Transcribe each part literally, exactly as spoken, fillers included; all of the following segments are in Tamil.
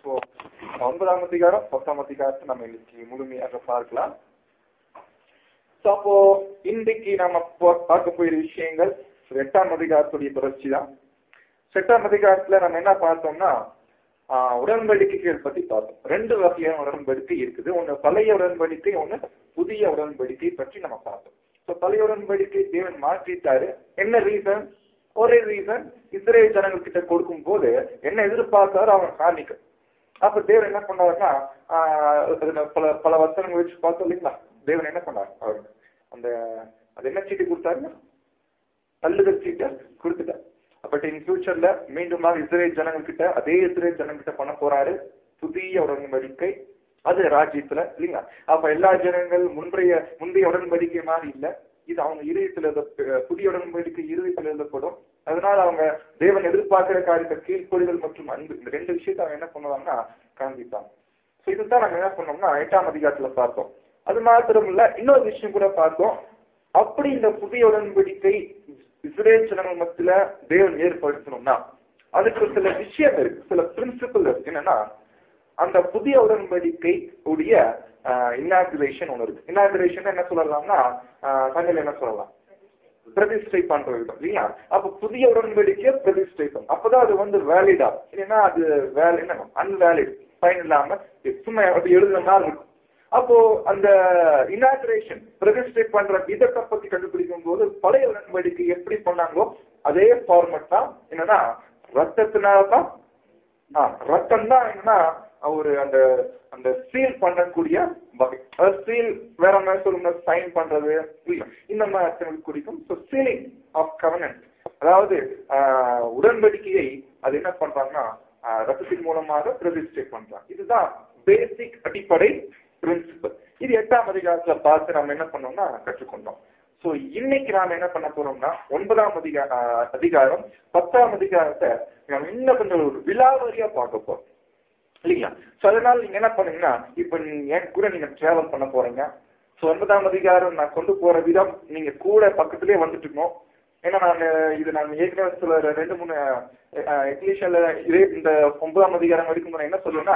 ஸோ ஒன்பதாம் அதிகாரம் பத்தாம் அதிகாரத்தை நம்ம இன்னைக்கு முழுமையாக பார்க்கலாம். ஸோ அப்போ இன்றைக்கு நம்ம பார்க்க போயிற விஷயங்கள் எட்டாம் அதிகாரத்துடைய தொடர்ச்சி தான். எட்டாம் அதிகாரத்துல நம்ம என்ன பார்த்தோம்னா ஆஹ் உடன்படிக்கைகள் பத்தி பார்த்தோம். ரெண்டு வகையான உடன்படிக்கை இருக்குது. ஒண்ணு பழைய உடன்படிக்கை, ஒண்ணு புதிய உடன்படிக்கை பற்றி நம்ம பார்த்தோம். ஸோ பழைய உடன்படிக்கை தேவன் மாற்றிட்டாரு. என்ன ரீசன்? ஒரே ரீசன், இஸ்ரேல் ஜனங்கள் கிட்ட கொடுக்கும் போது என்ன எதிர்பார்த்தாரு அவன் காணிக்க. அப்ப தேவன் என்ன பண்ணாருன்னா ஆஹ் பல பல வசனங்கள் வச்சு பார்த்தோம் இல்லைங்களா? தேவன் என்ன பண்ணாரு? அவருக்கு அந்த அது என்ன சீட்டு கொடுத்தாருன்னா தள்ளுதல் சீட்டை கொடுத்துட்டார். பட் இன் ஃபியூச்சர்ல மீண்டும் இஸ்ரேல் ஜனங்கள் கிட்ட அதே இஸ்ரேல் ஜனங்கள் கிட்ட பண்ண போறாரு புதிய உடன்படிக்கை. அது ராஜ்யத்துல இல்லைங்களா? அப்ப எல்லா ஜனங்கள் முன்றைய முந்தைய உடன்படிக்கை மாதிரி இல்ல. இது அவங்க இருதயத்தில் எழுத புதிய உடன்படிக்கை இருதயத்தில் எழுதப்படும். அதனால அவங்க தேவன் எதிர்பார்க்கிற காரியத்தை கீழ்கொள்ளுதல் மற்றும் அன்பு, இந்த ரெண்டு விஷயத்த அவங்க என்ன பண்ணுவாங்கன்னா காண்பிப்பாங்க. ஸோ இதுதான் நாங்க என்ன பண்ணோம்னா எட்டாம் அதிகாரத்துல பார்த்தோம். அது மாத்திரம் இல்ல, இன்னொரு விஷயம் கூட பார்த்தோம். அப்படி இந்த புதிய உடன்படிக்கை இஸ்ரேல் ஜனங்கள் மத்தியில தேவன் ஏற்படுத்தணும்னா அதுக்கு சில விஷயம் இருக்கு, சில பிரின்சிபல் இருக்கு. என்னன்னா அந்த புதிய உடன்படிக்கை உடைய இனாகுரேஷன் ஒண்ணு இருக்கு. இனாகுரேஷன் என்ன சொல்லலாம்னா தமிழ்ல என்ன சொல்லலாம், பிரதிஷ்டை பண்றது இல்லையா? அப்ப புதிய உடன்படிக்கையை பிரதிஷ்டை பண்ணும். அப்பதான் அது வந்து வேலிடா, இல்லைன்னா அது வேலை என்ன அன்வேலிட், பயன் இல்லாம சும்மா அது எழுதுனாலும் இருக்கும். அப்போ அந்த இனாகுரேஷன் பிரதிஷ்டை பண்ற விதத்தை பத்தி கண்டுபிடிக்கும் போது பழைய உடன்படிக்கை எப்படி பண்ணாங்களோ அதே ஃபார்மட் தான். என்னன்னா ரத்தத்தினால்தான் ஆஹ் ரத்தம் தான் என்னன்னா ஒரு அந்த அந்த சீல் பண்ணக்கூடிய வகை. அதாவது சீல் வேற மாதிரி சொல்லணும், சைன் பண்றது இந்த மாதிரி குறிக்கும். சீலிங் ஆஃப் கவர்னன்ட், அதாவது ஆஹ் உடன்படிக்கையை அது என்ன பண்றாங்கன்னா ரத்தத்தின் மூலமாக பிரதிஷ்டை பண்றாங்க. இதுதான் பேசிக் அடிப்படை பிரின்சிபல். இது எட்டாம் அதிகாரத்துல பார்த்து நம்ம என்ன பண்ணோம்னா கற்றுக்கொண்டோம். சோ இன்னைக்கு நாம என்ன பண்ண போறோம்னா ஒன்பதாம் அதிகார அதிகாரம் பத்தாம் அதிகாரத்தை நம்ம இன்னும் கொஞ்சம் ஒரு விலாவரியா பார்க்க போறோம் இல்லைங்களா? சோ அதனால நீங்க என்ன பண்ணீங்கன்னா இப்ப என் கூட நீங்க டிராவல் பண்ண போறீங்க. சோ ஒன்பதாம் அதிகாரம் நான் கொண்டு போற விதம் நீங்க கூட பக்கத்திலேயே வந்துட்டு இருக்கணும். ஏன்னா நான் இது நான் ஏற்கனவே சில ரெண்டு மூணு இங்கிலீஷ்ல இதே இந்த ஒன்பதாம் அதிகாரம் வரைக்கும் நான் என்ன சொல்லுவேன்னா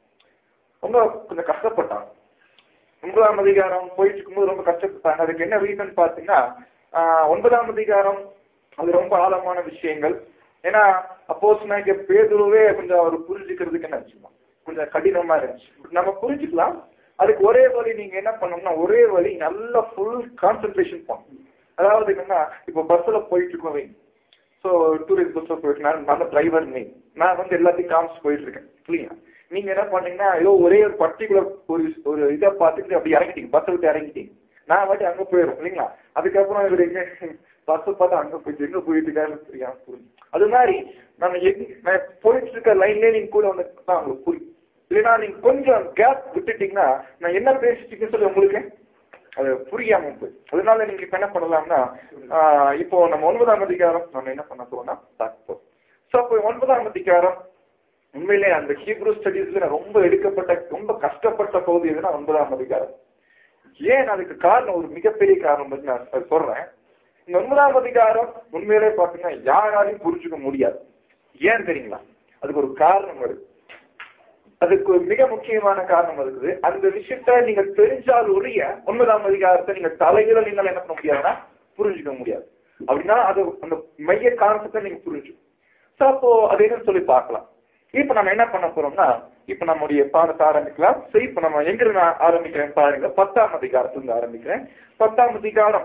ரொம்ப கொஞ்சம் கஷ்டப்பட்டாங்க. ஒன்பதாம் அதிகாரம் போயிட்டு இருக்கும்போது ரொம்ப கஷ்டப்பட்டாங்க. அதுக்கு என்ன ரீசன் பாத்தீங்கன்னா ஆஹ் ஒன்பதாம் அதிகாரம் அது ரொம்ப ஆழமான விஷயங்கள். ஏன்னா அப்போஸ்தலனாகிய பேதுருவே கொஞ்சம் அவர் புரிஞ்சுக்கிறதுக்கு என்ன வச்சுக்கலாம் கொஞ்சம் கடினமா இருந்துச்சு. நம்ம புரிஞ்சுக்கலாம். அதுக்கு ஒரே வழி நீங்க என்ன பண்ணணும்னா ஒரே வழி நல்ல ஃபுல் கான்சென்ட்ரேஷன் பண்ணணும். அதாவது என்னன்னா இப்போ பஸ்ல போயிட்டு இருக்கோம் வைங்க. ஸோ டூரிஸ்ட் பஸ்ல போயிட்டு நான் நல்ல டிரைவர் நீ நான் வந்து எல்லாத்தையும் காமிச்சு போயிட்டு இருக்கேன் இல்லையா? நீங்க என்ன பண்ணீங்கன்னா ஏதோ ஒரே ஒரு பர்டிகுலர் ஒரு ஒரு இதை பார்த்துட்டு அப்படி இறங்கிட்டீங்க, பஸ்ஸை விட்டு இறங்கிட்டீங்க. நான் வாட்டி அங்க போயிடும் இல்லைங்களா? அதுக்கப்புறம் இவர் எங்க பஸ்ஸை பார்த்தா அங்க போயிட்டு எங்க போயிட்டு இருக்காரு புரியும். அது மாதிரி நம்ம நான் போயிட்டு இருக்க லைன்லேயே நீங்க கூட வந்து தான் உங்களுக்கு புரியும். இல்லைன்னா நீங்க கொஞ்சம் கேப் விட்டுட்டீங்கன்னா நான் என்ன பேசிட்டீங்கன்னு சொல்லி உங்களுக்கு அது புரியாம போய். அதனால நீங்க இப்ப என்ன பண்ணலாம்னா இப்போ நம்ம ஒன்பதாம் அதிகாரம் நம்ம என்ன பண்ண போறோம்னா பார்க்க போறோம். ஸோ அப்போ ஒன்பதாம் அதிகாரம் உண்மையிலே அந்த ஹீப்ரூ ஸ்டடீஸ்ல ரொம்ப எடுக்கப்பட்ட ரொம்ப கஷ்டப்பட்ட பகுதி எதுனா ஒன்பதாம் அதிகாரம். ஏன் அதுக்கு காரணம் ஒரு மிகப்பெரிய காரணம் வந்து நான் சொல்றேன். இந்த ஒன்பதாம் அதிகாரம் உண்மையிலே பாத்தீங்கன்னா யாராலையும் புரிஞ்சுக்க முடியாது. ஏன் தெரியுங்களா? அதுக்கு ஒரு காரணம் வருது. அதுக்கு ஒரு மிக முக்கியமான காரணம் இருக்குது. அந்த விஷயத்த நீங்க தெரிஞ்சால் ஒழிய ஒன்பதாம் அதிகாரத்தை நீங்க தலையில நீங்கள் என்ன பண்ண முடியாதுன்னா புரிஞ்சுக்க முடியாது. அப்படின்னா அது அந்த மைய காரணத்தை நீங்க புரிஞ்சுக்கணும். ஸோ அப்போ அது என்னன்னு சொல்லி பார்க்கலாம். இப்ப நம்ம என்ன பண்ண போறோம்னா இப்ப நம்முடைய பாடத்தை ஆரம்பிக்கலாம். சரி, இப்ப நம்ம எங்க நான் ஆரம்பிக்கிறேன் பாருங்க. பத்தாம் அதிகாரத்துல இருந்து ஆரம்பிக்கிறேன். பத்தாம் அதிகாரம்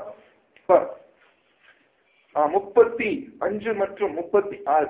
முப்பத்தி அஞ்சு மற்றும் முப்பத்தி ஆறு.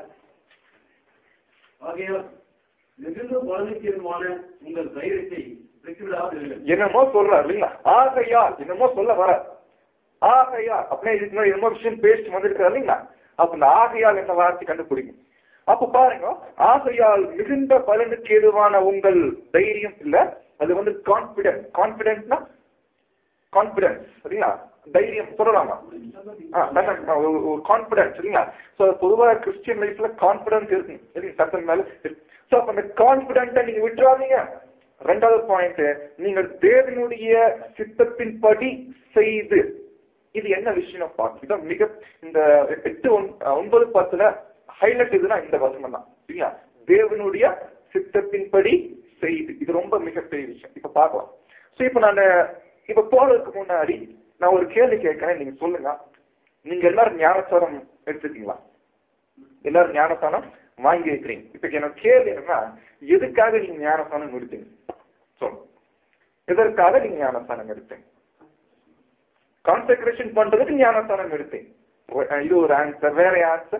என்னமோ சொல்றாரு இல்லைங்களா? ஆகையா என்னமோ சொல்ல வர ஆகையா அப்படின்னா இதுக்கு முன்னாடி என்னமோ விஷயம் பேசிட்டு வந்திருக்காரு இல்லைங்களா? அப்ப இந்த ஆகையால் என்ன வார்த்தை கண்டுபிடிக்கும். அப்ப பாருங்க, ஆகையால் மிகுந்த பலனுக்கு எதுவான உங்கள் தைரியம் இல்ல, அது வந்து கான்பிடன்ஸ். கான்பிடன்ஸ்னா கான்பிடன்ஸ் சரிங்களா? தைரியம் சொல்லலாமா? கான்பிடன்ஸ் இல்லைங்களா? சோ பொதுவாக கிறிஸ்டியன் லைஃப்ல கான்பிடன்ஸ் இருக்கு சத்தம் மேல. சோ அப்ப அந்த கான்பிடன்ஸை நீங்க விட்டுறாதீங்க. ரெண்டாவது பாயிண்ட், நீங்கள் தேவனுடைய சித்தத்தின் படி செய்து. இது என்ன விஷயம் பார்க்க மிக இந்த எட்டு ஒன்பது பத்துல ஹைலைட் இதுனா இந்த வசனம் தான். தேவனுடைய சித்தத்தின்படி செய்து. இது ரொம்ப மிகப்பெரிய விஷயம். இப்ப பார்க்கலாம். சோ இப்ப நான் இப்ப போறதுக்கு முன்னாடி நான் ஒரு கேள்வி கேட்கிறேன், நீங்க சொல்லுங்க. நீங்க எல்லாரும் ஞானஸ்தானம் எடுத்துக்கீங்களா? எல்லாரும் ஞானஸ்தானம் வாங்கி வைக்கிறீங்க. இப்ப என்னோட கேள்வி என்னன்னா, எதுக்காக நீங்க ஞானஸ்தானம் எடுத்தீங்க? சொல்லுங்க. எதற்காக நீங்க ஞானஸ்தானம் எடுத்தீங்க? கான்செக்ரேஷன் பண்றதுக்கு ஞானஸ்தானம் எடுத்தீங்க. இது ஒரு ஆன்சர். வேற ஆன்சர்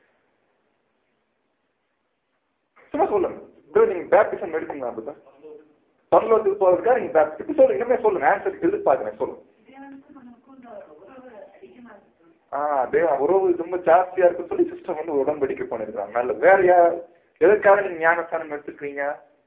சும்மா சொல்லுங்க. நீங்க பேப்டிசம் எடுத்தீங்களா? அப்படிதான் பரலோகத்துக்கு போறதுக்காக நீங்க பேப்டிசம் சொல்லுங்க. இனிமே சொல்லுங்க. ஆன்சர் எதிர்பார்க்கிறேன். சொல்லுங்க. ஆஹ் தேவ உறவு ரொம்ப ஜாஸ்தியா இருக்கு சொல்லி சிஸ்டம் வந்து உடன்படிக்கை பண்ணிருக்காங்க. நல்ல. வேற யார் எதற்காக நீங்க ஞானஸ்தானம் எடுத்துக்கிறீங்க?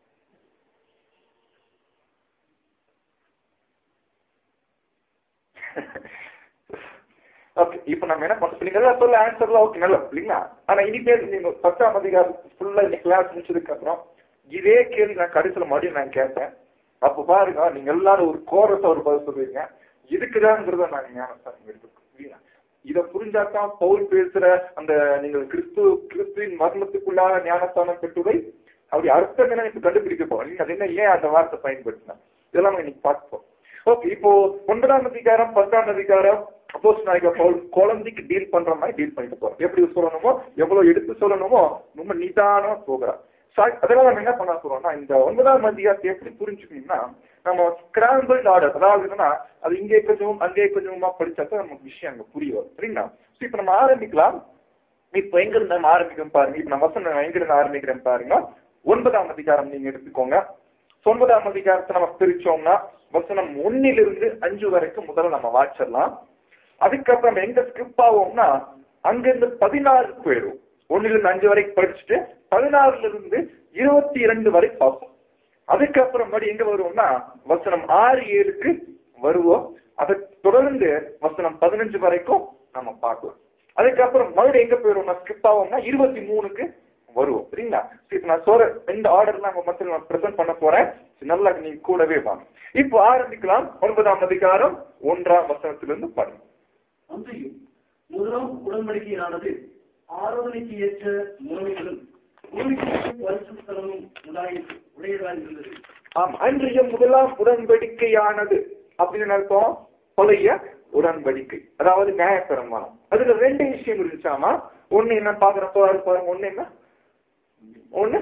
ஓகே, இப்ப நம்ம என்ன பண்ண சொல்ல ஆன்சர்லாம் ஓகே நல்லா இல்லைங்களா? ஆனா இனிமேல் நீங்க பத்தாம் அதிகாரம் ஃபுல்லா இன்னைக்கு கிளாஸ் முடிச்சதுக்கு அப்புறம் இதே கேள்வி நான் கடைசியில மறுபடியும் நான் கேட்பேன். அப்ப பாருங்க, நீங்க எல்லாரும் ஒரு கோரஸா ஒரு பதில் சொல்லுவீங்க. இதுக்குதான்ங்கிறத நாங்க ஞானஸ்தானம் எடுத்துக்கோம். இதை புரிஞ்சாதான் பவுல் பேசுற அந்த நீங்கள் கிறிஸ்து கிறிஸ்துவின் மரணத்துக்குள்ளாக ஞானஸ்தானம் பெற்றுவை அப்படி அர்த்தம் என்ன இப்ப கண்டுபிடிக்க போறோம். அது என்ன, ஏன் அந்த வார்த்தை பயன்படுத்தினா இதெல்லாம் இன்னைக்கு பார்ப்போம். ஓகே, இப்போ ஒன்பதாம் அதிகாரம் பத்தாம் அதிகாரம் அப்போஸ்தலனாகிய பவுல் குழந்தைக்கு டீல் பண்ற மாதிரி டீல் பண்ணிட்டு போறோம். எப்படி சொல்லணுமோ எவ்வளவு எடுத்து சொல்லணுமோ ரொம்ப நிதானமா போகிறார். அதனால நம்ம என்ன பண்ண போறோம்னா, இந்த ஒன்பதாம் அதிகாரத்தை எப்படி புரிஞ்சுக்கணும்னா, நம்ம ஸ்கிராம்பிள் ஆர்டர், அதாவது என்னன்னா அது இங்கே கொஞ்சம் அங்கே கொஞ்சமா படிச்சாக்க நமக்கு விஷயம் அங்க புரிய வரும். சரிங்களா? இப்ப நம்ம ஆரம்பிக்கலாம். இப்ப எங்க இருந்து நம்ம ஆரம்பிக்கிறோம் பாருங்க. இப்ப நம்ம வசனம் எங்க இருந்து ஆரம்பிக்கிறேன் பாருங்க. ஒன்பதாம் அதிகாரம் நீங்க எடுத்துக்கோங்க. ஒன்பதாம் அதிகாரத்தை நம்ம பிரிச்சோம்னா வசனம் ஒன்னிலிருந்து அஞ்சு வரைக்கும் முதல்ல நம்ம வாசிச்சிடலாம். அதுக்கப்புறம் நம்ம எங்க ஸ்கிப் ஆகும்னா அங்கிருந்து பதினாறு போயிடும். ஒன்னுல இருந்து அஞ்சு வரைக்கும் படிச்சுட்டு பதினாறுல இருந்து இருபத்தி இரண்டு வரை பார்ப்போம். அதுக்கப்புறம் மறுபடியும் எங்க வருவோம்னா வசனம் ஆறு ஏழுக்கு வருவோம். அதை தொடர்ந்து வசனம் பதினஞ்சு வரைக்கும் நம்ம பார்க்கலாம். அதுக்கப்புறம் மறுபடியும் எங்க போயிடுவோம்னா ஸ்கிப் ஆகும்னா இருபத்தி மூணுக்கு வருவோம். சரிங்களா? இப்ப நான் சொல்ற இந்த ஆர்டர் நான் மத்திய நான் பிரசன்ட் பண்ண போறேன். நல்லா நீங்க கூடவே வாங்க. இப்போ ஆரம்பிக்கலாம். ஒன்பதாம் அதிகாரம் ஒன்றாம் வசனத்திலிருந்து பாருங்க. அன்றையும் முதலாம் உடன்படிக்கையானது ஆராதனைக்கு ஏற்ற முறைகளும் உடையதாயிருந்தது. ஆம், அன்றையும் முதலாம் உடன்படிக்கையானது அப்படின்னு அர்த்தம் பழைய உடன்படிக்கை, அதாவது நியாயப்பிரமாணம். அதுல ரெண்டு விஷயம் இருந்துச்சாமா. ஒண்ணு என்ன பாக்குறப்போ பாருங்க. ஒண்ணு என்ன, ஒண்ணு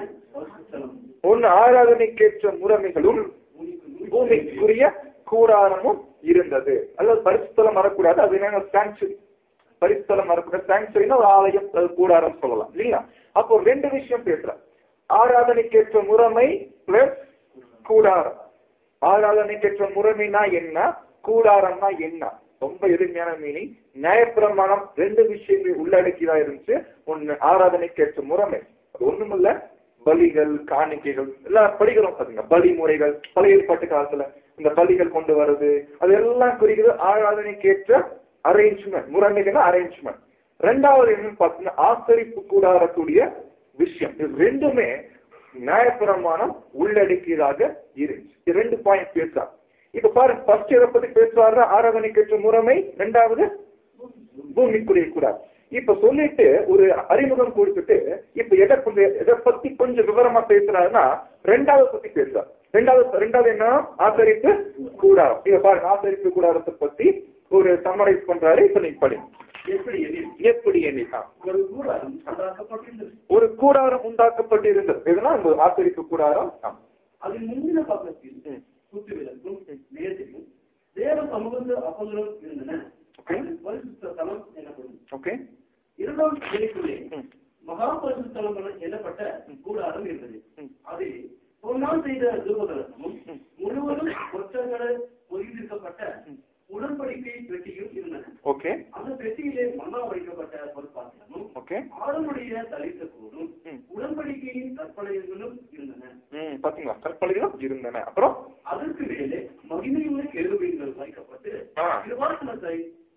ஒண்ணு ஆராதனைக்கேற்ற முறைமைகளும் பூமிக்குரிய கூடாரமும் இருந்தது. அதாவது பரிசுத்தலம் வரக்கூடாது. அது என்ன, சாங்சுரி. பரிசுத்தலம் வரக்கூடாது. சாங்சுரினா ஒரு ஆலயம், அது கூடாரம் சொல்லலாம் இல்லைங்களா? அப்போ ரெண்டு விஷயம் பேசுற. ஆராதனைக்கேற்ற முறைமை பிளஸ் கூடாரம். ஆராதனைக்கேற்ற முறைமைனா என்ன, கூடாரம்னா என்ன, ரொம்ப எளிமையான மீனிங். நியாயப்பிரமாணம் ரெண்டு விஷயங்கள் உள்ளடக்கிதான் இருந்துச்சு. ஒண்ணு ஆராதனைக்கேற்ற முறைமை, அது ஒண்ணுமில்ல பலிகள் காணிக்கைகள் எல்லாம் படிக்கிறோம் பாத்தீங்க. பலி முறைகள் பழைய ஏற்பாட்டு காலத்துல இந்த பலிகள் கொண்டு வருது, அது எல்லாம் குறிக்கிறது ஆராதனைக்கேற்ற அரேஞ்ச்மெண்ட். முறைமைகள் அரேஞ்ச்மெண்ட். ரெண்டாவது என்னன்னு பாத்தீங்கன்னா ஆசரிப்பு கூடாரக்கூடிய விஷயம். இது ரெண்டுமே நியாயப்பிரமாணம் உள்ளடக்கியதாக இருந்துச்சு. ரெண்டு பாயிண்ட் பேசுறாங்க. இப்ப பாருங்க, ஃபர்ஸ்ட் எதை பத்தி பேசுவாரு, ஆராதனைக்கேற்ற முறைமை. ரெண்டாவது பூமிக்குரிய கூடாரம். இப்ப சொல்லிட்டு ஒரு அறிமுகம் கொடுத்துட்டு இப்ப எதை எதை பத்தி கொஞ்சம் விவரமா பேசுறாருன்னா ரெண்டாவது பத்தி பேசுறாரு. ரெண்டாவது ரெண்டாவது என்ன, ஆசரிப்பு கூடாரம். இங்க பாருங்க, ஆசரிப்பு கூடாரத்தை பத்தி ஒரு சம்மரைஸ் பண்றாரு. இப்ப நீங்க படி. எப்படி எப்படி எண்ணிக்கா ஒரு கூடாரம் உண்டாக்கப்பட்டிருந்தது. ஒரு கூடாரம் உண்டாக்கப்பட்டிருந்தது. இதெல்லாம் இந்த ஆசரிப்பு கூடாரம். அதில் முந்தின பக்கத்தில் குத்து விளக்கும் மேதையும் தேவ சமூகத்து அப்பங்களும் இருந்தன. பரிசுத்த தலம் எனப்படும். ஓகே. இரண்டாம் நிலைக்குள்ளே மகா பரிசுத்தலம் எனப்பட்ட கூடாரம் இருந்தது. அது பொன்னால் செய்த தூபகலசமும் முழுவதும் ஒற்றங்களை பொறிந்திருக்கப்பட்ட உடன்படிக்கை பெட்டியும் இருந்தன. ஓகே. அந்த பெட்டியிலே மண்ணா வைக்கப்பட்ட பொற்பாத்திரமும் ஆடனுடைய தலைத்த கூடும் உடன்படிக்கையின் கற்பனைகளும் இருந்தன. பாத்தீங்களா, கற்பனைகளும் இருந்தன. அப்புறம் அதற்கு மேலே மகிமையுள்ள கெருபீன்கள் வைக்கப்பட்டு கிருபாசனத்தை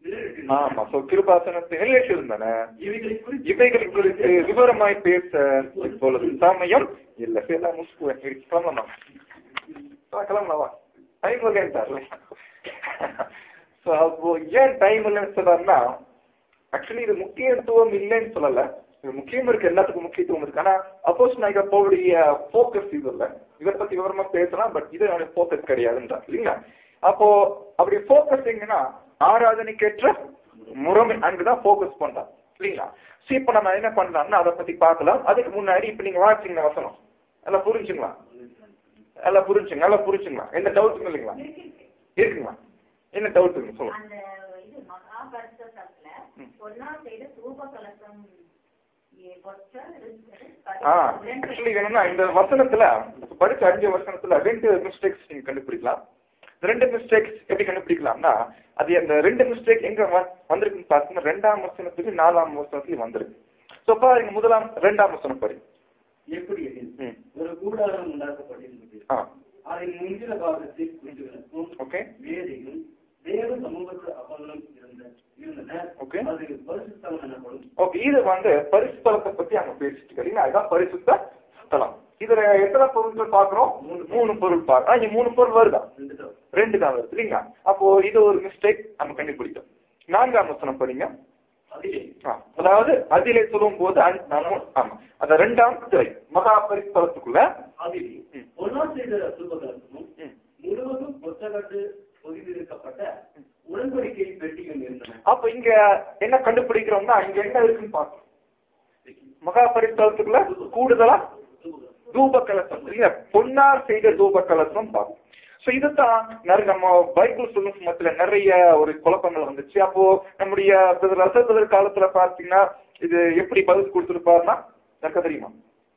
ஆமா, சோ கிருபாசனத்தை நிலைத்திருந்தன. இவைகளை குறித்து விவரமாய் பேச இப்பொழுது சமயம் இல்லை. கிளம்பலாமா கிளம்பலாமா டைம் இல்லைன்னு. ஏன் டைம் இல்லைன்னு சொல்றாருன்னா, ஆக்சுவலி இது முக்கியத்துவம் இல்லைன்னு சொல்லல, இது முக்கியம் இருக்கு, எல்லாத்துக்கும் முக்கியத்துவம் இருக்கு. ஆனா அப்போஸ்தலனாகிய பவுலுடைய போக்கஸ் இது இல்ல. இதை பத்தி விவரமா பேசலாம், பட் இது அவனுடைய போக்கஸ் கிடையாதுன்றார் இல்லைங்களா. அப்போ அப்படி போக்கஸ் எங்கன்னா ஆராதனைக்கேற்ற முறைமை அங்குதான் போக்கஸ் பண்றான் இல்லைங்களா. சோ இப்ப நம்ம என்ன பண்றோம்னா அதை பத்தி பார்க்கலாம். அதுக்கு முன்னாடி இப்ப நீங்க வாசிங்க வசனம் எல்லாம் புரிஞ்சுங்களா? எல்லாம் புரிஞ்சுங்க, நல்லா புரிஞ்சுங்களா? எந்த டவுட்டும் இல்லைங்களா? இருக்குங்களா? என்ன டவுட் இருக்கு சொல்லுங்க. வேணும்னா இந்த வசனத்துல படிச்ச அஞ்சு வசனத்துல ரெண்டு மிஸ்டேக்ஸ் நீங்க கண்டுபிடிக்கலாம். ரெண்டு மிஸ்டேக்ஸ் எப்படி கண்டுபிடிக்கலாம்னா அது அந்த ரெண்டு மிஸ்டேக் எங்க வந்திருக்குன்னு பாத்தீங்கன்னா ரெண்டாம் வசனத்துக்கு நாலாம் வசனத்துலயும் வந்திருக்கு. சோ பாருங்க, முதலாம் ரெண்டாம் வசனம் படி. எப்படி ஒரு கூடாரம் உண்டாக்கப்பட்டிருந்தது, அதன் முந்தின பாகத்தில் குஞ்சுகளுக்கும் வேதையும் தேவ சமூகத்தில் அப்பங்களும் இருந்தன. அது பரிசுத்தலம் எனப்படும். ஓகே, இது வந்து பரிசுத்தலத்தை பத்தி அங்க பேசிட்டு இருக்கீங்க. அதுதான் பரிசுத்த ஸ்தலம். இதுல எத்தனை பொருட்கள் பாக்குறோம்? மூணு பொருள் பாக்குறோம். இங்க மூணு பொருள் வருதா? ரெண்டு தான் வருது இல்லைங்களா. அப்போ இது ஒரு மிஸ்டேக் நம்ம கண்டுபிடித்தோம். நான்காம் வசனம் படிங்க. அதாவது அதிலே சொல்லும் போது ஆமா அந்த ரெண்டாம் திரை மகா பரிசுத்தலத்துக்குள்ள முழுவதும் புத்தகத்து பொதிந்திருக்கப்பட்ட உடன்படிக்கை பெட்டிகள் இருந்தன. அப்ப இங்க என்ன கண்டுபிடிக்கிறோம்னா இங்க என்ன இருக்குன்னு பார்க்கணும். மகா பரிசுத்தலத்துக்குள்ள கூடுதலா தூப கலசம் இல்ல, பொன்னார் செய்த தூப கலசம் பார்க்கும். சோ இதுதான் நிறைய நம்ம பைபிள் சொல்லும் மத்தியில நிறைய ஒரு குழப்பங்கள் வந்துச்சு. அப்போ நம்முடைய ரசல் காலத்துல பார்த்தீங்கன்னா இது எப்படி பதில் கொடுத்துருப்பாருன்னா எனக்கு தெரியுமா?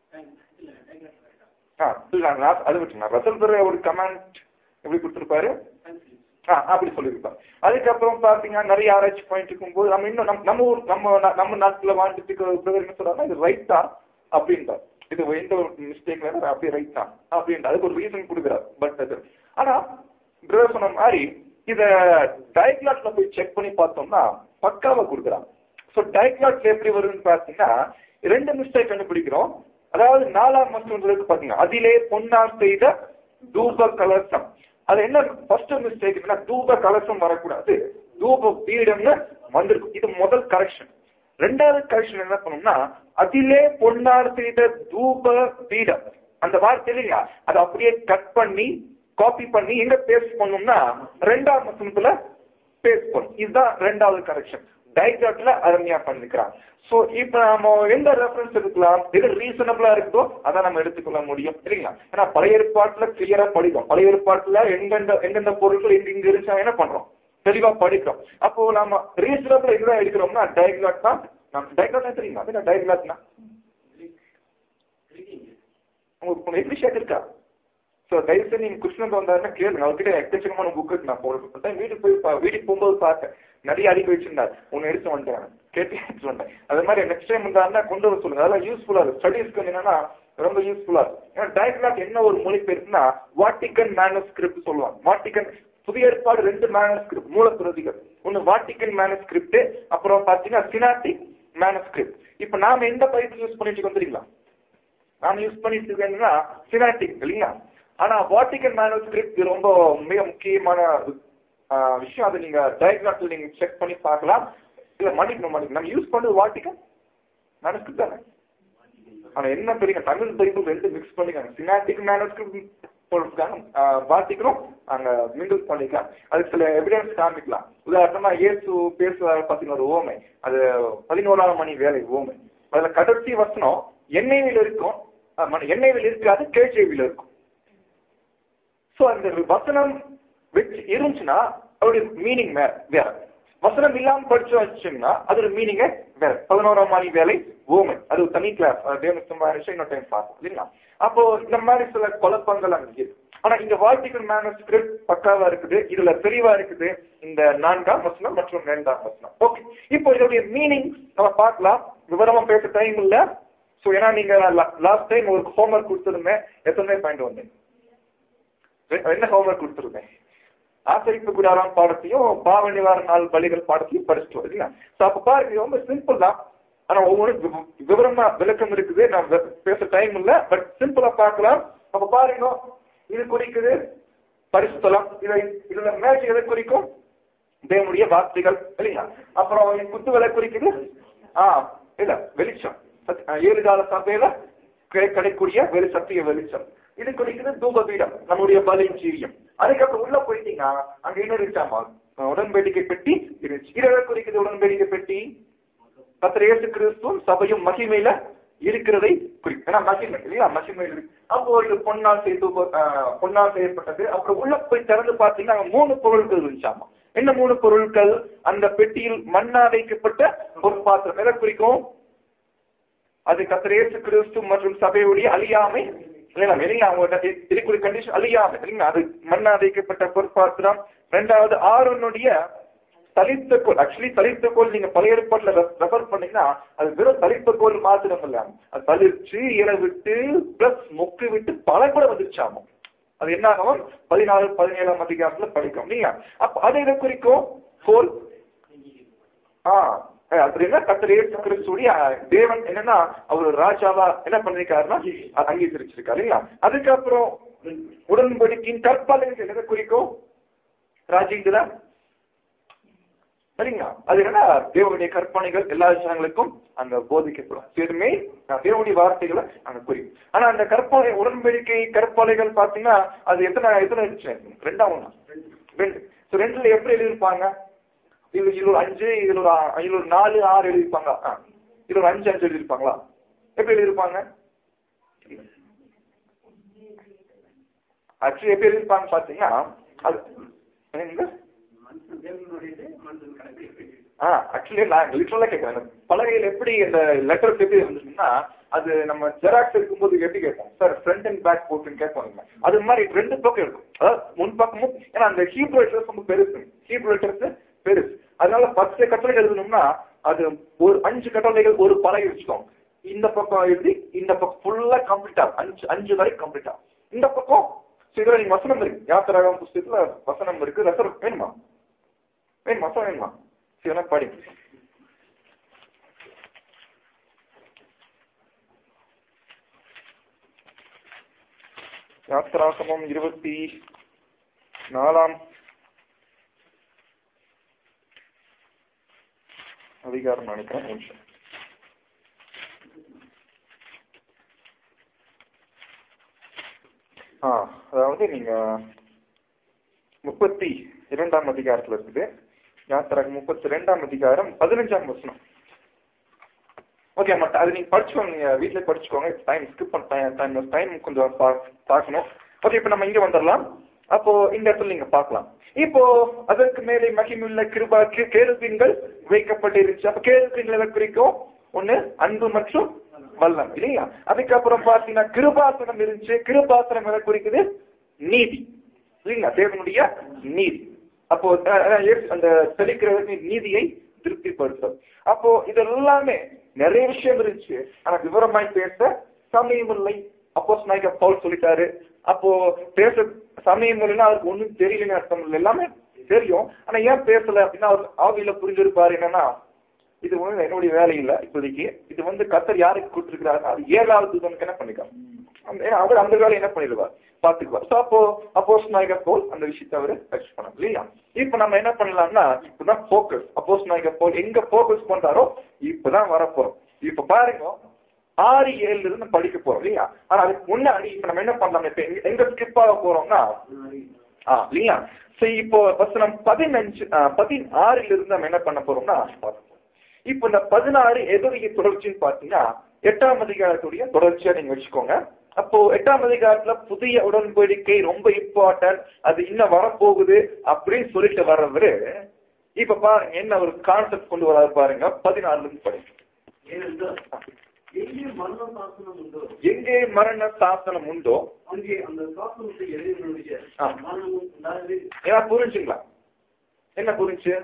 அது விட்டுங்க, ரசல் ஒரு கமெண்ட் எப்படி கொடுத்துருப்பாரு? ஆஹ் அப்படி சொல்லியிருப்பாரு. அதுக்கப்புறம் பாத்தீங்கன்னா நிறைய ஆராய்ச்சி பாயிண்ட் இருக்கும் போது நம்ம இன்னும் நம்ம ஊர் நம்ம நம்ம நாட்டுல வாழ்ந்துட்டு என்ன சொல்றாங்கன்னா இது ரைட் தான் அப்படின்றார். இது எந்த ஒரு மிஸ்டேக் வேற அப்படியே ரைட் தான் அப்படின்ற அதுக்கு ஒரு ரீசன் கொடுக்குறாரு. பட் அது ஆனா பிரதர் சொன்ன மாதிரி இத டயக்லாட்ல போய் செக் பண்ணி பார்த்தோம்னா பக்காவா கொடுக்குறாங்க. சோ டயக்லாட்ல எப்படி வருதுன்னு பாத்தீங்கன்னா ரெண்டு மிஸ்டேக் கண்டுபிடிக்கிறோம். அதாவது நாலாம் வசனத்துக்கு பாத்தீங்கன்னா அதிலே பொன்னார் செய்த தூப கலசம். அது என்ன ஃபர்ஸ்ட் மிஸ்டேக், தூப கலசம் வரக்கூடாது, தூப பீடம்னு வந்திருக்கும். இது முதல் கரெக்ஷன். ரெண்டாவது கரெக்ஷன் என்ன பண்ணோம்னா அதிலே பொன்னார் செய்த தூப பீடம் அந்த வார்த்தை இல்லையா, அதை அப்படியே கட் பண்ணி காப்பி பண்ணி எங்க பேஸ்ட் பண்ணோம்னா ரெண்டாவது வசனத்துல பேஸ்ட் பண்ணும். இதுதான் ரெண்டாவது கரெக்ஷன். டைக்ராட்ல அருமையா பண்ணிக்கிறான். சோ இப்ப நம்ம எந்த ரெஃபரன்ஸ் எடுக்கலாம், எது ரீசனபிளா இருக்குதோ அதான் நம்ம எடுத்துக்கொள்ள முடியும் இல்லைங்களா. ஏன்னா பழைய ஏற்பாட்டுல கிளியரா படிக்கும். பழைய ஏற்பாட்டுல எங்கெந்த எந்தெந்த பொருட்கள் எங்க இங்க இருந்துச்சா என்ன பண்றோம் தெளிவா படிக்கிறோம். அப்போ நம்ம ரீசனபிளா எதுதான் எடுக்கிறோம்னா டைக்ராட் தான். நம்ம டைக்ராட் தெரியுமா? அது டைக்ராட்னா உங்களுக்கு எப்படி ஷேக் இருக்கா? ஸோ தயவுசெய்து நீங்க கிருஷ்ணன் வந்தாருன்னா கேளுங்க, அவர்கிட்ட எக்கச்சக்கமான புக் இருக்கு. நான் போடுறேன் வீட்டுக்கு போய் வீட்டுக்கு போகும்போது பார்த்தேன் நிறைய அடிக்க வச்சிருந்தாரு. ஒன்னு எடுத்து வந்துட்டேன், கேட்டு எடுத்து வந்தேன். அது மாதிரி நெக்ஸ்ட் டைம் இருந்தாருன்னா கொண்டு வர சொல்லுங்க. அதெல்லாம் யூஸ்ஃபுல்லா இருக்கு. ஸ்டடீஸ்க்கு என்னன்னா ரொம்ப யூஸ்ஃபுல்லா இருக்கு. ஏன்னா டைக்ராட் என்ன ஒரு மொழி பேருக்குன்னா வாட்டிகன் மேனுஸ்கிரிப்ட் சொல்லுவாங்க. வாட்டிகன் புதிய ஏற்பாடு ரெண்டு மேனுஸ்கிரிப்ட் மூல பிரதிகள். ஒன்னு வாட்டிகன் மேனுஸ்கிரிப்ட், அப்புறம் பாத்தீங்கன்னா சினாட்டிக் மேனுஸ்கிரிப்ட். இப்ப நாம எந்த பைபிள் யூஸ் பண்ணிட்டு வந்துருங்களா? நாம யூஸ் பண்ணிட்டு இருக்கேன்னா சினாட்டிக் இல்லைங்களா. ஆனா வாட்டிகன் மேனுஸ்கிரிப்ட் ரொம்ப மிக முக்கியமான விஷயம். அதை நீங்க டைக்ராட்ல நீங்க செக் பண்ணி பார்க்கலாம். இல்ல மன்னிக்கணும் மன்னிக்கணும் நம்ம யூஸ் பண்றது வாட்டிகன் மேனுஸ்கிரிப்ட் தானே. ஆனா என்ன தெரியுங்க, தமிழ் பைபிள் ரெண்டு மிக்ஸ் பண்ணிக்காங்க. சினாட்டிக் மேனுஸ்கிரிப்ட் போட்டிருக்காங்க, வாட்டிக்கனும் அங்க மிங்கிள் பண்ணிக்கலாம். அதுக்கு சில எவிடன்ஸ் காமிக்கலாம். உதாரணமா இயேசு பேசுவார் பாத்தீங்கன்னா ஒரு ஓமை, அது பதினோராம் மணி வேலை ஓமை. அதுல கடைசி வசனம் எண்ணெயில் இருக்கும், எண்ணெயில் இருக்காது, கேழ்ச்சேவியில இருக்கும். சோ அந்த வசனம் இருந்துச்சுன்னா அவருடைய மீனிங் வேற. வசனம் இல்லாம படிச்சு வச்சுன்னா அதோட மீனிங் வேற. பதினோராம் மணி வேலை ஓமை அது ஒரு தனி கிளாஸ், இன்னொரு டைம் பார்ப்போம் இல்லைங்களா. அப்போ இந்த மாதிரி சில குழப்பங்கள் அங்க இருக்கு. ஆனா இந்த வாட்டிகன் மேனுஸ்கிரிப்ட் பக்காவா இருக்குது, இதுல தெளிவா இருக்குது இந்த நான்காம் வசனம் மற்றும் இரண்டாம் வசனம். ஓகே, இப்போ இதோடைய மீனிங் நம்ம பார்க்கலாம். விவரமா பேச டைம் இல்ல. சோ ஏன்னா நீங்க லாஸ்ட் டைம் ஒரு ஹோம்ஒர்க் கொடுத்துருந்தேன். எத்தனை பாயிண்ட் வந்தேன்? என்ன ஹோம்ஒர்க் கொடுத்துருந்தேன்? ஆசரிப்பு கூடாரம் பாடத்தையும் பாவ நிவாரண நாள் பலிகள் பாடத்தையும் படிச்சுட்டு வருதுங்களா. சோ அப்ப பாருங்க ரொம்ப சிம்பிள் தான். ஆனா ஒவ்வொரு விவரமா விளக்கம் இருக்குது. நான் பேச டைம் இல்ல, பட் சிம்பிளா பார்க்கலாம். அப்ப பாருங்க, இது குறிக்குது பரிசுத்தலம். இதை இதுல மேட்ச் எதை குறிக்கும்? தேவனுடைய வார்த்தைகள் இல்லைங்களா. அப்புறம் குத்து விலை குறிக்குது ஆஹ் இல்ல வெளிச்சம். ஏழு கால சபையில கிடைக்கூடிய வெளி சத்திய வெளிச்சம். இது குறிக்கிறது தூப பீடம், நம்முடைய பலி ஜீவியம். அதுக்கப்புறம் உள்ள போயிட்டீங்கன்னா அங்க என்ன இருந்துச்சாமா? உடன்படிக்கை பெட்டி இருந்துச்சு. இதை குறிக்கிறது உடன்படிக்கை பெட்டி கர்த்தர் இயேசு கிறிஸ்துவும் சபையும் மகிமையில இருக்கிறதை குறிக்கும். ஏன்னா மகிமை இல்லையா, மகிமையில் இருக்கு. அப்போ இது பொன்னால் செய்து பொன்னால் செய்யப்பட்டது. அப்புறம் உள்ள போய் திறந்து பார்த்தீங்கன்னா மூணு பொருட்கள் இருந்துச்சாமா. என்ன மூணு பொருட்கள்? அந்த பெட்டியில் மண்ணா வைக்கப்பட்ட ஒரு பாத்திரம். எதை குறிக்கும்? அது கர்த்தர் இயேசு கிறிஸ்து மற்றும் சபையுடைய அழியாமை இல்லைங்களா, கண்டிஷன் அழியாமை இல்லைங்களா, அது மண்ணா வைக்கப்பட்ட பொற்பாத்திரம். ரெண்டாவது ஆரோனுடைய தலித்த கோல். ஆக்சுவலி தலித்த கோல் நீங்க பழைய ஏற்பாட்டுல ரெஃபர் பண்ணீங்கன்னா அது வெறும் தலித்த கோல் மாத்திரம் இல்ல, அது தளிர்ச்சு இலை விட்டு பிளஸ் மொக்கு விட்டு பல கூட வந்துருச்சாமோ. அது என்ன ஆகும்? பதினாலு பதினேழாம் அதிகாரத்துல படிக்கும் இல்லையா. அப்ப அதை இதை குறிக்கும் கோல். ஆஹ் அப்படின்னா கர்த்தர் இயேசு கிறிஸ்துடைய தேவன் என்னன்னா அவர் ராஜாவா என்ன பண்ணிருக்காருன்னா அங்கீகரிச்சிருக்காரு இல்லையா. அதுக்கப்புறம் உடன்படிக்கையின் கற்பனைகள் எதை குறிக்கும்? ராஜீந்திர சரிங்களா. அது என்னன்னா தேவனுடைய கற்பனைகள் எல்லா விஷயங்களுக்கும் அங்க போதிக்கப்படும். எதுவுமே தேவனுடைய வார்த்தைகளை அங்க குறிக்கும். ஆனா அந்த கற்பனை உடன்படிக்கை கற்பனைகள் பாத்தீங்கன்னா அது எத்தனை எத்தனை இருந்துச்சு? ரெண்டா ஒண்ணா? ரெண்டு. ரெண்டுல எப்படி எழுதியிருப்பாங்க? இது இதுல ஒரு அஞ்சு, இதுல ஒரு இதுல ஒரு நாலு ஆறு எழுதியிருப்பாங்க. இதுல ஒரு அஞ்சு அஞ்சு எழுதியிருப்பாங்களா? எப்படி எழுதியிருப்பாங்க? ஆக்சுவலி எப்படி எழுதியிருப்பாங்க பாத்தீங்கன்னா அது ஆக்சுவலி நான் லிட்டரலா கேட்கிறேன். பலகையில் எப்படி இந்த லெட்டர்ஸ் எப்படி இருந்துச்சுன்னா அது நம்ம ஜெராக்ஸ் இருக்கும்போது எப்படி கேட்போம் சார் ஃப்ரண்ட் அண்ட் பேக் போட்டுன்னு கேட்பாங்க. அது மாதிரி ரெண்டு பக்கம் இருக்கும். அதாவது முன் பக்கமும், ஏன்னா அந்த ஹீப்ரூ லெட்டர்ஸ் ரொம்ப பெருசு, ஹீப்ரூ லெட்டர்ஸ் பெருசு. அதனால பத்து கட்டளை எழுதணும்னா அது ஒரு அஞ்சு கட்டளைகள் ஒரு பலகை வச்சுக்கோங்க. இந்த பக்கம் எழுதி இந்த பக்கம் ஃபுல்லா கம்ப்ளீட் ஆகும். அஞ்சு அஞ்சு வரைக்கும் கம்ப்ளீட் ஆகும். இந்த பக்கம் இதுல நீங்க வசனம் இருக்கு, யாத்திராகம் புஸ்தகத்துல வசனம் இருக்கு. ரெஃபர் வேணுமா? வேணுமா சார்? வேணுமா? சரி படி. யாத்திராகமம் இருபத்தி நாலாம் அதிகாரம் நினைக்கிறேன். நிமிஷம் ஆஹ் அதாவது நீங்க முப்பத்தி இரண்டாம் அதிகாரத்துல இருக்குது. யாத்திராகம் முப்பத்தி ரெண்டாம் அதிகாரம் பதினஞ்சாம் வசனம். ஓகே மட்ட அது நீங்க படிச்சுக்கோங்க, நீங்க வீட்டுல படிச்சுக்கோங்க. டைம் ஸ்கிப் பண்ண டைம் கொஞ்சம் பார்க்கணும். ஓகே இப்ப நம்ம இங்க வந்துடலாம். அப்போ இந்த இடத்துல நீங்க பார்க்கலாம். இப்போ அதற்கு மேலே மகிமுள்ள கிருபா கேருபீன்கள் வைக்கப்பட்டிருந்துச்சு. அப்ப கேருபீன்கள் எதை குறிக்கும்? ஒண்ணு அன்பு மற்றும் வல்லம் இல்லையா. அதுக்கப்புறம் பாத்தீங்கன்னா கிருபாசனம் இருந்துச்சு. கிருபாசனம் எதை குறிக்குது? நீதி இல்லைங்களா, தேவனுடைய நீதி. அப்போ அந்த தெளிக்கிறது நீதியை திருப்திப்படுத்தும். அப்போ இதெல்லாமே நிறைய விஷயம் இருந்துச்சு. ஆனா விவரமாய் பேச சமயம் இல்லை. அப்போஸ்தலனாகிய பவுல் சொல்லிட்டாரு. அப்போ பேச சமயம் இல்லைன்னா அவருக்கு ஒண்ணும் தெரியலன்னு அர்த்தம் இல்லை, எல்லாமே தெரியும். ஆனா ஏன் பேசல அப்படின்னா அவர் ஆவியில புரிஞ்சிருப்பாரு என்னன்னா இது ஒண்ணு என்னுடைய வேலை இல்லை இப்போதைக்கு. இது வந்து கர்த்தர் யாருக்கு கொடுத்துருக்கிறாரு, அது ஏழாவது தூதனுக்கு என்ன பண்ணிக்கலாம், அவர் அந்த வேலை என்ன பண்ணிடுவார் பாத்துக்குவார். சோ அப்போ அப்போஸ்தலனாகிய பவுல் அந்த விஷயத்தை அவரு டச் பண்ணார் இல்லையா. இப்ப நம்ம என்ன பண்ணலாம்னா இப்பதான் போக்கஸ் அப்போஸ்தலனாகிய பவுல் எங்க போக்கஸ் பண்றாரோ இப்பதான் வரப்போறோம். இப்ப பாருங்க ஆறு ஏழுல இருந்து படிக்க போறோம் இல்லையா. ஆனா அதுக்கு முன்னாடி இப்ப நம்ம என்ன பண்ணலாம், இப்ப எங்க ஸ்கிப் ஆக போறோம்னா ஆஹ் இல்லையா. சரி இப்போ வசனம் பதினஞ்சு பதினாறுல இருந்து நம்ம என்ன பண்ண போறோம்னா இப்ப இந்த பதினாறு எதுடைய தொடர்ச்சின்னு பாத்தீங்கன்னா எட்டாம் அதிகாரத்துடைய தொடர்ச்சியா நீங்க வச்சுக்கோங்க. அப்போ எட்டாம் அதிகாரத்துல புதிய உடன்படிக்கை ரொம்ப இம்பார்ட்டன்ட், அது இன்னும் வரப்போகுது அப்படின்னு சொல்லிட்டு வர்றவரு இப்ப பாருங்க என்ன ஒரு கான்செப்ட் கொண்டு வராது பாருங்க. பதினாறுல இருந்து படிங்க. எங்கே மரண சாசனம் உண்டோ எங்கே மரண சாசனம் உண்டோ அங்கே அந்த சாசனத்தை எழுதினுடைய மரணமும் உண்டாது. ஏன்னா புரிஞ்சுங்களா, என்ன புரிஞ்சு?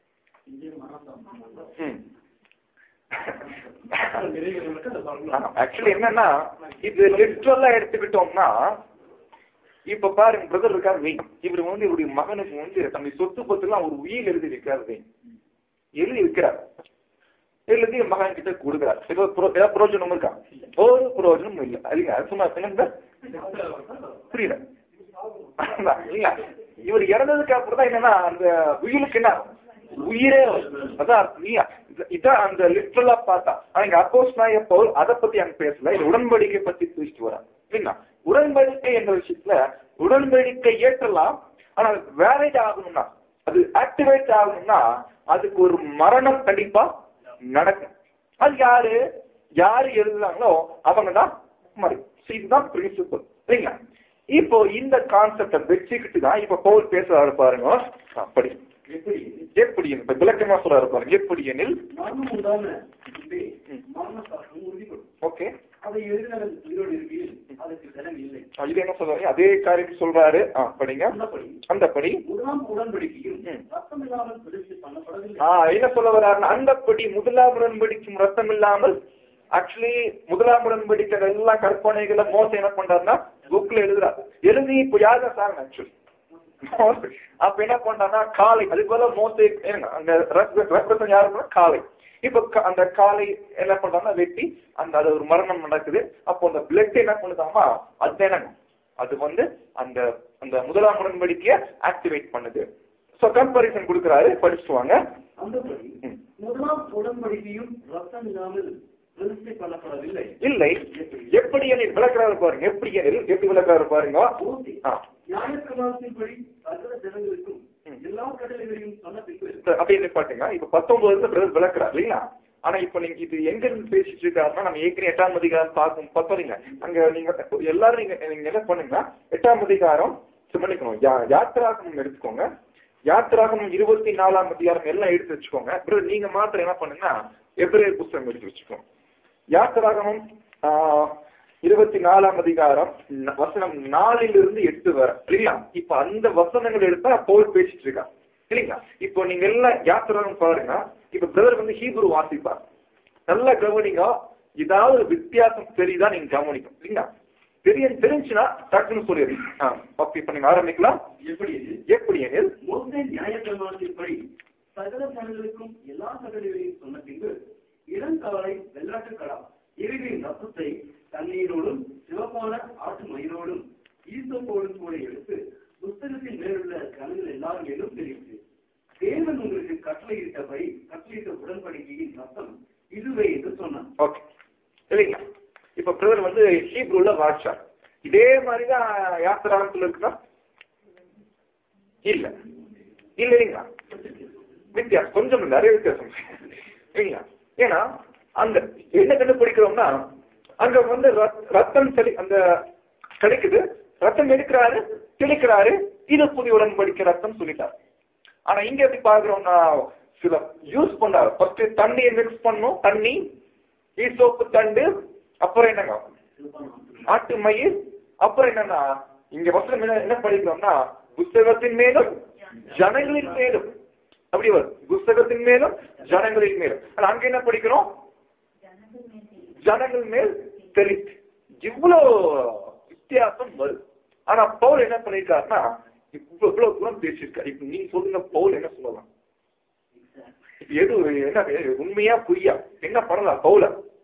ஆக்சுவலி என்னன்னா இது லிட்ரலா எடுத்துக்கிட்டோம்னா இப்ப பாருங்க பிரதர் இருக்காரு வெயின், இவரு வந்து இவருடைய மகனுக்கு வந்து தன்னுடைய சொத்து பத்துலாம் ஒரு உயிர் எழுதி இருக்கிறார். வெயின் எழுதி இருக்கிறார், எழுதி மகன் கிட்ட கொடுக்குறாரு. ஏதாவது புரோஜனம் இருக்கா? ஒரு புரோஜனமும் இல்லை. அதுங்க சும்மா புரியல இல்ல. இவர் இறந்ததுக்கு அப்புறம் தான் என்னன்னா அந்த உயிருக்கு என்ன உயிரே அதான் இல்லையா. இதான் அந்த லிட்டரலா பார்த்தா ஆனா இங்க அப்போஸ்தலனாகிய பவுல் அதை பத்தி அங்க பேசல, இது உடன்படிக்கை பத்தி பேசிட்டு வர இல்லைங்களா. உடன்படிக்கை என்ற விஷயத்துல உடன்படிக்கை ஏற்றலாம், ஆனா வேலைட் ஆகணும்னா, அது ஆக்டிவேட் ஆகணும்னா அதுக்கு ஒரு மரணம் கண்டிப்பா நடக்கும். அது யாரு யாரு எழுதுறாங்களோ அவங்க தான் மறு. இதுதான் பிரின்சிபல் இல்லைங்களா. இப்போ இந்த கான்செப்டை வச்சுக்கிட்டு தான் இப்ப பவுல் பேசுறாரு பாருங்க. அப்படி எப்படி எப்படி இப்ப விளக்கமா சொல்றாரு பாருங்க. எப்படி எனில் ஓகே இது என்ன சொல்றாரு, அதே காரியம் சொல்றாரு. படிங்க. அந்தபடி என்ன சொல்ல வர்றாருன்னா, அந்தபடி முதலாம் உடன்படிக்கும் ரத்தம் இல்லாமல், ஆக்சுவலி முதலாம் உடன்படிக்கிற எல்லா கற்பனைகளை மோச என்ன பண்றாருன்னா புக்ல எழுதுறாரு. எழுதி இப்ப யாருதான் சாங்க ஆக்சுவலி அப்ப என்ன பண்றாருன்னா காலை அதுக்கு போல மோசை அந்த ரத்தம் யாருன்னா காலை. இப்ப அந்த காலை என்ன பண்றாங்கன்னா வெட்டி அந்த அது ஒரு மரணம் நடக்குது. அப்போ அந்த பிளட் என்ன பண்ணுதாமா அது என்ன அது வந்து அந்த அந்த முதலாம் உடன்படிக்கைய ஆக்டிவேட் பண்ணுது. சோ கம்பரிசன் கொடுக்குறாரு, படிச்சுவாங்க. முதலாம் உடன்படிக்கையும் ரத்தம் இல்லாமல் இல்லை எப்படி எனில் விளக்குறாரு பாருங்க. எப்படி எனில் எப்படி விளக்குறாரு பாருங்க. அப்படின்னு பாட்டுங்க. இப்ப பத்தொன்பது விளக்குறாரு இல்லைங்களா. ஆனா இப்ப நீங்க இது எங்க இருந்து பேசிட்டு இருக்காருன்னா, நம்ம ஏற்கனவே எட்டாம் அதிகாரம் பார்க்கும் பத்தீங்க அங்க நீங்க எல்லாரும் நீங்க நீங்க என்ன பண்ணுங்க, எட்டாம் அதிகாரம் பண்ணிக்கணும். யாத்திராகமம் எடுத்துக்கோங்க. யாத்திராகமம் இருபத்தி நாலாம் அதிகாரம் எல்லாம் எடுத்து வச்சுக்கோங்க. நீங்க மாத்திரம் என்ன பண்ணுங்கன்னா எபிரேயர் புத்தகம் எடுத்து வச்சுக்கோங்க. யாத்திராகமம் ஆஹ் இருபத்தி நாலாம் அதிகாரம் வசனம் நாலில் இருந்து எட்டு வர இல்லைங்களா. இப்ப அந்த வசனங்கள் எடுத்தா பவுல் பேசிட்டு இருக்கா இல்லைங்களா. இப்போ நீங்க எல்லாம் யாத்திராகம் பாருங்க. இப்ப பிரதர் வந்து ஹீப்ரு வாசிப்பார், நல்லா கவனிங்க. ஏதாவது வித்தியாசம் தெரியுதா நீங்க கவனிக்கும் இல்லைங்களா. தெரிய தெரிஞ்சுன்னா டக்குன்னு சொல்லிடுறீங்க. இப்ப நீங்க ஆரம்பிக்கலாம். எப்படி எப்படி எனில் நியாயப்பிரமாணத்தின்படி சகல பணிகளுக்கும் எல்லா சகலைகளையும் சொன்ன பின்பு இளங்காலை வெள்ளாட்டுக்கடா இறுதியின் ரத்தத்தை தண்ணீரோடும் சிவப்பான ஆட்டு மயிரோடும் ஈசப்போடும் கூட எடுத்து புத்தகத்தின் மேலுள்ள கண்கள் எல்லாரும் மேலும் தெரிவித்து தேவன் உங்களுக்கு கட்டளையிட்டபடி கட்டளையிட்ட உடன்படிக்கையின் ரத்தம் இதுவே என்று சொன்னான். ஓகே இல்லைங்களா. இப்ப பிரதர் வந்து ஹீப்ருல வாட்சா இதே மாதிரிதான் யாத்திராகத்துல இருக்குதா இல்ல இல்லைங்களா. வித்தியாசம் கொஞ்சம் இல்லை, நிறைய வித்தியாசம் இல்லைங்களா. ஏன்னா அந்த என்ன கண்டுபிடிக்கிறோம்னா அங்க வந்து ரத்தம் தெளி அந்த கிடைக்குது, ரத்தம் எடுக்கிறாரு தெளிக்கிறாரு, இது புதிய உடன்படிக்கை ரத்தம் சொல்லிட்டாரு. ஆனா இங்க எப்படி பாக்குறோம்னா சில யூஸ் பண்றாரு. ஃபர்ஸ்ட் தண்ணியை மிக்ஸ் பண்ணும், தண்ணி ஈசோப்பு தண்டு, அப்புறம் என்னங்க ஆட்டு மயிர், அப்புறம் என்னன்னா இங்க வசனம் என்ன படிக்கிறோம்னா புத்தகத்தின் மேலும் ஜனங்களின் மேலும் அப்படி வரும். புத்தகத்தின் மேலும் ஜனங்களின் மேலும். ஆனா அங்க என்ன படிக்கிறோம் ஜனங்கள் மேல் தெளித்து. இவ்வளவு வித்தியாசம் வரும். ஆனா பவுல் என்ன பண்ணிருக்காருன்னா இவ்வளவு இவ்வளவு தூரம் பேசியிருக்காரு. இப்ப நீங்க சொல்லுங்க பவுல் என்ன சொல்லலாம், எது என்ன உண்மையா புரியா என்ன பண்ணலாம் பவுல?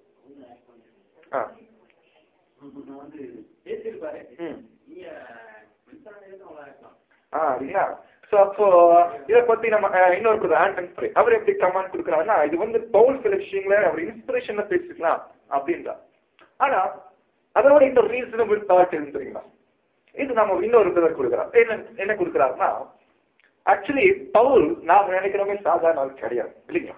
அப்போ இத பத்தி நம்ம இன்னொரு ஆண்டன் அவர் எப்படி கமெண்ட் கொடுக்குறாருன்னா இது வந்து பவுல் சில விஷயங்கள அவர் இன்ஸ்பிரேஷன்ல பேசிக்கலாம் அப்படின்றா. ஆனா அதோட இந்த ரீசனபிள் தாட் இருந்துறீங்களா, இது நம்ம இன்னொரு விதம் கொடுக்குறோம். என்ன என்ன கொடுக்குறாருன்னா ஆக்சுவலி பவுல் நாம் நினைக்கிறவங்க சாதாரண ஆள் கிடையாது இல்லைங்களா.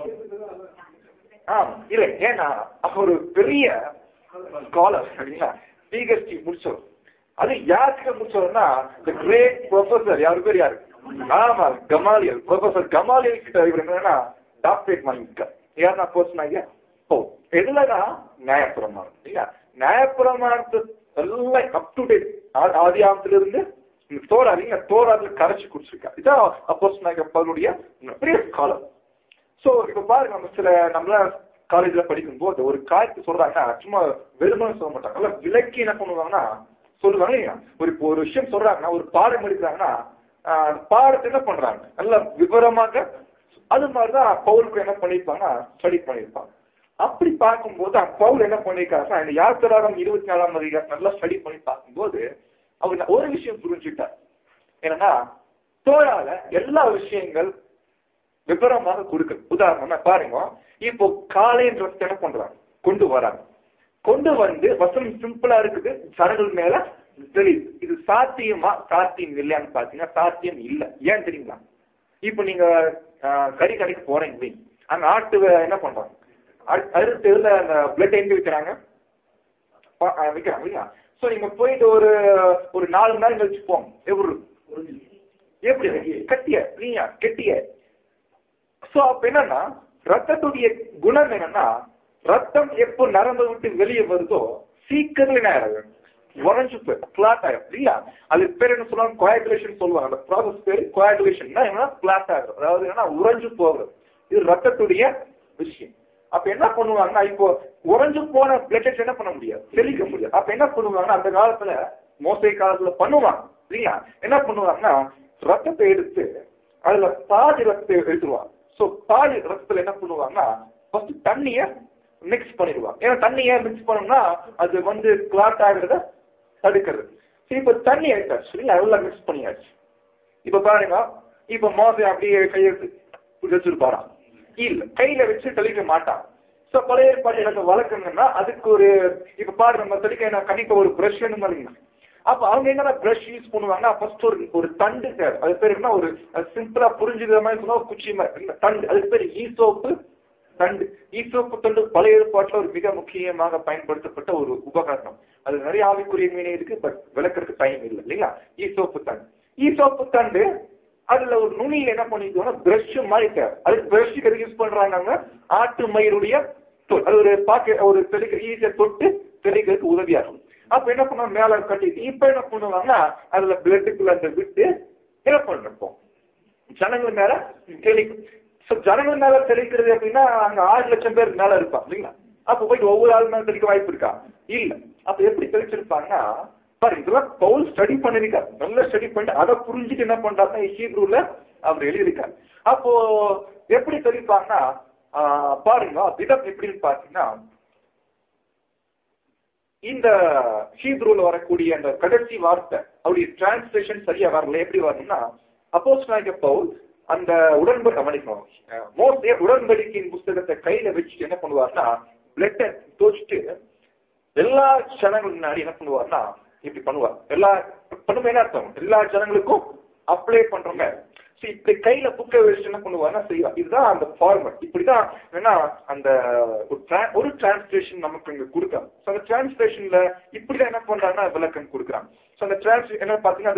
ஆஹ் இல்லை, ஏன்னா ஒரு பெரிய ஸ்காலர் அப்படிங்களா, பிஹெச்டி முடிச்சவர். அது யாருக்கு முடிச்சவர்னா the great professor யாரு பேர் யாரு ஆமா கமாலியல், ப்ரொஃபசர் கமாலியல் கிட்ட இவர் என்னன்னா டாக்டரேட் வாங்கியிருக்கார். யாருன்னா போச்சுனாங்க ஓ எதுலனா நியாயப்பிரமாணம் இல்லையா. நியாயப்பிரமாணத்து எல்லாம் அப் டு டேட் ஆதி ஆமத்துல இருந்து தோரா இல்லைங்க தோராதுல கரைச்சி குடிச்சிருக்காரு. இதான் அப்போஸ்தலனாகிய பவுலுடைய பெரிய ஸ்காலர். சோ இப்ப பாருங்க நம்ம சில நம்மள காலேஜ்ல படிக்கும் போது ஒரு காரியத்தை சொல்றாங்கன்னா சும்மா வெறுமனு சொல்ல மாட்டாங்க, நல்லா விளக்கி என்ன பண்ணுவாங்கன்னா சொல்லுவாங்க இல்லையா. ஒரு இப்போ ஒரு விஷயம் சொல்றாங்கன்னா ஒரு பாடம் எடுக்கிறாங்கன்னா பாடத்தை என்ன பண்றாங்க நல்லா விவரமாக. அது மாதிரிதான் பவுலுக்கு என்ன பண்ணிருப்பாங்கன்னா ஸ்டடி பண்ணிருப்பாங்க. அப்படி பார்க்கும்போது பவுல் என்ன பண்ணிருக்காருன்னா இந்த யாத்திராகம் இருபத்தி நாலாம் அதிகாரம் நல்லா ஸ்டடி பண்ணி பார்க்கும்போது அவர் ஒரு விஷயம் புரிஞ்சுட்டார். என்னன்னா தோழால எல்லா விஷயங்கள் விபரமாக கொடுக்குது. உதாரணமா பாருங்க, இப்போ காலைன்ற என்ன பண்றாங்க, கொண்டு வராங்க. கொண்டு வந்து வசனம் சிம்பிளா இருக்குது, ஜனங்கள் மேல தெரியுது. இது சாத்தியமா சாத்தியம் இல்லையான்னு பாத்தீங்கன்னா சாத்தியம் இல்லை. ஏன் தெரியுங்களா? இப்ப நீங்க கறி கடைக்கு போறீங்க, அங்க ஆட்டு என்ன பண்றாங்க, அறுத்து அந்த பிளட் எங்க விற்கிறாங்க, விற்கிறாங்க இல்லையா? சோ நீங்க போயிட்டு ஒரு ஒரு நாலு மணி நேரம் கழிச்சு போங்க, எப்படி எப்படி கட்டிய இல்லையா, கெட்டிய. சோ அப்ப என்னன்னா ரத்தத்துடைய குணம் என்னன்னா, ரத்தம் எப்போ நரம்பு விட்டு வெளியே வருதோ சீக்கிரம் என்ன ஆயிடும், உறைஞ்சு போய் கிளாட் ஆயிடும் இல்லையா? அது பேர் என்ன சொல்லுவாங்க, கோயாகுலேஷன் சொல்லுவாங்க. அந்த ப்ராசஸ் பேரு கோயாகுலேஷன். என்ன கிளாட் ஆகும், அதாவது என்னன்னா உறைஞ்சு போகுது. இது ரத்தத்துடைய விஷயம். அப்ப என்ன பண்ணுவாங்கன்னா, இப்போ உறைஞ்சு போன பிளட் என்ன பண்ண முடியாது, தெளிக்க முடியாது. அப்ப என்ன பண்ணுவாங்கன்னா, அந்த காலத்துல மோசை காலத்துல பண்ணுவாங்க இல்லையா, என்ன பண்ணுவாங்கன்னா ரத்தத்தை எடுத்து அதுல பாதி ரத்தத்தை எடுத்துருவாங்க. சோ பாதி ரத்தத்துல என்ன பண்ணுவாங்கன்னா ஃபர்ஸ்ட் தண்ணிய மிக்ஸ் பண்ணிடுவாங்க. ஏன்னா தண்ணிய மிக்ஸ் பண்ணோம்னா அது வந்து கிளாட் ஆகுறத தடுக்கிறது. இப்ப தண்ணி ஆயிட்டாச்சு இல்லையா, அதெல்லாம் மிக்ஸ் பண்ணியாச்சு. இப்ப பாருங்க, இப்ப மோசை அப்படியே கையெழுத்து வச்சிருப்பாரா, இல்ல கையில வச்சு தெளிக்க மாட்டான். சோ பழைய ஏற்பாடு எனக்கு வழக்கம்னா அதுக்கு ஒரு, இப்ப பாரு நம்ம தெளிக்க கண்டிப்பா ஒரு பிரஷ் வேணும். அப்ப அவங்க என்ன பிரஷ் யூஸ் பண்ணுவாங்கன்னா ஃபர்ஸ்ட் ஒரு ஒரு தண்டு தேவை. அது பேர் என்ன, ஒரு சிம்பிளா புரிஞ்சுக்கிற மாதிரி சொன்னா ஒரு குச்சி மாதிரி தண்டு, அதுக்கு பேர் ஈசோப்பு தண்டு. ஈசோப்பு தண்டு பழைய ஏற்பாட்டுல ஒரு மிக முக்கியமாக பயன்படுத்தப்பட்ட ஒரு உபகரணம். அது நிறைய ஆவிக்குரிய மீனே இருக்கு, பட் விளக்குறதுக்கு டைம் இல்லை இல்லைங்களா. ஈசோப்பு தண்டு, ஈசோப்பு தண்டு அதுல ஒரு நுனியில என்ன பண்ணிக்கோன்னா பிரஷ் மாதிரி தேவை. அதுக்கு பிரஷுக்கு எது யூஸ் பண்றாங்க, ஆட்டு மயிருடைய தோல். அது ஒரு பாக்க ஒரு தெளிக்க ஈஸியா தொட்டு தெளிக்கிறதுக்கு உதவியா இருக்கும். அப்ப என்ன பண்ண மேல கட்டிட்டு இப்ப என்ன பண்ணுவாங்கன்னா அதுல பிளட்டுக்குள்ள அந்த விட்டு என்ன பண்றோம், ஜனங்கள் மேல தெளிக்கும். ஜனங்கள் மேல தெளிக்கிறது அப்படின்னா அங்க ஆறு லட்சம் பேர் மேல இருப்பாங்க இல்லைங்களா. அப்ப போயிட்டு ஒவ்வொரு ஆள் மேல தெளிக்க வாய்ப்பு இருக்கா, இல்ல. அப்ப எப்படி தெளிச்சிருப்பாங்கன்னா பாரு, இதெல்லாம் பவுல் ஸ்டடி பண்ணிருக்காரு, நல்லா ஸ்டடி பண்ணிட்டு அதை புரிஞ்சுட்டு என்ன பண்றாருன்னா ஹீப்ரூல அவர் எழுதியிருக்காரு. அப்போ எப்படி தெளிப்பாங்கன்னா பாருங்க, விதம் எப்படின்னு பாத்தீங்கன்னா, இந்த ஹீப்ரூல வரக்கூடிய அந்த கடைசி வார்த்தை அவருடைய டிரான்ஸ்லேஷன் சரியா வரல. எப்படி வரணும்னா, அப்போஸ்தலனாகிய பவுல் அந்த உடன்படி கவனிக்கணும், மோசே உடன்படிக்கையின் புஸ்தகத்தை கையில வச்சுட்டு என்ன பண்ணுவார்னா பிளட்டை தோச்சிட்டு எல்லா ஜனங்களுக்கு முன்னாடி என்ன பண்ணுவார்னா இப்படி பண்ணுவார். எல்லா பண்ணுமே என்ன அர்த்தம், எல்லா ஜனங்களுக்கும் அப்ளை பண்றோங்க. இப்படி கையில புக்கை வச்சு என்ன பண்ணுவாருன்னா செய்வார். இதுதான் அந்த ஃபார்மட். இப்படிதான் ஏன்னா அந்த ஒரு டிரான்ஸ்லேஷன் நமக்கு இங்க கொடுக்கலாம். அந்த டிரான்ஸ்லேஷன்ல இப்படிதான் என்ன பண்றாங்கன்னா விளக்கம் கொடுக்குறாங்க. அந்த டிரான்ஸ்லேஷன் என்ன பாத்தீங்கன்னா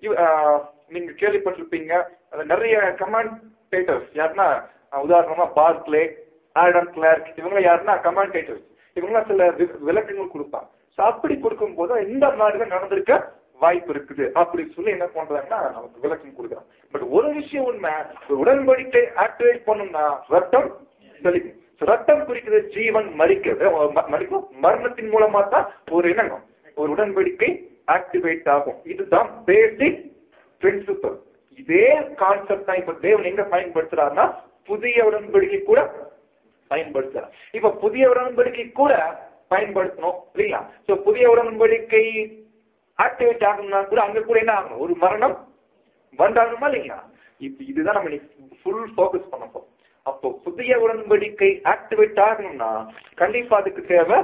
அது நீங்க கேள்விப்பட்டிருப்பீங்க, அது நிறைய கமெண்டேட்டர்ஸ் யாருன்னா, உதாரணமா பார்க்லே, ஆடம் கிளார்க், இவங்க யாருன்னா கமெண்டேட்டர்ஸ், இவங்க சில விளக்கங்கள் கொடுப்பாங்க. அப்படி கொடுக்கும் போது இந்த மாதிரிதான் நடந்திருக்க வாய்ப்பு இருக்குது அப்படின்னு சொல்லி என்ன பண்றாங்கன்னா நமக்கு விளக்கம் கொடுக்குறாங்க. பட் ஒரு விஷயம் உண்மை, உடன்படிக்கை ஆக்டிவேட் பண்ணணும்னா ரத்தம் தெளிக்கும். ரத்தம் குறிக்கிறது ஜீவன் மறிக்கிறது, மறிக்கும் மரணத்தின் மூலமா தான் ஒரு இணங்கம் ஒரு உடன்படிக்கை ஆக்டிவேட் ஆகும். இதுதான் பேசிக் பிரின்சிபல். இதே கான்செப்ட் தான் இப்ப தேவன் எங்க பயன்படுத்துறாருன்னா புதிய உடன்படிக்கை கூட பயன்படுத்துறார். இப்ப புதிய உடன்படிக்கை கூட பயன்படுத்தணும் இல்லையா. சோ புதிய உடன்படிக்கை ஆக்டிவேட் ஆகணும்னா கூட அங்க கூட என்ன ஆகணும், ஒரு மரணம் வந்தாகணுமா இல்லைங்களா. இப்ப இதுதான் நம்ம ஃபுல் ஃபோக்கஸ் பண்ணப்போம். அப்போ புதிய உடன்படிக்கை ஆக்டிவேட் ஆகணும்னா கண்டிப்பா அதுக்கு தேவை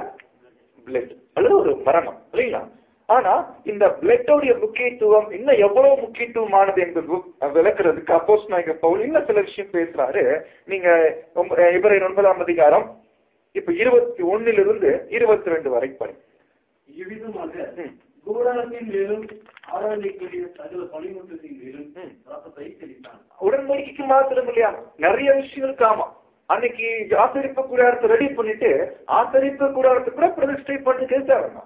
பிளட் அல்லது ஒரு மரணம் இல்லைங்களா. ஆனா இந்த பிளட்டோடைய முக்கியத்துவம் இன்னும் எவ்வளவு முக்கியத்துவமானது என்பது விளக்குறதுக்கு அப்போஸ்தலனாகிய பவுல் இன்னும் சில விஷயம் பேசுறாரு. நீங்க எபிரேயர் ஒன்பதாம் அதிகாரம் இப்ப இருபத்தி ஒண்ணுல இருந்து இருபத்தி ரெண்டு வரை பாருங்க. இவ்விதமாக கூடாரத்தின் மேலும் ஆராதனைக்குரிய சகல பணிமுட்டத்தின் மேலும் ரத்தத்தை தெளித்தான். உடன்படிக்கைக்கு மாத்திரம் இல்லையா, நிறைய விஷயங்களுக்கு. ஆமா, அன்னைக்கு ஆசரிப்பு கூடாரத்தை ரெடி பண்ணிட்டு ஆசரிப்பு கூடாரத்தை கூட பிரதிஷ்டை பண்ணி கேட்டாங்க.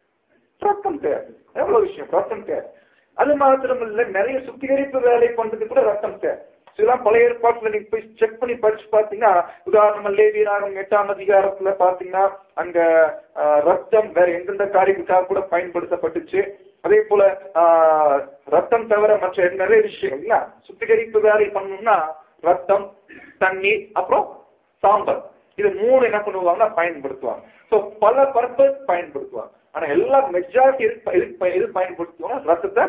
ரத்தம் தேவை, எவ்வளவு விஷயம், ரத்தம் தேவை. அது மாத்திரம் இல்ல, நிறைய சுத்திகரிப்பு வேலை பண்றது கூட ரத்தம் தேவை. இதெல்லாம் பழைய ஏற்பாட்டுல நீங்க போய் செக் பண்ணி படிச்சு பாத்தீங்கன்னா, உதாரணம் லேவியராகும் எட்டாம் அதிகாரத்துல பாத்தீங்கன்னா அங்க ரத்தம் வேற எந்தெந்த காரியத்துக்காக கூட பயன்படுத்தப்பட்டுச்சு. அதே போல ஆஹ் ரத்தம் தவிர மற்ற நிறைய விஷயம் இல்ல, சுத்திகரிப்பு வேலை பண்ணணும்னா ரத்தம், தண்ணீர், அப்புறம் சாம்பல், இது மூணு என்ன பண்ணுவாங்கன்னா பயன்படுத்துவாங்க. சோ பல பர்பஸ் பயன்படுத்துவாங்க. ஆனா எல்லா மெஜாரிட்டி எது பயன்படுத்துவாங்கன்னா ரத்தத்தை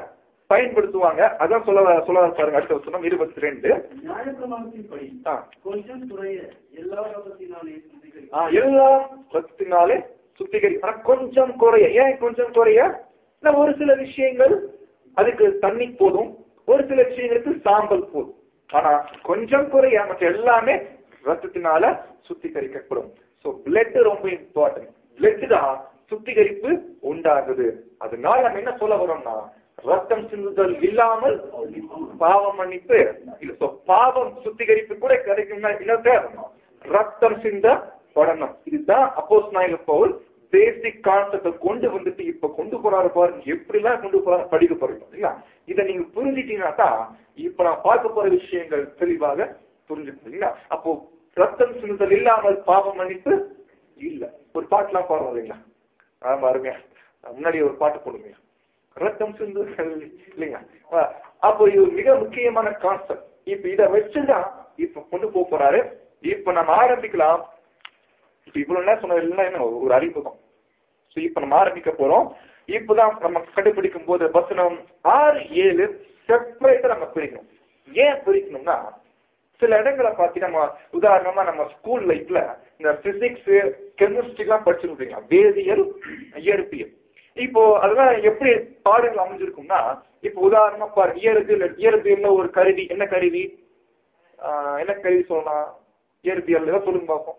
பயன்படுத்துவாங்க. அதான் சொல்ல சொல்ல பாருங்க. அடுத்த வசனம் இருபத்தி ரெண்டு. நியாயப்பிரமாணத்தின்படி கொஞ்சம் குறைய எல்லா ரத்தத்தினாலே எல்லா ரத்தத்தினாலே சுத்திகரி. ஆனா கொஞ்சம் குறைய. ஏன் கொஞ்சம் குறைய? ஒரு சில விஷயங்கள் அதுக்கு தண்ணி போதும், ஒரு சில விஷயங்களுக்கு சாம்பல் போதும். ஆனா கொஞ்சம் குறைய மற்ற எல்லாமே ரத்தத்தினால சுத்திகரிக்கப்படும். சோ பிளட் ரொம்ப இம்பார்ட்டன்ட். பிளட் தான் சுத்திகரிப்பு உண்டாகுது. அதனால நம்ம என்ன சொல்ல வரோம்னா, ரத்தம் சிந்துதல் இல்லாமல் பாவம் மன்னிப்பு இல்ல. பாவம் சுத்திகரிப்பு கூட கிடைக்கும்னா என்ன? ரத்தம் சிந்த படணும். இதுதான் அப்போஸ்தலனாகிய பவுல் பேசிக் கான்செப்ட கொண்டு வந்துட்டு இப்ப கொண்டு போறாரு பாருங்க. எப்படி எல்லாம் கொண்டு போறாரு படிக்க போறீங்க இல்லையா? இதை நீங்க புரிஞ்சிட்டீங்கன்னா தான் இப்ப நான் பார்க்க போற விஷயங்கள் தெளிவாக புரிஞ்சுக்கிறீங்களா? அப்போ ரத்தம் சிந்துதல் இல்லாமல் பாவம் மன்னிப்பு இல்ல. ஒரு பாட்டுலாம் பாடுறோம் இல்லைங்களா? ஆமா அருமையா. முன்னாடி ஒரு பாட்டு போடுங்க, ரத்தம் சிந்து இல்லைங்க. அப்போ இது மிக முக்கியமான கான்செப்ட். இப்ப இதை வச்சுதான் இப்ப கொண்டு போக போறாரு. இப்ப நம்ம ஆரம்பிக்கலாம். இப்ப இவ்வளவு நேரம் சொன்னது எல்லாம் என்ன ஒரு அறிமுகம். இப்ப நம்ம ஆரம்பிக்க போறோம். இப்பதான் நம்ம கண்டுபிடிக்கும் போது வசனம் ஆறு ஏழு செப்பரேட்டா நம்ம பிரிக்கணும். ஏன் பிரிக்கணும்னா, சில இடங்களை பார்த்து நம்ம உதாரணமா நம்ம ஸ்கூல் லைஃப்ல இந்த பிசிக்ஸ் கெமிஸ்ட்ரி எல்லாம் படிச்சிருக்கீங்க, வேதியியல் இயற்பியல். இப்போ அதெல்லாம் எப்படி பாடங்கள் அமைஞ்சிருக்கும்னா, இப்போ உதாரணமா பாரு, இயற்பியல் இயற்பியல்ல ஒரு கருவி, என்ன கருவி என்ன கருவி சொல்லலாம்? இயற்பியல் ஏதாவது சொல்லுங்க பார்ப்போம்.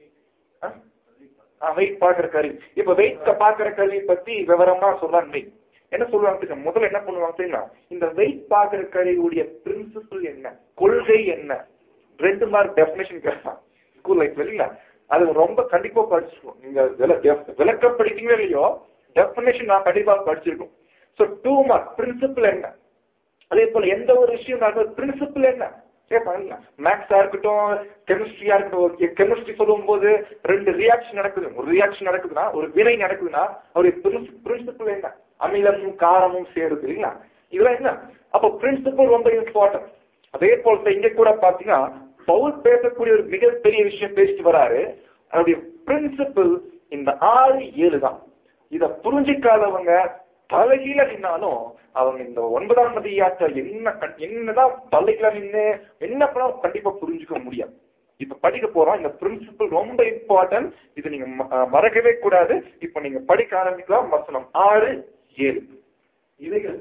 வெயிட் பாக்குற கருவி. இப்ப வெயிட் பாக்குற கருவி பத்தி விவரமா சொல்லலாம். என்ன சொல்லுவாங்க முதல்ல என்ன பண்ணுவாங்க, இந்த வெயிட் பாக்குற கருவியுடைய பிரின்சிபிள் என்ன, கொள்கை என்ன, ரெண்டு மார்க் டெபினேஷன் கேட்பான் ஸ்கூல் லைஃப்ல இல்லைங்களா? அது ரொம்ப கண்டிப்பா படிச்சிருக்கோம். நீங்க விளக்கம் படிப்பீங்களோ இல்லையோ, டெபினேஷன் நான் கண்டிப்பா படிச்சிருக்கோம். சோ டூ மார்க் பிரின்சிபிள் என்ன. அதே போல எந்த ஒரு விஷயம் பிரின்சிபிள் என்ன கேட்பாங்க. மேக்ஸா இருக்கட்டும், கெமிஸ்ட்ரியா இருக்கட்டும். கெமிஸ்ட்ரி சொல்லும் போது ரெண்டு ரியாக்ஷன் நடக்குது. ஒரு ரியாக்ஷன் நடக்குதுன்னா, ஒரு வினை நடக்குதுன்னா அவருடைய பிரின்சிபிள் என்ன, அமிலமும் காரமும் சேருது இல்லைங்களா? இதெல்லாம் என்ன? அப்போ பிரின்சிபிள் ரொம்ப இம்பார்ட்டன்ட். அதே போல இங்க கூட பாத்தீங்கன்னா பவுல் பேசக்கூடிய ஒரு மிகப்பெரிய விஷயம் பேசிட்டு வராரு. அவருடைய பிரின்சிபிள் இந்த ஆறு ஏழு தான். இத புரிஞ்சிக்காதவங்க தலைகீழ நின்னாலும் அவங்க இந்த ஒன்பதாம் அதிகாரத்தை என்ன என்னதான் தலைகீழ நின்று என்ன பண்ண கண்டிப்பா புரிஞ்சுக்க முடியாது. இப்ப படிக்க போறோம். இந்த பிரின்சிபிள் ரொம்ப இம்பார்ட்டன்ட். இது நீங்க மறக்கவே கூடாது. இப்ப நீங்க படிக்க ஆரம்பிக்கலாம். வசனம் ஆறு ஏழு. இவைகள்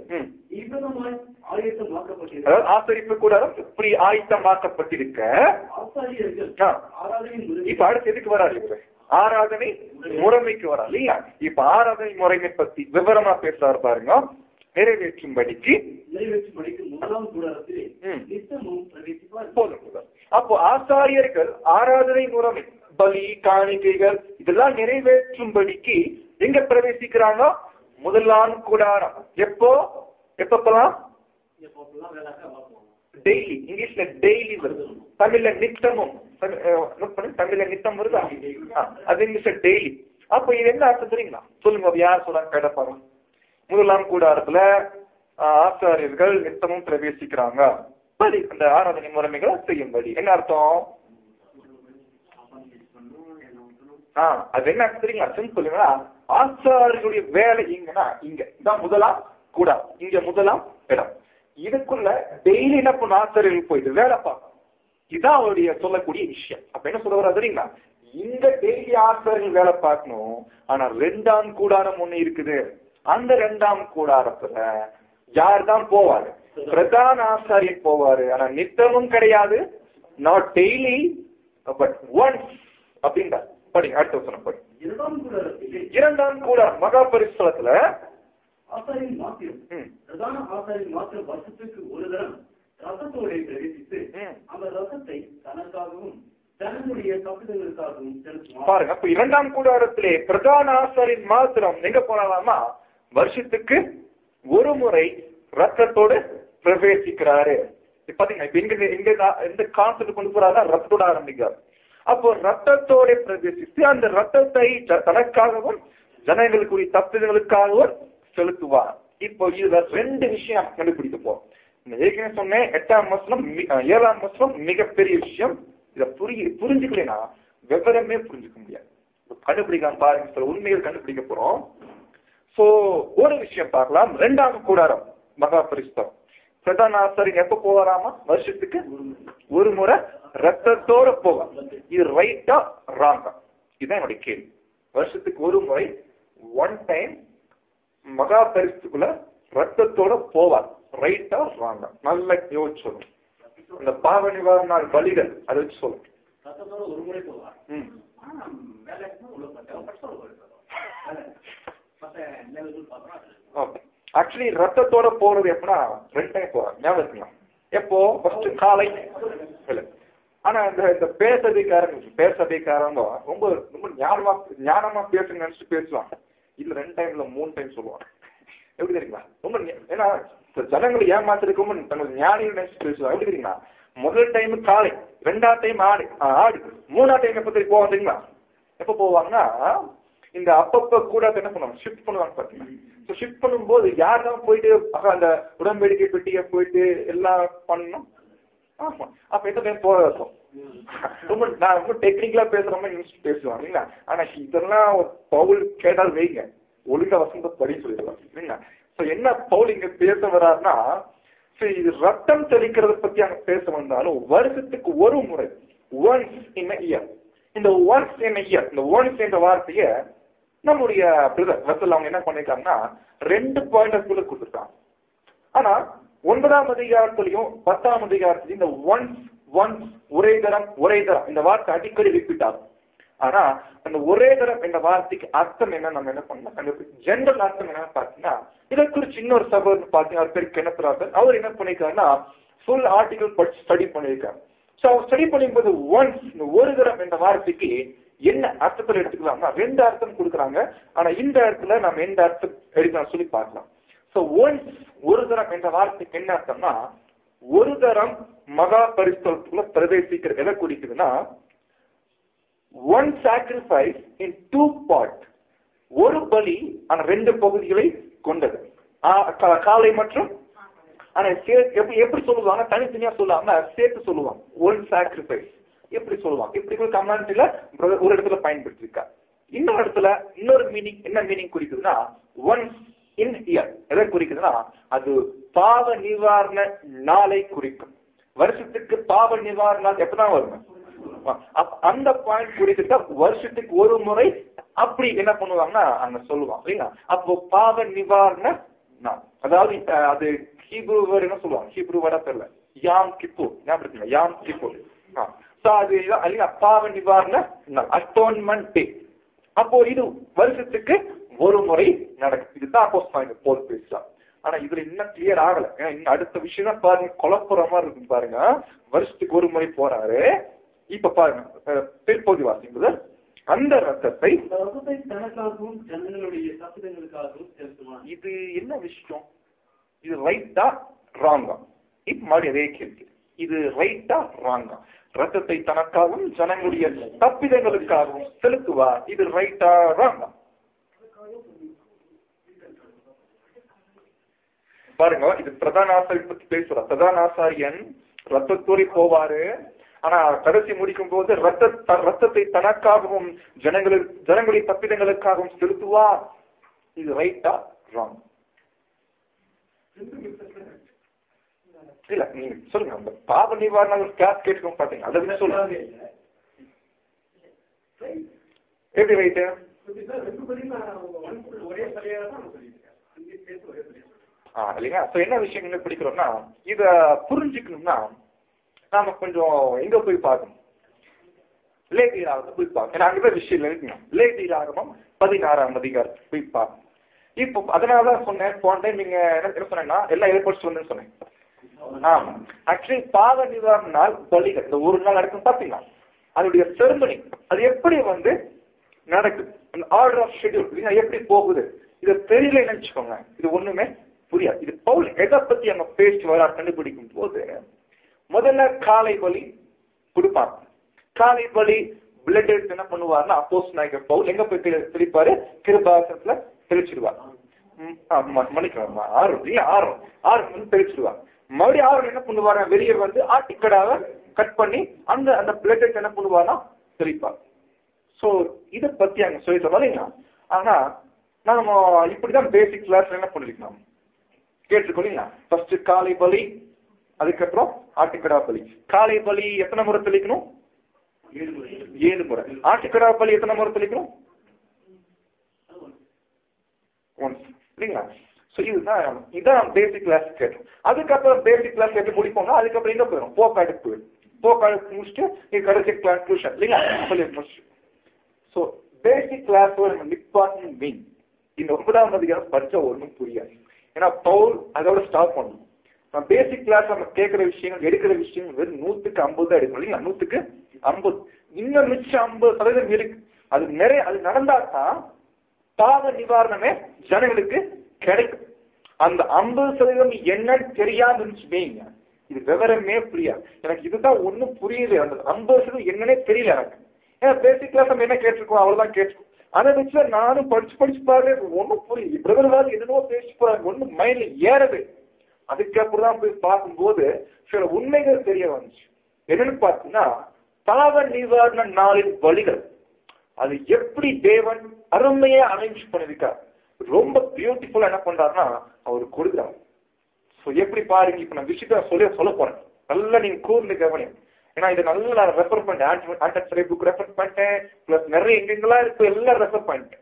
ஆசரிப்பு கூடாரம் இப்படி ஆயத்தமாக்கப்பட்டிருக்க. இப்ப அடுத்து எதுக்கு வராது? ஆராதனை முறைமைக்கு வரா இல்லையா? இப்ப ஆராதனை முறைமை பத்தி விவரமா பேசுறாரு பாருங்க. நிறைவேற்றும்படிக்கு போதும். அப்போ ஆசாரியர்கள் ஆராதனை முறைமை, பலி, காணிக்கைகள் இதெல்லாம் நிறைவேற்றும்படிக்கு எங்க பிரவேசிக்கிறாங்க? முதலாம் கூடாரம். எப்போ எப்பப்பெல்லாம்? டெய்லி. இங்கிலீஷ்ல டெய்லி வருது, தமிழ்ல நித்தமும். தமிழ்ல நித்தம் வருதா? அது இங்கிலீஷ்ல டெய்லி. அப்ப இது என்ன அர்த்தம் தெரியுங்களா? சொல்லுங்க, யார் சொல்றாங்க கேட்டப்பாங்க. முதலாம் கூடாரத்துல ஆசாரியர்கள் நித்தமும் பிரவேசிக்கிறாங்க, பலி அந்த ஆராதனை முறைமைகளை செய்யும்படி. என்ன அர்த்தம்? ஆஹ் அது என்ன தெரியுங்களா? சிம்பிளுங்களா? ஆசாரியர்களுடைய வேலை இங்கன்னா இங்க இதான் முதலாம் கூடாரம், இங்க முதலாம் இடம். இதுக்குள்ள டெய்லி என்ன பண்ண ஆசாரியர்கள் போயிட்டு வேலை பார்க்கணும். இதுதான் அவருடைய சொல்லக்கூடிய விஷயம். அப்ப என்ன சொல்ல வர தெரியுங்களா? இந்த டெய்லி ஆசாரியர்கள் வேலை பார்க்கணும். ஆனா ரெண்டாம் கூடாரம் ஒண்ணு இருக்குது. அந்த ரெண்டாம் கூடாரத்துல யார் தான் போவாரு? பிரதான ஆசாரியர் போவாரு. ஆனா நித்தமும் கிடையாது, நாட் டெய்லி பட் ஒன்ஸ் அப்படின்றார். படி அடுத்த வசனம் படி. இரண்டாம் கூடாரம் மகா பரிசுத்தலத்துல ஆசாரியன் மாத்திரம் பிரதான ஆசாரியன் மாத்திரம் வருஷத்துக்கு ஒரு தரம் ரசத்தோட பிரவேசித்து அந்த ரசத்தை தனக்காகவும் தன்னுடைய தப்பிதங்களுக்காகவும் செலுத்துவார். பாருங்க, அப்ப இரண்டாம் கூடாரத்திலே பிரதான ஆசாரியன் மாத்திரம் எங்க போனாலாமா? வருஷத்துக்கு ஒரு முறை ரத்தத்தோடு பிரவேசிக்கிறாரு. பாத்தீங்கன்னா இப்ப இங்க இங்க இந்த கான்செப்ட் கொண்டு போறாருன்னா ரத்தத்தோட ஆரம்பிக்கிறார். அப்போ ரத்தத்தோட பிரவேசித்து அந்த ரத்தத்தை தனக்காகவும் ஜனங்களுக்குரிய தப்பிதங்களுக்காகவும் செலுத்துவார். இப்போ இதுல ரெண்டு விஷயம் கண்டுபிடிக்க போறோம். ஏற்கனவே சொன்னேன், எட்டாம் வசனம் ஏழாம் வசனம் மிகப்பெரிய விஷயம். இத புரிய புரிஞ்சுக்கலனா விவரமே புரிஞ்சுக்க முடியாது. கண்டுபிடிக்கலாம் பாருங்க, சில உண்மைகள் கண்டுபிடிக்க போறோம். சோ ஒரு விஷயம் பார்க்கலாம். ரெண்டாம் கூடாரம் மகா பரிசுத்தம். பிரதான ஆசாரியன் எப்ப போவாராமா? வருஷத்துக்கு ஒரு முறை ரத்தத்தோட போவார். இது ரைட்டா ராங்கா? இதுதான் என்னுடைய கேள்வி. வருஷத்துக்கு ஒரு முறை ஒன் டைம் மகா பரிசுக்குள்ள ரத்தத்தோட போவார். ரைட்டா ராங்கா? நல்ல யோசிச்சு சொல்லுங்க. இந்த பாவ நிவாரண பலிகள் அதை வச்சு சொல்லுங்க. ஒரு முறை போவார். ம் ஆக்சுவலி ரத்தத்தோட போறது எப்படின்னா ரெண்டு டைம் போறாங்க. ஞாபகம் இருக்கலாம். எப்போ? ஃபர்ஸ்ட் காலை. இல்ல ஆனா இந்த இந்த பேசதிகாரங்க பேசதிகாரங்க ரொம்ப ரொம்ப ஞானமா ஞானமா பேசுங்க நினைச்சிட்டு பேசுவாங்க. இல்ல ரெண்டு டைம்ல மூணு டைம் சொல்லுவாங்க. எப்படி தெரியுங்களா? ரொம்ப ஏன்னா ஜனங்களை ஏமாத்திருக்கும் தங்களுக்கு ஞானிகள் நினைச்சு பேசுவாங்க. எப்படி தெரியுங்களா? முதல் டைம் காலை, ரெண்டாவது டைம் ஆடு ஆடு மூணாவது டைம் எப்ப தெரியும் போவாங்களா? எப்ப போவாங்கன்னா இந்த அப்பப்ப கூட என்ன பண்ணுவாங்க? ஷிஃப்ட் பண்ணுவாங்க பாத்தீங்கன்னா. ஷிஃப்ட் பண்ணும்போது யார் தான் போயிட்டு அந்த உடன்படிக்கை பெட்டியை போயிட்டு எல்லாம் பண்ணணும். ஆமா அப்ப எத்தனை டைம் போக இருக்கும்? ரொம்ப நான் ரொம்ப டெக்னிக்கலா பேசுற மாதிரி பேசுவாங்க இல்லைங்களா? ஆனா இதெல்லாம் பவுல் கேட்டால் வைங்க ஒழுங்கா வசந்த படி சொல்லிடுவாங்க இல்லைங்களா? சோ என்ன பவுல் இங்க பேச வர்றாருன்னா, இது ரத்தம் தெளிக்கிறத பத்தி அங்க பேச வந்தாலும் வருஷத்துக்கு ஒரு முறை ஒன்ஸ் இன் இயர். இந்த ஒன்ஸ் இன் இயர் இந்த ஒன்ஸ் என்ற வார்த்தைய நம்முடைய பிரதர் வசல் அவங்க என்ன பண்ணிருக்காங்கன்னா ரெண்டு பாயிண்ட் ஆஃப் வியூல கொடுத்துருக்காங்க. ஆனா ஒன்பதாம் அதிகாரத்திலையும் பத்தாம் அதிகாரத்திலையும் இந்த ஒன்ஸ் ஒன்ஸ் ஒரே தரம் ஒரே தரம் இந்த வார்த்தை அடிக்கடி ரிப்பீட் ஆகும். ஆனா அந்த ஒரே தரம் என்ற வார்த்தைக்கு அர்த்தம் என்ன நம்ம என்ன பண்ணலாம்? ஜெனரல் அர்த்தம் என்னன்னு பாத்தீங்கன்னா, இதை குறிச்சு இன்னொரு சகோதரர் பாத்தீங்கன்னா அவர் பேர் கெனத்ராசன். அவர் என்ன பண்ணிருக்காருன்னா ஃபுல் ஆர்டிகல் படிச்சு ஸ்டடி பண்ணியிருக்காரு. சோ அவர் ஸ்டடி பண்ணும்போது ஒன்ஸ் இந்த ஒரு தரம் என்ற வார்த்தைக்கு என்ன அர்த்தத்தில் எடுத்துக்கலாம்னா ரெண்டு அர்த்தம் கொடுக்குறாங்க. ஆனா இந்த இடத்துல நம்ம எந்த அர்த்தம் எடுக்கலாம் சொல்லி பார்க்கலாம். சோ ஒன்ஸ் ஒரு தரம் என்ற வார்த்தைக்கு என்ன அர்த்தம்னா, ஒரு தரம் மகா பரிசுத்தத்துக்குள்ள பிரவேசிக்கிறது எதை குறிக்குதுன்னா, one sacrifice in two part. ஒரு பலி ஆனா ரெண்டு பகுதிகளை கொண்டது. காலை மற்றும் ஆனா எப்படி எப்படி சொல்லுவாங்க? தனித்தனியா சொல்லுவாங்க, சேர்த்து சொல்லுவாங்க. ஒன் சாக்ரிஃபைஸ் எப்படி சொல்லுவாங்க? இப்படி கமெண்ட்ல ஒரு இடத்துல பயன்படுத்திருக்கா. இன்னொரு இடத்துல இன்னொரு மீனிங் என்ன மீனிங் குறிக்குதுன்னா, ஒன்ஸ் இன் இயர் எதை குறிக்குதுன்னா, அது பாவ நிவாரண நாளை குறிக்கும். வருஷத்துக்கு பாவ நிவாரண நாள் எப்பதான் வரும்? அந்த பாயிண்ட் குறித்துட்டா வருஷத்துக்கு ஒரு முறை அப்படி என்ன பண்ணுவாங்கன்னா அங்க சொல்லுவாங்க இல்லைங்களா? அப்போ பாவ நிவாரண நாள், அதாவது அது ஹீப்ரு வேர்ட் என்ன சொல்லுவாங்க? ஹீப்ரு வேர்டா தெரியல, யாம் கிப்பூர். ஞாபகம் யாம் கிப்பூர். அது பாவ நிவாரண நாள், அட்டோன்மென்ட் டே. அப்போ இது வருஷத்துக்கு ஒரு முறை நடக்கும். இதுதான் அப்போஸ் பாயிண்ட் போல் பேசலாம். ஆனா இதுல இன்னும் கிளியர் ஆகல. ஏன்னா இன்னும் அடுத்த விஷயம் தான் பாருங்க, குழப்புற மாதிரி இருக்கும் பாருங்க. வருஷத்துக்கு ஒரு முறை போறாரு. இப்ப பாருங்க பிற்பகுதி வாசிக்கும்போது அந்த ரத்தத்தை தனக்காகவும் ஜனங்களுடைய தப்பிதங்களுக்காகவும் செலுத்துவான். இது என்ன விஷயம்? இது ரைட்டா ராங்கா? இப்ப மறுபடியும் அதே கேள்வி, இது ரைட்டா ராங்கா? ரத்தத்தை தனக்காகவும் ஜனங்களுடைய தப்பிதங்களுக்காகவும் செலுத்துவார். இது ரைட்டா ராங்கா? பாருங்க, இது பிரதான ஆசாரியன் பத்தி பேசுற. பிரதான ஆசாரியன் ரத்தத்தோடி போவாரு. ஆனா கடைசி முடிக்கும் போது ரத்த ரத்தத்தை தனக்காகவும் ஜனங்களுக்கு ஜனங்களுடைய தப்பிதங்களுக்காகவும் செலுத்துவார். இது ரைட்டா ராங்? இல்ல நீங்க சொல்லுங்க. அந்த பாவ நிவாரண கேஸ் கேட்டுக்கோங்க பாத்தீங்க, அதை சொல்லுங்க. எப்படி ரைட்டு? ஆஹ் இல்லைங்க. என்ன விஷயம் பிடிக்கிறோம்னா, இத புரிஞ்சுக்கணும்னா நாம கொஞ்சம் எங்க போய் பார்க்கணும்? லேவியராகமம் போய் பார்க்கணும். ஏன்னா அங்கதான் விஷயம் இருக்கணும். லேவியராகமம் பதினாறாம் அதிகாரம் போய் பார்க்கணும். இப்போ அதனாலதான் சொன்னேன், போன டைம் நீங்க என்ன சொன்னீங்கன்னா எல்லா ஏற்பாடு சொன்னேன்னு சொன்னேன். ஆமா, ஆக்சுவலி பாவ நிவாரண நாள் பலிகள் இந்த ஒரு நாள் நடக்கும் பாத்தீங்களா? அதோடைய செரமனி அது எப்படி வந்து நடக்குது, அந்த ஆர்டர் ஆஃப் ஷெட்யூல் எப்படி போகுது, இதை தெரியல நினைச்சுக்கோங்க, இது ஒண்ணுமே புரியாது. இது பவுல் எதை பத்தி அங்க பேசி வர கண்டுபிடிக்கும் போது, முதல்ல காலை பலி கொடுப்பாங்க. காலை பலி பிளட் எடுத்து என்ன பண்ணுவாருன்னா, அப்போஸ் நாயகர் பவுல் எங்க போய் தெளிப்பாரு? கிருபாசனத்துல தெளிச்சிடுவார். மணிக்கு ஆறு இல்ல ஆறு ஆறு வந்து தெளிச்சிடுவார். மறுபடியும் ஆறு என்ன பண்ணுவாரு? வெளியே வந்து ஆட்டிக்கடாக கட் பண்ணி அந்த அந்த பிளட் எடுத்து என்ன பண்ணுவாருன்னா தெளிப்பார். சோ இதை பத்தி அங்க சொல்லி வரீங்களா? ஆனா நாம இப்படிதான் பேசிக் கிளாஸ்ல என்ன பண்ணிருக்கோம், கேட்டுக்கொள்ளீங்களா? ஃபர்ஸ்ட் காலை பலி, அதுக்கப்புறம் ஆட்டுக்கடா பலி. காலை பலி எத்தனை முறை தெளிக்கணும்? ஏழு முறை. ஆட்டுக்கடா பலி எத்தனை முறை தெளிக்கணும்? ஒன்ஸ். இல்லைங்களா? சோ இதுதான் இதான் பேசிக் கிளாஸ் கேட்டோம். அதுக்கப்புறம் பேசிக் கிளாஸ் கேட்டு முடிப்போம்னா அதுக்கப்புறம் எங்க போயிடும்? போக்காடுக்கு போயிடும். போக்காடுக்கு முடிச்சுட்டு இது கடைசி கன்க்ளூஷன். இல்லைங்களா? சொல்லி முடிச்சு. So basic class important mean இந்த ஒன்பதாம் அதிகாரம் படிச்சா ஒன்றும் புரியாது. ஏன்னா பவுல் அதோட ஸ்டாப் பண்ணணும். நம்ம பேசிக் கிளாஸ் நம்ம கேட்கிற விஷயங்கள் எடுக்கிற விஷயங்கள் வெறும் நூத்துக்கு ஐம்பது தான் எடுக்கணும். இல்லைங்களா? நூத்துக்கு ஐம்பது. இன்னும் மிச்சம் ஐம்பது சதவீதம் இருக்கு. அது நிறைய அது நடந்தாதான் பாவ நிவாரணமே ஜனங்களுக்கு கிடைக்கும். அந்த ஐம்பது சதவீதம் என்னன்னு தெரியாம இருந்துச்சுமேங்க, இது விவரமே புரியாது. எனக்கு இதுதான் ஒன்னும் புரியல. அந்த ஐம்பது சதவீதம் என்னன்னே தெரியல எனக்கு. ஏன்னா பேசிக் கிளாஸ் நம்ம என்ன கேட்டிருக்கோம் அவ்வளவுதான் கேட்டிருக்கோம். அதை வச்சு நானும் படிச்சு படிச்சு பாரு ஒன்னும் புரியுது. பிரதர்வாது எதுனோ பேசி போறாங்க, ஒன்னும் மைண்ட்ல ஏறது. அதுக்கப்புறம் தான் போய் பார்க்கும்போது சில உண்மைகள் தெரிய வந்துச்சு. என்னன்னு பார்த்தீங்கன்னா பாவ நிவாரண நாளின் வழிகள் அது எப்படி தேவன் அருமையா அரேஞ்ச் பண்ணிருக்கார். ரொம்ப பியூட்டிஃபுல்லா என்ன பண்றாருன்னா அவரு கொடுக்குறாரு. எப்படி பாருங்க, இப்ப நான் விஷயத்த சொல்ல சொல்ல போறேன், நல்லா நீங்க கூர்ந்து கவனிங்க. ஏன்னா இதை நல்லா நான் ரெஃபர் பண்ணிட்டேன், ஆன்டெக்ஸ்டரி புக் ரெஃபர் பண்ணிட்டேன், பிளஸ் நிறைய எங்கெங்கெல்லாம் இருக்கு எல்லாம் ரெஃபர் பண்ணிட்டேன்.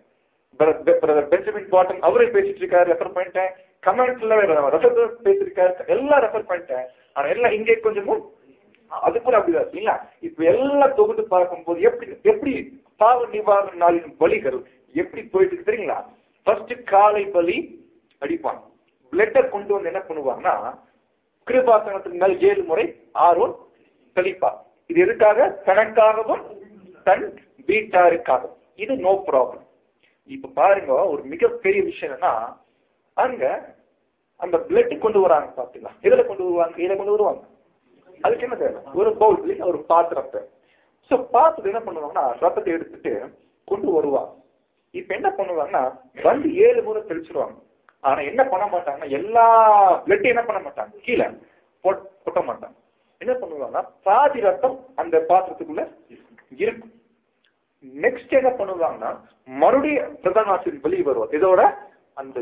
பெஞ்சமின் பாட்டன் அவரே பேசிட்டு இருக்காரு, ரெஃபர் பண்ணிட்டேன். கமெண்ட்ஸ்ல ரெஃபர் பேசிருக்காரு, எல்லாம் ரெஃபர் பண்ணிட்டேன். ஆனா எல்லாம் இங்கே கொஞ்சமும் அது கூட அப்படிதான் இல்லைங்களா? இப்ப எல்லாம் தொகுத்து பார்க்கும்போது எப்படி எப்படி பாவ நிவாரண நாளின் பலிகள் எப்படி போயிட்டு தெரியுங்களா? ஃபர்ஸ்ட் காலை பலி அடிப்பாங்க. பிளட்டர் கொண்டு வந்து என்ன பண்ணுவாங்கன்னா கிருபாசனத்துக்கு மேல் ஏழு முறை ஆர்வம் தெளிப்பா. இது எதுக்காக? தனக்காகவும் தன் வீட்டாருக்காகவும். இது நோ ப்ராப்ளம். இப்ப பாருங்க ஒரு மிகப்பெரிய விஷயம் என்னன்னா அங்க அந்த பிளட் கொண்டு வராங்க. பாத்தீங்களா? எதுல கொண்டு வருவாங்க? இதை கொண்டு வருவாங்க. அதுக்கு என்ன தேவை? ஒரு பவுல், ஒரு பாத்திரத்தை. சோ பாத்துட்டு என்ன பண்ணுவாங்கன்னா ரத்தத்தை எடுத்துட்டு கொண்டு வருவாங்க. இப்ப என்ன பண்ணுவாங்கன்னா வந்து ஏழு முறை தெளிச்சிருவாங்க. ஆனா என்ன பண்ண மாட்டாங்கன்னா எல்லா பிளட் என்ன பண்ண மாட்டாங்க, கீழே கொட்ட மாட்டாங்க. என்ன பண்ணுவாங்கன்னா பாதி ரத்தம் அந்த பாத்திரத்துக்குள்ள இருக்கும். நெக்ஸ்ட் என்ன பண்ணுவாங்கன்னா மறுபடியும் பிரதான ஆசிரியர் வெளியே வருவார். இதோட அந்த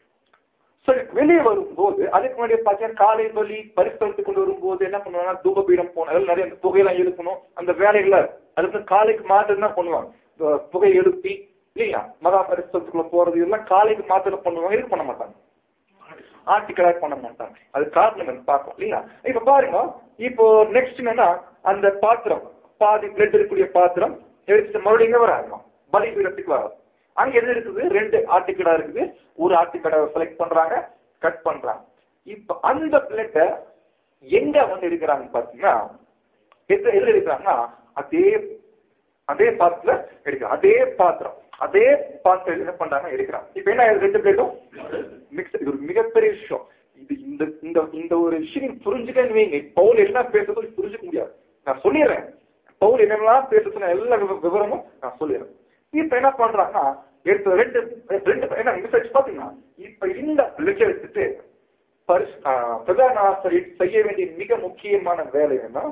சரி வெளியே வரும்போது அதுக்கு முன்னாடி பார்த்தீங்கன்னா காலை பலி பரிசுத்தத்துக்கு கொண்டு வரும்போது என்ன பண்ணுவாங்கன்னா தூபபீடம் போன அதெல்லாம் நிறைய புகையெல்லாம் எழுப்பணும். அந்த வேலைகளை அதுக்கு காலைக்கு மாத்திரம் தான் பண்ணுவாங்க. புகை எழுப்பி இல்லையா மகா பரிசுத்தத்துக்குள்ள போறது இதெல்லாம் காலைக்கு மாத்திரம் பண்ணுவாங்க. இது பண்ண மாட்டாங்க, ஆர்டிக்கலா பண்ண மாட்டாங்க. அது காரணம் பார்ப்போம் இல்லையா? இப்ப பாருங்க, இப்போ நெக்ஸ்ட் என்னன்னா அந்த பாத்திரம் பாதி பிளட் இருக்கக்கூடிய பாத்திரம் எடுத்துட்டு மறுபடியும் எங்க வராங்க? பலிபீடத்துக்கு வராது. அங்க எது இருக்குது? ரெண்டு ஆட்டுக்கடா இருக்குது. ஒரு ஆட்டுக்கடாவை செலக்ட் பண்றாங்க, கட் பண்றாங்க. இப்ப அந்த பிளட்டை எங்க வந்து எடுக்கிறாங்க பாத்தீங்கன்னா எது எடுக்கிறாங்கன்னா அதே அதே பாத்திரத்துல எடுக்கிறாங்க. அதே பாத்திரம் அதே பாத்திரம் என்ன பண்றாங்க எடுக்கிறாங்க. இப்ப என்ன ரெண்டு பிளேட்டும் மிக்ஸ். இது ஒரு மிகப்பெரிய விஷயம். இது இந்த இந்த இந்த ஒரு விஷயம் புரிஞ்சுக்கன்னு வைங்க. பவுல் என்ன பேசுறது புரிஞ்சுக்க முடியாது. நான் சொல்லிடுறேன் பவுல் என்னெல்லாம் பேசுறது எல்லா விவரமும் நான் சொல்லிடுறேன். இப்ப என்ன பண்றாங்கன்னா எடுத்து ரெண்டு ரெண்டு என்ன ரிசர்ச் பாத்தீங்கன்னா இப்ப இந்த பிளட் எடுத்துட்டு பிரதான ஆசிரியர் செய்ய வேண்டிய மிக முக்கியமான வேலை என்ன,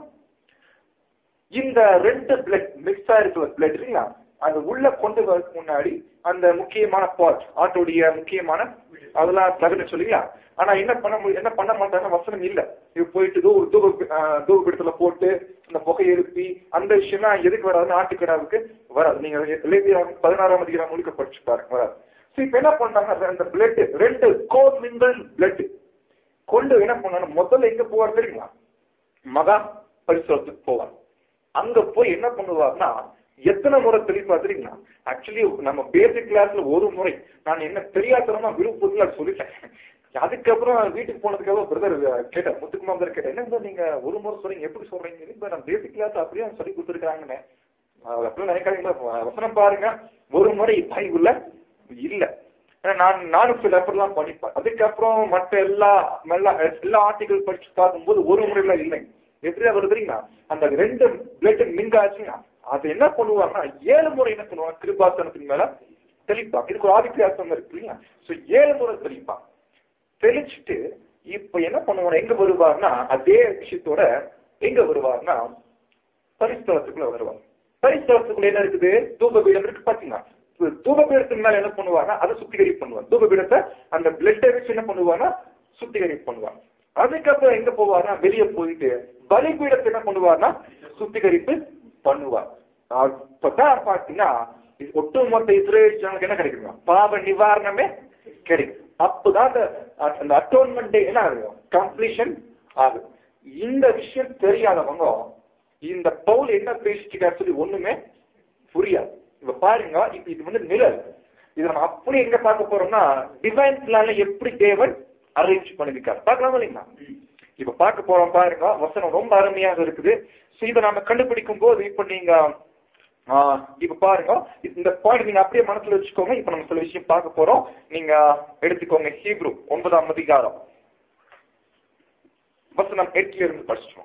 இந்த ரெண்டு பிளட் மிக்ஸ் ஆயிருக்கிற பிளட் இல்லைங்களா அது உள்ள கொண்டு வரதுக்கு முன்னாடி அந்த முக்கியமான பார்ட் ஆட்டோடைய முக்கியமான அதெல்லாம் தகுந்த சொல்லிங்களா. ஆனா என்ன பண்ண முடியும், என்ன பண்ண மாட்டாங்க, வசனம் இல்ல. இது போயிட்டு தூ தூப தூபபீடத்துல போட்டு அந்த புகை எழுப்பி அந்த விஷயம்லாம் எதுக்கு வராதுன்னு ஆட்டுக்கடாவுக்கு வராது. நீங்க பதினாறாம் அதிகாரம் முழுக்க படிச்சு பாருங்க, வராது. சோ இப்ப என்ன பண்றாங்க அந்த பிளட் ரெண்டு கோமிங்கல் பிளட் கொண்டு என்ன பண்ணாங்க முதல்ல எங்க போவார் தெரியுங்களா? மகா பரிசுத்தத்துக்கு போவார். அங்க போய் என்ன பண்ணுவார்னா எத்தனை முறை தெளிப்பா தெரியுங்களா? ஆக்சுவலி நம்ம பேசிக் கிளாஸ்ல ஒரு முறை நான் என்ன தெரியாதனமா விருப்பத்துல சொல்லிட்டேன். அதுக்கப்புறம் வீட்டுக்கு போனதுக்காக பிரதர் கேட்டேன், முத்துக்குமார் பிரதர் கேட்டேன், என்ன நீங்க ஒரு முறை சொல்றீங்க எப்படி சொல்றீங்க? இப்ப நம்ம பேசிக் கிளாஸ் அப்படியே சொல்லி கொடுத்துருக்காங்கன்னு அப்படியே நினைக்காதீங்களா? வசனம் பாருங்க, ஒரு முறை பைபிள்ல இல்ல. நான் நானும் சில எல்லாம் படிப்பேன். அதுக்கப்புறம் மற்ற எல்லா எல்லா ஆர்டிகல் படிச்சு பார்க்கும்போது ஒரு முறையில இல்லைங்க. எப்படியா வருதுங்களா அந்த ரெண்டு பிளட் மிங்காச்சுன்னா அது என்ன பண்ணுவாங்கன்னா ஏழு முறை என்ன பண்ணுவாங்க கிருபாசனத்துக்கு மேல தெளிப்பாங்க. இதுக்கு ஒரு ஆதிக்கியாசம் இருக்கு இல்லையா? சோ ஏழு முறை தெளிப்பாங்க. தெளிச்சுட்டு இப்ப என்ன பண்ணுவாங்க எங்க வருவார்னா அதே விஷயத்தோட எங்க வருவார்னா பரிசுத்தலத்துக்குள்ள வருவாங்க. பரிசுத்தலத்துக்குள்ள என்ன இருக்குது? தூபபீடம் இருக்கு பாத்தீங்கன்னா. தூபபீடத்துக்கு மேல என்ன பண்ணுவாங்கன்னா அதை சுத்திகரிப்பு பண்ணுவாங்க. தூபபீடத்தை அந்த பிளட்டை வச்சு என்ன பண்ணுவாங்கன்னா சுத்திகரிப்பு பண்ணுவார். அதுக்கப்புறம் எங்க போவார்னா வெளியே போயிட்டு பலிபீடத்தை என்ன பண்ணுவார்னா சுத்திகரிப்பு பண்ணுவார். அப்பதான் பாத்தீங்கன்னா ஒட்டுமொத்த இஸ்ரேல் ஜனங்களுக்கு என்ன கிடைக்குங்க? பாவ நிவாரணமே கிடைக்கும். அப்பதான் அந்த அட்டோன்மெண்ட் என்ன ஆகும்? கம்ப்ளீஷன் ஆகும். இந்த விஷயம் தெரியாதவங்க இந்த பவுல் என்ன பேசிட்டு சொல்லி ஒண்ணுமே புரியாது. இப்ப பாருங்க, இப்ப இது வந்து நிழல். இதை நம்ம அப்படி எங்க பார்க்க போறோம்னா டிவைன் பிளான்ல எப்படி தேவன் அரேஞ்ச் பண்ணிருக்காரு பார்க்கலாம் இல்லைங்களா? இப்ப பார்க்க போறோம் பாருங்க. வசனம் ரொம்ப அருமையாக இருக்குது. இதை நம்ம கண்டுபிடிக்கும் போது இப்ப நீங்க ஆஹ் இப்ப பாருங்க, இந்த பாயிண்ட் நீங்க அப்படியே மனசுல வச்சுக்கோங்க. இப்ப நம்ம சில விஷயம் பார்க்க போறோம். நீங்க எடுத்துக்கோங்க. ஹீப்ரு ஒன்பதாம் அதிகாரம் வசனம் எட்டுல இருந்து படிச்சிட்டோம்.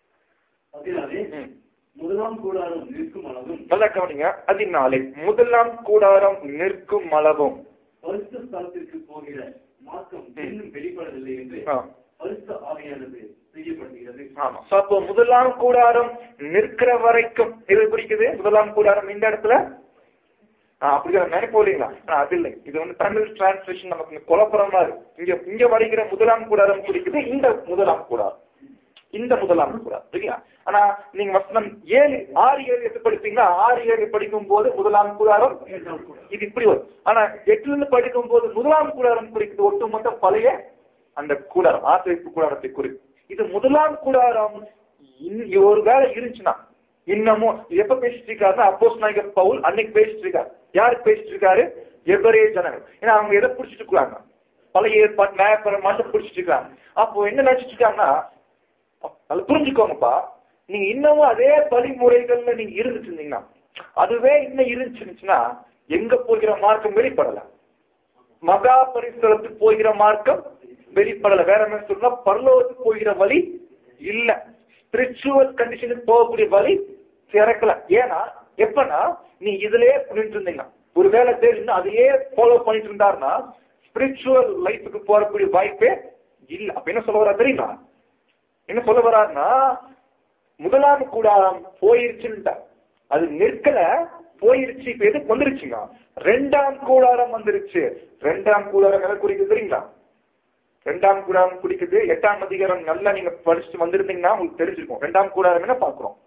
முதலாம் கூடாரம் நிற்கும் அளவும் நல்லா கவனிங்க. அதனாலே முதலாம் கூடாரம் நிற்கும் அளவும் பரிசுத்த ஸ்தலத்திற்கு போகிற மார்க்கம் இன்னும் வெளிப்படவில்லை என்று பரிசுத்த ஆவியானது செய்யப்படுகிறது. ஆமா. அப்போ முதலாம் கூடாரம் நிற்கிற வரைக்கும் எது குறிக்குது? முதலாம் கூடாரம் இந்த இடத்துல அப்படிதான் நினைப்போம் இல்லைங்களா? அது இல்லை. இது வந்து தமிழ் டிரான்ஸ்லேஷன் நமக்கு குழப்பமா இருக்கு. இங்க இங்க வருகிற முதலாம் கூடாரம் குறிக்குது இந்த முதலாம் கூடாரம், இந்த முதலாம் கூடாரம் இல்லையா? ஆனா நீங்க வசனம் ஏழு ஆறு ஏழு எட்டு படிப்பீங்கன்னா ஆறு ஏழு படிக்கும் போது முதலாம் கூடாரம் இது இப்படி வரும். ஆனா எட்டுல இருந்து படிக்கும் போது முதலாம் கூடாரம் குறிக்குது ஒட்டுமொத்த பழைய அந்த கூடாரம், ஆசிரியப்பு கூடாரத்தை குறிக்கும். இது முதலாம் கூடாரம் ஒரு வேலை இருந்துச்சுன்னா இன்னமும் எப்ப பேசிட்டு இருக்காருன்னா அப்போஸ்தலனாகிய பவுல் அன்னைக்கு பேசிட்டு இருக்காரு. யாருக்கு பேசிட்டு இருக்காரு? எபிரேய ஜனங்கள். ஏன்னா அவங்க எதை பிடிச்சிட்டு இருக்காங்க? பழைய ஏற்பாடு நியாயப்பிரமாணத்தை பிடிச்சிட்டு இருக்காங்க. அப்போ என்ன நினைச்சிட்டு இருக்காங்கன்னா, அது புரிஞ்சுக்கோங்கப்பா, நீங்க இன்னமும் அதே வழிமுறைகள்ல நீங்க இருந்துட்டு இருந்தீங்கன்னா, அதுவே இன்னும் இருந்துச்சுன்னா எங்க போகிற மார்க்கம் வெளிப்படல. மகா பரிசுத்தலத்துக்கு போகிற மார்க்கம் வெளிப்படல. வேற என்ன சொன்னா பரலோகத்துக்கு போகிற வழி இல்ல. ஸ்பிரிச்சுவல் கண்டிஷனுக்கு போகக்கூடிய வழி திறக்கல. ஏன்னா எப்பனா நீ இதுலயே பண்ணிட்டு இருந்தீங்கன்னா, ஒரு வேலை தெரிஞ்சு அதையே ஃபாலோ பண்ணிட்டு இருந்தாருன்னா ஸ்பிரிச்சுவல் லைஃபுக்கு போறக்கூடிய வாய்ப்பே இல்ல. அப்ப என்ன சொல்ல வரா தெரியுமா? என்ன சொல்ல வர்றாருன்னா முதலாம் கூடாரம் போயிருச்சுன்னு அது நிற்கல, போயிருச்சு. இப்ப எது வந்துருச்சுங்க? ரெண்டாம் கூடாரம் வந்துருச்சு. ரெண்டாம் கூடாரம் எதை குறிக்குது தெரியுங்களா? ரெண்டாம் கூடாரம் குறிக்குது எட்டாம் அதிகாரம். நல்லா நீங்க படிச்சுட்டு வந்திருந்தீங்கன்னா உங்களுக்கு தெரிஞ்சிருக்கும். ரெண்டாம் கூடாரம் என்ன பாக்குறோம்?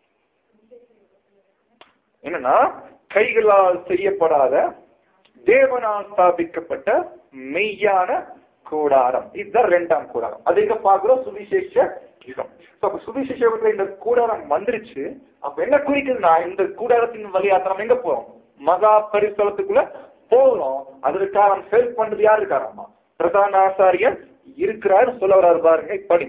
என்னன்னா கைகளால் செய்யப்படாத தேவனால் ஸ்தாபிக்கப்பட்ட மெய்யான கூடாரம். இதுதான் ரெண்டாம் கூடாரம். அது எங்க பாக்குறோம்? சுவிசேஷ யுகம். சுவிசேஷ யுகத்துல இந்த கூடாரம் வந்துருச்சு. அப்ப என்ன குறிக்குதுன்னா இந்த கூடாரத்தின் வழியா நம்ம எங்க போறோம்? மகா பரிசுத்தலத்துக்குள்ள போறோம். அதற்காக ஹெல்ப் பண்றது யாரு இருக்காராமா? பிரதான ஆசாரியர் இருக்கிறாரு சொல்ல வராரு பாருங்க. படி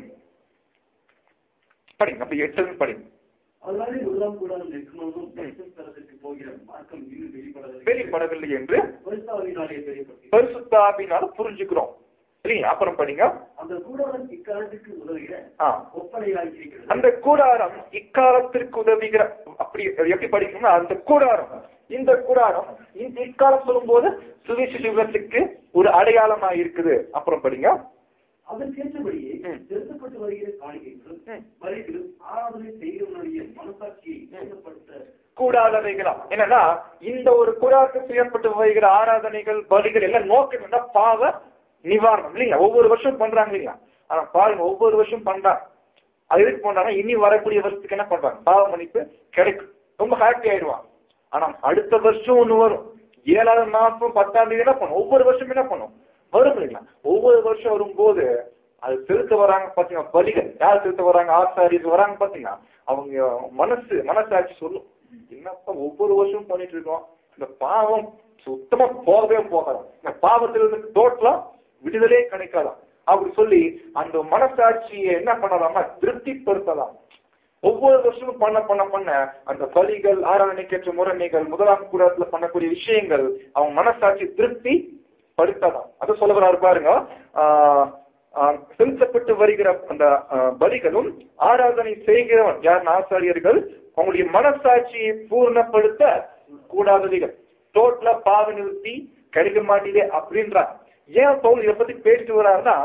படிங்க. அப்ப எட்டு படிங்க. அதனாலே முதலாம் கூடாரம் நிற்கும்போதும் பரிசுத்தலத்திற்கு போகிற மார்க்கம் இன்னும் வெளிப்படவில்லை வெளிப்படவில்லை என்று பரிசுத்தாவினாலே தெரியப்படுகிறது. பரிசுத்தாவினால புரிஞ்சுக்கிறோம் இல்லையா? அப்புறம் படிங்க. அந்த கூடாரம் இக்காலத்திற்கு உதவுகிற ஒப்பனையாக இருக்கிறது. அந்த கூடாரம் இக்காலத்திற்கு உதவுகிற அப்படி எப்படி படிக்கணும்னா அந்த கூடாரம் இந்த கூடாரம் இந்த இக்காலம் சொல்லும் போது சுவிசேஷ யுகத்துக்கு ஒரு அடையாளமா இருக்குது. அப்புறம் படிங்க. அதற்கேற்றபடியே செலுத்தப்பட்டு வருகிற காணிக்கைகளும் பலிகளும் ஆராதனை செய்கிறவனுடைய மனசாட்சியை ஏற்படுத்த கூடாதவைகளா? என்னன்னா இந்த ஒரு கூடாரத்துக்கு செய்யப்பட்டு வருகிற ஆராதனைகள் பலிகள் எல்லாம் நோக்கம் பாவ நிவாரணம் இல்லைங்களா? ஒவ்வொரு வருஷம் பண்றாங்க இல்லைங்களா? ஆனா பாருங்க, ஒவ்வொரு வருஷம் பண்றாங்க. அது எதுக்கு பண்றாங்க? இனி வரக்கூடிய வருஷத்துக்கு என்ன பண்றாங்க? பாவ மன்னிப்பு கிடைக்கும். ரொம்ப ஹாப்பி ஆயிடுவாங்க. ஆனா அடுத்த வருஷம் ஒண்ணு வரும். ஏழாவது மாசம் பத்தாம் தேதி என்ன பண்ணும்? ஒவ்வொரு வருஷம் என்ன பண்ணும்? வரும் இல்லைங்களா? ஒவ்வொரு வருஷம் வரும்போது அது செலுத்த வராங்க பாத்தீங்கன்னா பலிகள். யார் செலுத்த வராங்க? ஆசாரியர்கள் வராங்க பாத்தீங்கன்னா அவங்க மனசு மனசாட்சி சொல்லும், என்னப்பா ஒவ்வொரு வருஷம் பண்ணிட்டு இருக்கோம், இந்த பாவம் சுத்தமா போகவே போகாதான், இந்த பாவத்திலிருந்து டோட்டலா விடுதலே கிடைக்காதான் அப்படி சொல்லி அந்த மனசாட்சியை என்ன பண்ணலாமா? திருப்திப்படுத்தலாம். ஒவ்வொரு வருஷமும் பண்ண பண்ண பண்ண அந்த பலிகள், ஆராதனைக்கேற்ற முறைமைகள், முதலாம் கூடத்துல பண்ணக்கூடிய விஷயங்கள் அவங்க மனசாட்சி திருப்தி படுத்தலாம். அதை சொல்ல வராரு பாருங்க. ஆஹ் செலுத்தப்பட்டு வருகிற அந்த பலிகளும் ஆராதனை செய்கிறவன் யார்? ஆசாரியர்கள் அவங்களுடைய மனசாட்சியை பூர்ணப்படுத்த கூடாதவைகள். டோட்டலா பாவ நிறுத்தி கிடைக்க மாட்டேதே அப்படின்றார். ஏன் பவுல் இதை பத்தி பேசிட்டு வர்றாருன்னா,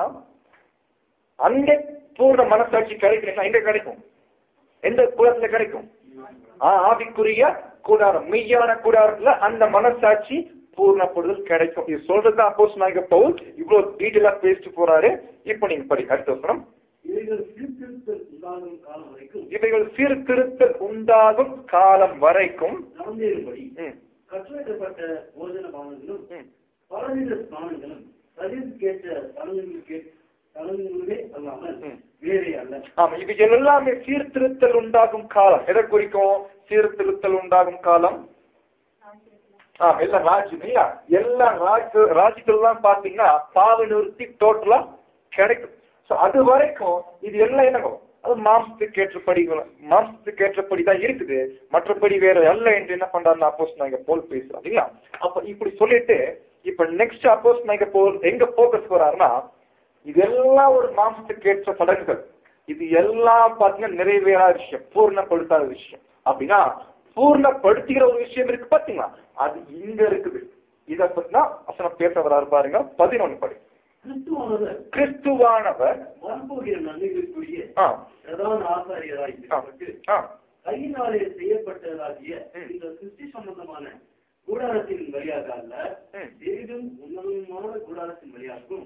அங்க பூர்ண மனசாட்சி கிடைக்கலன்னா எங்க கிடைக்கும்? எந்த கூடத்துல கிடைக்கும்? ஆவிக்குரிய கூடாரம், மெய்யான கூடாரத்துல அந்த மனசாட்சி பூர்ணப்படுதல் கிடைக்கும். இது சொல்றது அப்போஸ்தலனாகிய பவுல் இவ்வளவு டீட்டெயிலா பேசிட்டு போறாரு. இப்ப நீங்க படி அடுத்த வசனம். இவைகள் சீர்திருத்தல் உண்டாகும் காலம் வரைக்கும் இவைகள் சீர்திருத்தல் உண்டாகும் காலம் வரைக்கும் நடந்தேறும்படி கற்றுவைக்கப்பட்ட போஜன பானங்களும் பலவித ஸ்நானங்களும் சரீரத்துக்கேற்ற தலங்களுக்கு தலங்களே அல்லாமல் வேறே அல்ல. ஆமா, இது எல்லாமே சீர்திருத்தல் உண்டாகும் காலம். எதை குறிக்கும்? சீர்திருத்தல் உண்டாகும் காலம். ஆமா, எல்லாம் ராஜ்யம் இல்லையா? எல்லா ராஜ் ராஜ்யத்துலாம் பாத்தீங்கன்னா பாவ நிவர்த்தி டோட்டலா கிடைக்கும். அது வரைக்கும் இது எல்லாம் என்னங்க, அது மாம்சத்துக்கு ஏற்றபடி மாம்சத்துக்கு ஏற்றபடி தான் இருக்குது, மற்றபடி வேற அல்ல என்று என்ன பண்றாருன்னு அப்போஸ்தலனாகிய பவுல் பேசுறாரு இல்லையா? அப்ப இப்படி சொல்லிட்டு இப்ப நெக்ஸ்ட் அப்போஸ்தலனாகிய பவுல் எங்க போக்கஸ் போறாருன்னா, இதெல்லாம் ஒரு மாம்சத்துக்கு ஏற்ற சடங்குகள், இது எல்லாம் பாத்தீங்கன்னா நிறைவேறாத விஷயம், பூர்ணப்படுத்தாத விஷயம். அப்படின்னா பூர்ணப்படுத்துகிற ஒரு விஷயம் இருக்கு பாத்தீங்களா, அது இங்க இருக்குது. இத பத்தினா வசனம் பேச வராரு பாருங்க. பதினொன்னு படி. கிறிஸ்துவானவர் கிறிஸ்துவானவர் வரப்போகிற நன்மைகளுக்குரிய பிரதான ஆசாரியராய் கையினாலே செய்யப்பட்டதாகிய இந்த சிருஷ்டி சம்பந்தமான கூடாரத்தின் வழியாக அல்ல, பெரிதும் உன்னதமான கூடாரத்தின் வழியாகவும்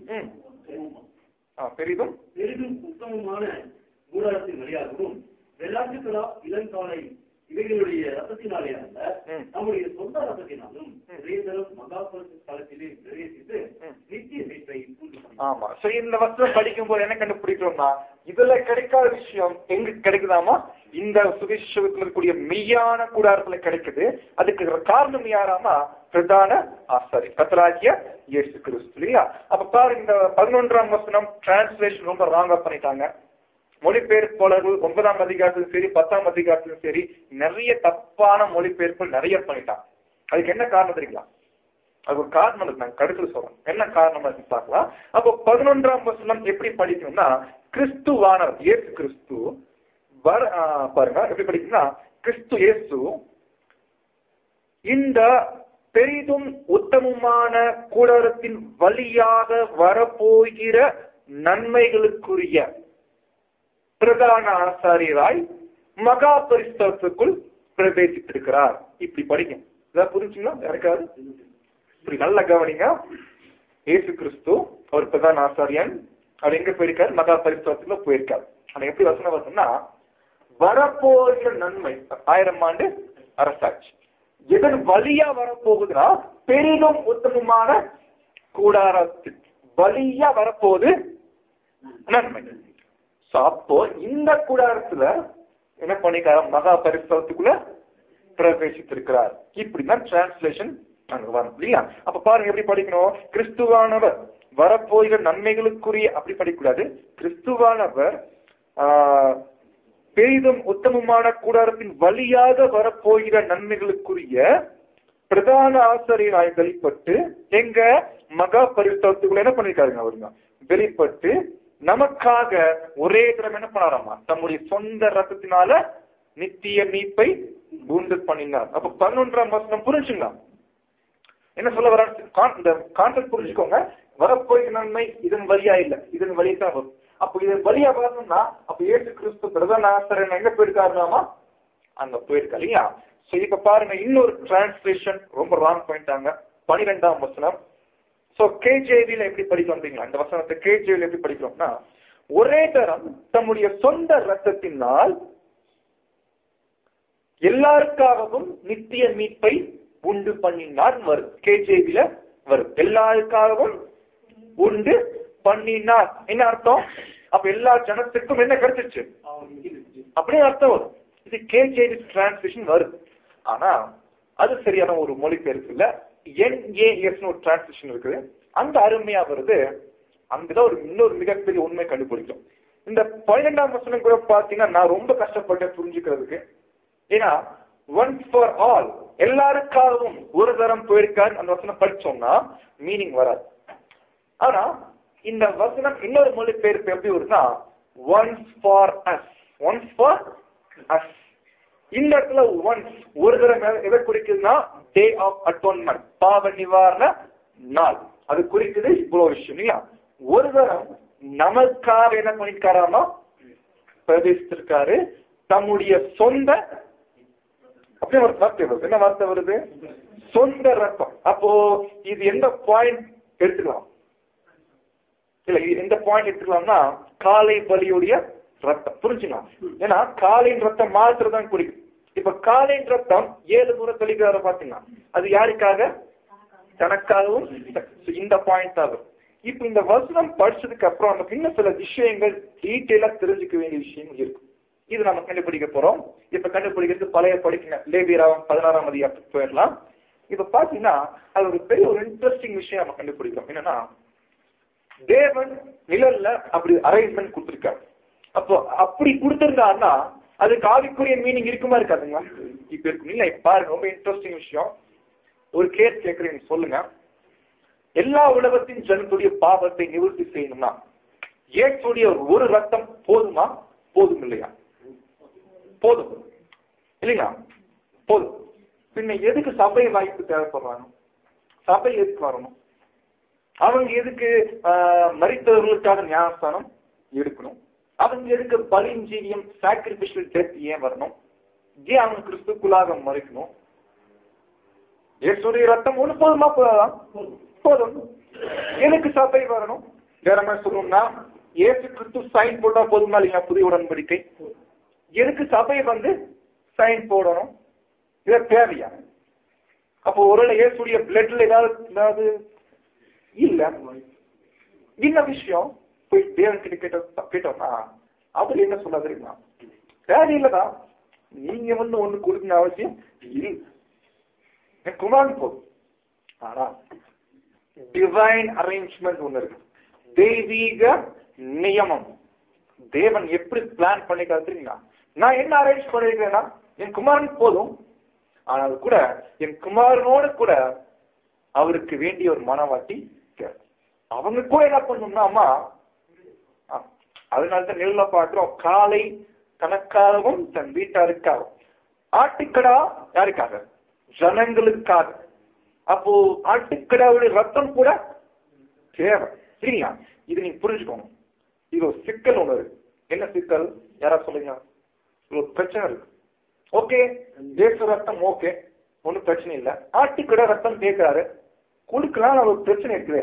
பெரிதும் பெரிதும் உத்தமமான கூடாரத்தின் வழியாகவும் வெள்ளாட்டுக்களா இளங்காலை இவைகளுடைய ரத்தத்தினாலே அல்ல, நம்முடைய சொந்த ரத்தத்தினாலும் மகாபரிசுத்தலத்திலே பிரவேசித்து நித்திய மீட்பை உண்டு பண்ணும். ஆமா, சோ இந்த வசனம் படிக்கும் போது என்ன கண்டுபிடிக்கிறோம்னா, இதுல கிடைக்காத விஷயம் எங்க கிடைக்குதாமா? இந்த சுவிசேஷத்துல இருக்கக்கூடிய மெய்யான கூடாரத்துல கிடைக்குது. அதுக்கு காரணம் யாராமா? பிரதான ஆசாரி கர்த்தராகிய இயேசு கிறிஸ்து இல்லையா? அப்ப பாருங்க, இந்த பதினொன்றாம் வசனம் டிரான்ஸ்லேஷன் ரொம்ப ராங்கா பண்ணிட்டாங்க. மொழிபெயர்ப்பாளர்கள் ஒன்பதாம் அதிகாரத்திலும் சரி பத்தாம் அதிகாரத்திலும் சரி நிறைய தப்பான மொழிபெயர்ப்பு நிறைய பண்ணிட்டாங்க. அதுக்கு என்ன காரணம் தெரியுங்களா? அது ஒரு காரணம் இருக்கு, நாங்க கருத்துல சொல்றோம். என்ன காரணம் இருக்கு பார்க்கலாம். அப்போ பதினொன்றாம் வசனம் எப்படி படிக்கணும்னா, கிறிஸ்துவானவர் இயேசு கிறிஸ்து வர பாருங்க எப்படி படிக்கணும்னா, கிறிஸ்து இயேசு இந்த பெரிதும் உத்தமமான கூடாரத்தின் வழியாக வரப்போகிற நன்மைகளுக்குரிய பிரதான ஆசாரியராய் மகா பரிசுத்தலத்துக்குள் பிரவேசித்திருக்கிறார். இப்படி படிங்க. இதான் புரிஞ்சுங்களா? யாருக்காவது இப்படி நல்ல கவனிங்க. இயேசு கிறிஸ்து அவர் பிரதான ஆசாரியன். அவர் எங்க போயிருக்காரு? மகா பரிசுத்தலத்துக்குள்ள போயிருக்காரு. ஆனா எப்படி வசனம் வருதுன்னா, வரப்போகிற நன்மை ஆயிரம் ஆண்டு அரசாட்சி எதன் வழியா வரப்போகுதுன்னா, பெரிதும் உத்தமமான கூடாரத்தின் வழியா வரப்போகுது நன்மை. அப்போ இந்த கூடாரத்துல என்ன பண்ணிருக்காரு? மகா பரிசுத்தலத்துக்குள்ள பிரவேசித்திருக்கிறார். இப்படிதான் டிரான்ஸ்லேஷன் வரும் இல்லையா? அப்ப பாருங்க எப்படி படிக்கணும். கிறிஸ்துவானவர் வரப்போகிற நன்மைகளுக்குரிய அப்படி படிக்கக்கூடாது. கிறிஸ்துவானவர் ஆஹ் பெரிதும் உத்தமமான கூடாரத்தின் வழியாக வரப்போகிற நன்மைகளுக்குரிய பிரதான ஆசாரியராய் வெளிப்பட்டு எங்க மகா பரிசுத்தலத்துக்குள்ள என்ன பண்ணிருக்காருங்க? அவருங்க வெளிப்பட்டு நமக்காக ஒரே தரம் என்ன பண்ணாராமா? தம்முடைய சொந்த ரத்தத்தினால நித்திய மீட்பை உண்டு பண்ணினார். அப்ப பதினொன்றாம் வசனம் புரிஞ்சுங்களா என்ன சொல்ல வர? இந்த கான்செப்ட் புரிஞ்சுக்கோங்க. வரப்போகிற நன்மை இதன் வழியா இல்ல, இதன் வழியா தான் வரும். அப்ப இதன் வழியா வரணும்னா அப்ப இயேசு கிறிஸ்து பிரதான ஆசாரியன் எங்க போயிருக்காருனாமா? அங்க போயிருக்கா இல்லையா? சோ இப்ப பாருங்க, இன்னொரு டிரான்ஸ்லேஷன் ரொம்ப ராங் பண்ணிட்டாங்க. பனிரெண்டாம் வசனம். சோ கேஜேவில எப்படி படிக்கிறோம் தெரியுங்களா? இந்த வசனத்தை கேஜேவில எப்படி படிக்கிறோம்னா, ஒரே தரம் தம்முடைய சொந்த ரத்தத்தினால் எல்லாருக்காகவும் நித்திய மீட்பை உண்டு பண்ணினார் வரும். கேஜேவில வரும். எல்லாருக்காகவும் உண்டு பண்ணினார். என்ன அர்த்தம்? அப்ப எல்லா ஜனத்துக்கும் என்ன கிடைச்சிச்சு அப்படியே அர்த்தம் வரும். இது கேஜேவி டிரான்ஸ்லேஷன் வருது. ஆனா அது சரியான ஒரு மொழிபெயர்ப்பு இல்ல. என்ஏஎஸ் ஒரு டிரான்ஸ்லேஷன் இருக்குது, அந்த அருமையா வருது. அங்கதான் ஒரு இன்னொரு மிகப்பெரிய உண்மை கண்டுபிடிக்கும். இந்த பன்னிரெண்டாம் வசனம் கூட பாத்தீங்கன்னா நான் ரொம்ப கஷ்டப்பட்டேன் புரிஞ்சுக்கிறதுக்கு. ஏன்னா ஒன்ஸ் ஃபார் ஆல் எல்லாருக்காகவும் ஒரு தரம் போயிருக்காரு அந்த வசனம் படிச்சோம்னா மீனிங் வராது. ஆனா இந்த வசனம் இன்னொரு மொழிபெயர்ப்பு எப்படி வருதுன்னா, once for us, once for us. இந்த இடத்துல ஒன்ஸ் ஒரு தரம் எதை குறிக்குதுன்னா, டே ஆஃப் அட்டோன்மெண்ட், பாவ நிவாரண நாள். அது குறிக்குது இவ்வளவு விஷயம் இல்லையா? ஒரு தரம் நமக்காக என்ன பண்ணிருக்காராமா? பிரவேசித்திருக்காரு. தம்முடைய சொந்த அப்படியே ஒரு வார்த்தை வருது. என்ன வார்த்தை வருது? சொந்த ரத்தம். அப்போ இது எந்த பாயிண்ட் எடுத்துக்கலாம்? இல்ல எந்த பாயிண்ட் எடுத்துக்கலாம்னா காளை பலியுடைய ரத்தம். புரிஞ்சுக்கலாம். ஏன்னா காளையின் ரத்தம் மாத்திரதான் குடிக்கும். இப்ப காளையின் ரத்தம் ஏழு முறை தெளிக்கிறார பாத்தீங்கன்னா அது யாருக்காக? தனக்காகவும். இந்த பாயிண்ட் தான். இப்ப இந்த வசனம் படிச்சதுக்கு அப்புறம் நமக்கு இன்னும் சில விஷயங்கள் டீட்டெயிலா தெரிஞ்சுக்க வேண்டிய விஷயங்கள் இருக்கு. இது நம்ம கண்டுபிடிக்க போறோம். இப்ப கண்டுபிடிக்கிறது பழைய படிக்கணும். லேவியராம் பதினாறாம் அதிகாரத்துக்கு போயிடலாம். இப்ப பாத்தீங்கன்னா அது ஒரு பெரிய ஒரு இன்ட்ரெஸ்டிங் விஷயம் நம்ம கண்டுபிடிக்கிறோம். என்னன்னா தேவன் நிழல்ல அப்படி அரேஞ்ச்மெண்ட் கொடுத்திருக்காரு. அப்போ அப்படி கொடுத்திருந்தாருன்னா அதுக்கு ஆவிக்குரிய மீனிங் இருக்குமா இருக்காதுங்களா? இப்ப இருக்கும் இல்ல. பாருங்க, ரொம்ப இன்ட்ரெஸ்டிங் விஷயம். ஒரு கேஸ் கேட்கிறேன், சொல்லுங்க. எல்லா உலகத்தின் ஜனத்துடைய பாவத்தை நிவர்த்தி செய்யணும்னா இயேசுடைய ஒரு ரத்தம் போதுமா? போதும் இல்லையா? போதும் இல்லைங்களா? போதும். பின்ன எதுக்கு சபை வாய்ப்பு தேவைப்படுறாங்க? சபை எதுக்கு வரணும்? அவங்க எதுக்கு மரித்தவர்களுக்காக ஞானஸ்தானம் எடுக்கணும்? அவங்க எதுக்கு பலியின் ஜீவியம் சாக்ரிபிஷியல் டெத் ஏன் வரணும்? ஏன் அவங்க கிறிஸ்துக்குள்ளாக மறைக்கணும்? இயேசுடைய ரத்தம் ஒண்ணு போதுமா? போதாதான்? போதும். எனக்கு சபை வரணும். வேற மாதிரி சொல்லணும்னா இயேசு கிறிஸ்து சைன் போட்டா போதுமா இல்லையா? புதிய உடன்படிக்கை. எனக்கு சபை வந்து சைன் போடணும். இத தேவையா? அப்போ ஒருவேளை இயேசுடைய பிளட்ல ஏதாவது ஏதாவது இல்ல இந்த விஷயம் போய் தேவன் கிட்ட கேட்ட கேட்டோம்னா அவர் என்ன சொல்ல தெரியுமா? தேவையில்லதான். நீங்க வந்து ஒண்ணு கொடுக்கணும் அவசியம் இல்லை. குமாரன் போதும். ஆனா டிவைன் அரேஞ்ச்மெண்ட் ஒண்ணு இருக்கு. தெய்வீக நியமம். தேவன் எப்படி பிளான் பண்ணிக்காரு தெரியுங்களா? நான் என்ன அரேஞ்ச் பண்ணிருக்கேன்னா என் குமாரன் போதும். ஆனால் கூட என் குமாரனோட கூட அவருக்கு வேண்டிய ஒரு மனவாட்டி அவங்க கூட என்ன பண்ணணும்னா அம்மா அதனால்தான் நெல்ல பாக்குறோம். காலை தனக்காகவும் தன் வீட்டாருக்காகவும். ஆட்டுக்கடா யாருக்காக? ஜனங்களுக்காக. அப்போ ஆட்டுக்கடாவுடைய ரத்தம் கூட தேவை சரிங்களா? இது நீங்க புரிஞ்சுக்கணும். இது ஒரு சிக்கல் ஒண்ணு இருக்கு. என்ன சிக்கல்? யாரா சொல்லுங்க. ஒரு பிரச்சனை இருக்கு. ஓகே, தேச ரத்தம் ஓகே, ஒன்னும் பிரச்சனை இல்லை. ஆட்டுக்கடா ரத்தம் கேட்கிறாரு, கொடுக்கலாம். ஒரு பிரச்சனை இருக்குது.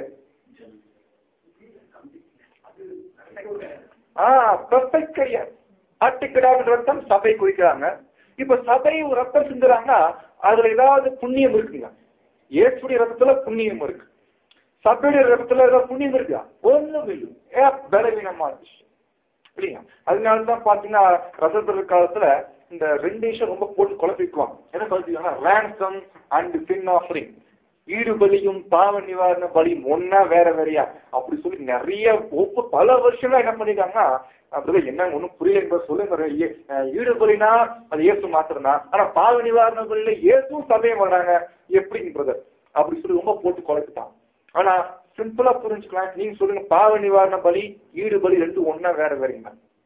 ஆஹ் பெர்ஃபெக்ட் கிடையாது. ஆட்டுக்கடாவின் ரத்தம் சபை குடிக்கிறாங்க. இப்ப சபை ஒரு ரத்தம் சிந்துறாங்கன்னா அதுல ஏதாவது புண்ணியம் இருக்குங்க? இயேசுடைய ரத்தத்துல புண்ணியம் இருக்கு. சபையுடைய ரத்தத்துல ஏதாவது புண்ணியம் இருக்கா? ஒண்ணும் இல்லை. பலவீனமான விஷயம் இல்லையா? அதனாலதான் பாத்தீங்கன்னா ரசத்துல காலத்துல இந்த ரெண்டு விஷயம் ரொம்ப போட்டு குழப்பிக்குவாங்க. என்ன குழப்பிக்குவாங்கன்னா ransom and sin offering. ஈடு பலியும் பாவ நிவாரண பலியும் ஒன்னா வேற வேறையா அப்படி சொல்லி நிறைய ஒப்பு பல வருஷமா என்ன பண்ணிருக்காங்கன்னா அப்படிதான் என்ன ஒண்ணும் புரியல சொல்லுங்க. ஈடு பலினா அது இயேசு மாத்திரம்தான். ஆனா பாவ நிவாரண பலியில இயேசும் சபையும் வர்றாங்க எப்படிங்கிறத அப்படி சொல்லி ரொம்ப போட்டு குழப்பிட்டாங்க. ஆனா சிம்பிளா புரிஞ்சுக்கலாம். நீங்க சொல்லுங்க, பாவ நிவாரண பலி ஈடு பலி ரெண்டு ஒன்னா வேற வேறீங்க?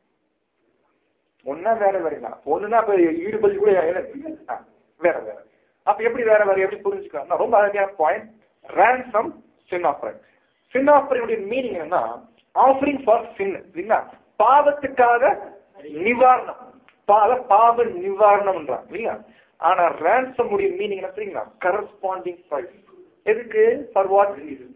ஒன்னா வேற வேறீங்க. ஒண்ணுன்னா இப்ப ஈடு பலி கூட வேற வேற. அப்ப எப்படி வேற வேற எப்படி புரிஞ்சுக்கலாம்? ரொம்ப அழகான point. ransom sin offering. sin offering உடைய மீனிங் என்னன்னா ஆஃபரிங் ஃபார் sin இல்லைங்களா? பாவத்துக்காக நிவாரணம். பாவ பாவ நிவாரணம் இல்லையா? ஆனா ransom உடைய மீனிங் என்ன தெரியுங்களா? Corresponding price. எதுக்கு? For what?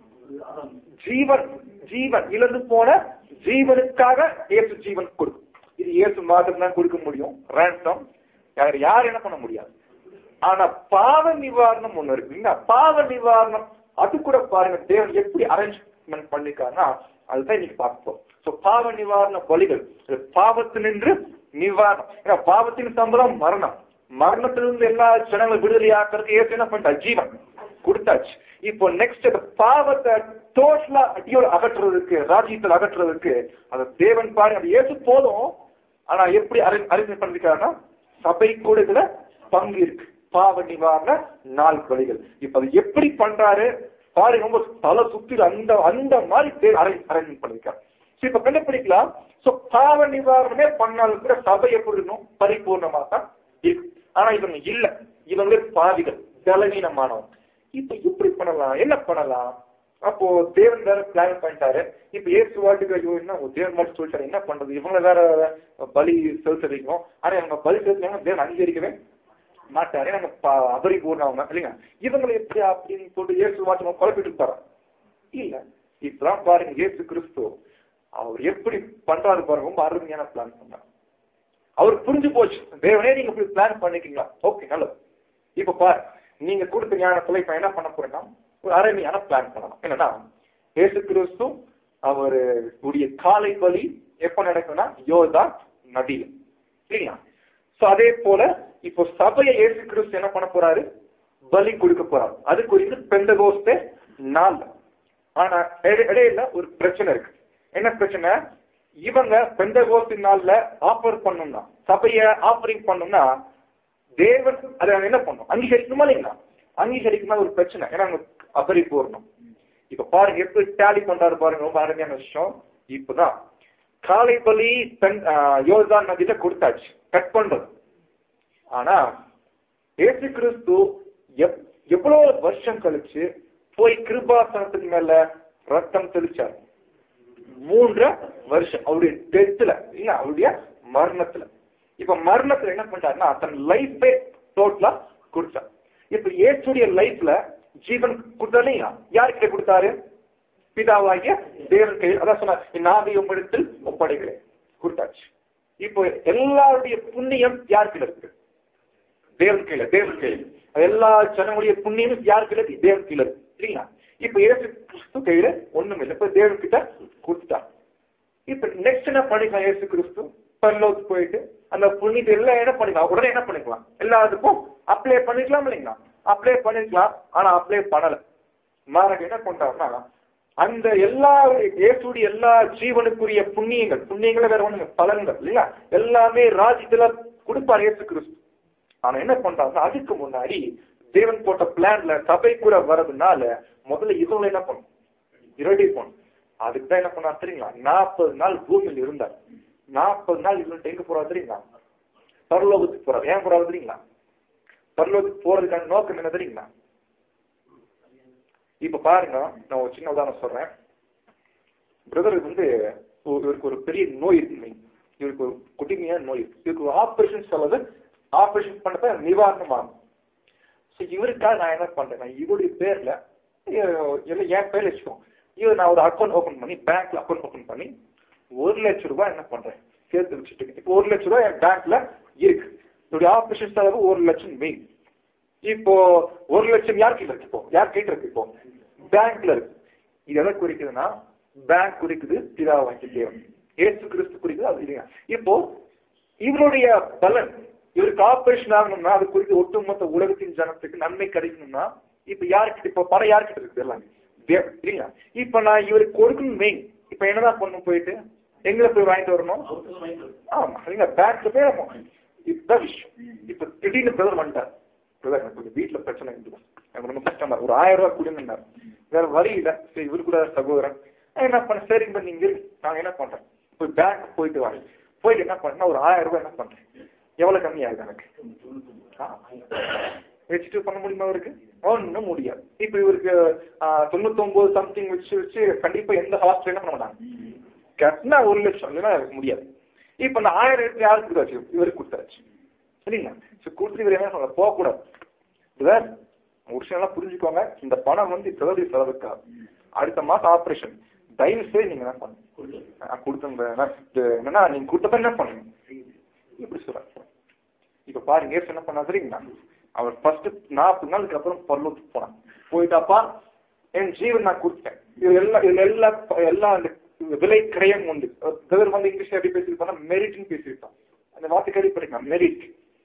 ஜீவன். ஜீவன் இழந்து போன ஜீவனுக்காக இயேசு ஜீவன் கொடுக்கும். இது இயேசு மாத்திரம் தான் கொடுக்க முடியும். ransom யார் யார் என்ன பண்ண முடியாது. ஆனா பாவ நிவாரணம் ஒண்ணு இருக்கு. பாவ நிவாரணம் அது கூட பாருங்க தேவன் எப்படி அரேஞ்ச்மெண்ட் பண்ணிருக்காருன்னா அதுதான் இன்னைக்கு பார்ப்போம். சோ பாவ நிவாரண பலிகள், பாவத்தினின்று நிவாரணம். ஏன்னா பாவத்தின் சம்பளம் மரணம். மரணத்திலிருந்து எல்லா ஜனங்களும் விடுதலை ஆக்கிறதுக்கு ஏற்க என்ன பண்ணிட்டா? ஜீவன் கொடுத்தாச்சு. இப்போ நெக்ஸ்ட் பாவத்தை டோட்டலா அடியோடு அகற்றுறதுக்கு, ராஜ்யத்தில் அகற்றுறதுக்கு அது தேவன் பாருங்க. அது ஏற்று போதும். ஆனா எப்படி அரேஞ்ச் பண்ணிருக்காருன்னா சபை கூட இதுல பங்கு இருக்கு. பாவ நிவாரண நாள் பலிகள். இப்ப அது எப்படி பண்றாரு பாருங்க. ரொம்ப தலை சுத்தி அந்த அந்த மாதிரி அரேஞ்ச் பண்ணிருக்காரு. இப்ப கண்டுபிடிக்கலாம். சோ பாவ நிவாரணமே பண்ணாலும் கூட சபை எப்படி இருக்கணும்? பரிபூர்ணமாக தான் இருக்கு. ஆனா இவங்க இல்ல, இவங்க பாவிகள், பலவீனமானவங்க. இப்ப எப்படி பண்ணலாம்? என்ன பண்ணலாம்? அப்போ தேவன் வேற பிளான் பண்ணிட்டாரு. இப்ப ஏசு வாட்டுக்கு ஐயோ என்ன தேவன் மட்டும் சொல்லிட்டாரு, என்ன பண்றது? இவங்க வேற பலி செலுத்த வைக்கணும். ஆனா இவங்க பலி செலுத்தினாங்க தேவன் அங்கீகரிக்கவே மாட்டாரு. நாங்க அபரி பூர்ணவங்க இல்லைங்க, இவங்களை எப்படி அப்படின்னு போட்டு இயேசு வாட்சமா குழப்பிட்டு இருப்பாரு. இல்ல, இப்பதான் பாருங்க இயேசு கிறிஸ்து அவர் எப்படி பண்றாரு பாருங்க, ரொம்ப அருமையான பிளான் பண்ணார். அவர் புரிஞ்சு போச்சு, தேவனே நீங்க இப்படி பிளான் பண்ணிக்கீங்களா, ஓகே நல்லது. இப்ப பாரு, நீங்க கொடுத்த ஞானத்துல இப்ப என்ன பண்ண போறேன்னா ஒரு அருமையான பிளான் பண்ணலாம். என்னன்னா இயேசு கிறிஸ்து அவருடைய காலை பலி எப்ப நடக்கும்னா யோர்தா நதியில இல்லைங்களா. சோ அதே போல இப்போ சபையை இயேசு கிறிஸ்து என்ன பண்ண போறாரு, பலி கொடுக்க போறாரு. அது குறித்து பெந்தகோஸ்தே நாள். ஆனா இடையில ஒரு பிரச்சனை இருக்கு. என்ன பிரச்சனை, இவங்க பெந்தகோஸ்து நாள்ல ஆஃபர் பண்ணணும்னா, சபைய ஆஃபரிங் பண்ணணும்னா தேவன் அதை என்ன பண்ணும், அங்கீகரிக்கணுமா இல்லைங்களா. அங்கீகரிக்குமா ஒரு பிரச்சனை, ஏன்னா அபரி போடணும். இப்ப பாருங்க எப்படி டேலி பண்றாரு பாருங்க, ரொம்ப அருமையான விஷயம். இப்பதான் காலை பலி யோர்தான் நதியில கொடுத்தாச்சு, கட் பண்றது. ஆனா இயேசு கிறிஸ்து எவ்வளவு வருஷம் கழிச்சு போய் கிருபாசனத்துக்கு மேல ரத்தம் தெளிச்சார், மூன்று வருஷம் அவருடைய டெத்துல இல்ல, அவருடைய மரணத்துல. இப்ப மரணத்துல என்ன பண்றாருன்னா தன் லைஃபே டோட்டலா கொடுத்தார். இப்ப இயேசுடைய லைஃப்ல ஜீவன் கொடுத்தாரு, யாருக்கிட்ட கொடுத்தாரு, பிதாவாகிய தேவன் கையில். அதான் சொன்னார், நாவி உம்மிடத்தில் ஒப்படைக்கிறேன், கொடுத்தாச்சு. இப்போ எல்லாருடைய புண்ணியம் யாருக்கிட்ட இருக்கு, தேவன் கையில. தேவன் கையில் எல்லா ஜனங்களுடைய புண்ணியம் யாருக்கு இருக்கு, தேவன் கையில இருக்கு இல்லைங்களா. இப்ப இயேசு கிறிஸ்து கையில ஒண்ணும் இல்லை, இப்ப தேவன் கிட்ட கொடுத்துட்டார். இப்ப நெக்ஸ்ட் என்ன பண்ணிக்கலாம், இயேசு கிறிஸ்து பரலோகத்துக்கு போயிட்டு அந்த புண்ணியத்தை எல்லாம் என்ன பண்ணிக்கலாம், உடனே என்ன பண்ணிக்கலாம், எல்லாத்துக்கும் அப்ளை பண்ணிக்கலாம் இல்லைங்களா. அப்ளை பண்ணிக்கலாம், ஆனா அப்ளை பண்ணல. மாறாக என்ன பண்றாருன்னா அந்த எல்லா இயேசுடைய எல்லா ஜீவனுக்குரிய புண்ணியங்கள், புண்ணியங்களை வேற ஒண்ணு பலன்கள் இல்லையா, எல்லாமே ராஜ்யத்துல கொடுப்பார் இயேசு கிறிஸ்து. ஆனா என்ன பண்றாருன்னா அதுக்கு முன்னாடி தேவன் போட்ட பிளான்ல சபை கூட வர்றதுனால முதல்ல இவங்களை என்ன பண்ணும், இரடி பண்ணும். அதுக்குதான் என்ன பண்ணா தெரியுங்களா, நாற்பது நாள் பூமியில் இருந்தார். நாற்பது நாள் இவங்க எங்க போறாரு தெரியுங்களா, பரலோகத்துக்கு போறாரு. ஏன் போறாரு தெரியுங்களா, பரலோகத்துக்கு போறதுக்கான நோக்கம் என்ன தெரியுங்களா. இப்ப பாருங்க, நான் ஒரு சின்ன உதாரணம் சொல்றேன். பிரதருக்கு வந்து இவருக்கு ஒரு பெரிய நோய் இருக்கு, இவருக்கு ஒரு குட்டிமையான நோய் இருக்கு. இவருக்கு ஒரு ஆபரேஷன் சொல்லுது, ஆபரேஷன் பண்ணப்ப நிவாரணம் ஆகும். இவருக்காக நான் என்ன பண்றேன், நான் இவருடைய பேர்ல என் பேர்ல வச்சுக்கோங்க, இவர் நான் ஒரு அக்கௌண்ட் ஓபன் பண்ணி, பேங்க்ல அக்கௌண்ட் ஓபன் பண்ணி ஒரு லட்சம் ரூபாய் என்ன பண்றேன் சேர்த்து வச்சுட்டு, இப்போ ஒரு லட்சம் ரூபாய் என் பேங்க்ல இருக்கு. என்னுடைய ஆபரேஷன் செலவு ஒரு லட்சம் மெயின். இப்போ ஒரு லட்சம் யார் கிட்ட இருக்கு, இப்போ யார் கிட்ட இருக்கு, இப்போ பேங்க்ல இருக்கு. இது எதை குறிக்குதுன்னா பேங்க் குறிக்குது பிதாவாகிய தேவன், இயேசு கிறிஸ்து குறிக்குது அது இல்லையா. இப்போ இவருடைய பலன், இவருக்கு ஆபரேஷன் ஆகணும்னா அது குறித்து ஒட்டுமொத்த உலகத்தின் ஜனத்துக்கு நன்மை கிடைக்கணும்னா இப்ப யாருக்கிட்ட, இப்போ பணம் யாருக்கிட்ட இருக்கு எல்லாமே இல்லைங்களா. இப்ப நான் இவருக்கு கொடுக்கணும் மெயின். இப்ப என்னதான் பண்ணணும், போயிட்டு எங்களை போய் வாங்கிட்டு வரணும், ஆமா இல்லைங்களா, பேங்க்ல போய். இதுதான் விஷயம். இப்ப திடீர்னு பிரதர் வந்துட்டார், பிரதர் எனக்கு வீட்டுல பிரச்சனை இருந்துதான், எனக்கு ரொம்ப கஷ்டமா ஒரு ஆயிரம் ரூபாய் கொடுங்கன்னாரு. வேற வழி இல்லை, சரி இவரு கூட சகோதரன் என்ன பண்ண, சரிங்க நீங்க நாங்க என்ன பண்றேன், போய் பேங்க் போயிட்டு வாங்க. போயிட்டு என்ன பண்ணா ஒரு ஆயிரம் ரூபாய் என்ன பண்றேன், எவ்வளவு கம்மியாகுது எனக்கு, வச்சுட்டு பண்ண முடியுமா அவருக்கு, ஒன்னும் முடியாது. இப்ப இவருக்கு தொண்ணூத்தி ஒன்பது சம்திங் வச்சு வச்சு கண்டிப்பா எந்த ஹாஸ்பிட்டல் என்ன பண்ண மாட்டாங்க, கட்டினா ஒரு லட்சம் இல்லைன்னா முடியாது. இப்ப இந்த ஆயிரம் எடுத்து யாருக்கு கொடுத்தாச்சு, இவருக்கு கொடுத்தாச்சு சரிங்களா. கொடுத்து இவர் என்ன சொல்ல போகக்கூடாது. ஒரு விஷயம் எல்லாம் புரிஞ்சுக்கோங்க, இந்த பணம் வந்து செலவு செலவுக்கா, அடுத்த மாசம் ஆபரேஷன், தயவு செய்து நீங்க என்ன பண்ணுங்க கொடுத்த என்னன்னா நீங்க கொடுத்தப்ப என்ன பண்ணுங்க இப்படி சொல்ற. இப்ப பாருங்க ஏசு என்ன பண்ணா தெரியுங்களா, அவர் ஃபர்ஸ்ட் நாற்பது நாளுக்கு அப்புறம் பரலோகத்துக்கு போனான். போயிட்டாப்பா என் ஜீவன் நான் கொடுத்தேன், இது எல்லாம் இதுல எல்லா எல்லா அந்த விலை கிரயம் உண்டு. பிரதர் வந்து இங்கிலீஷ்ல எப்படி பேசியிருப்பாங்க, மெரிட்னு பேசியிருப்பான். அந்த வார்த்தை கேள்வி படிக்கலாம், மெரிட்.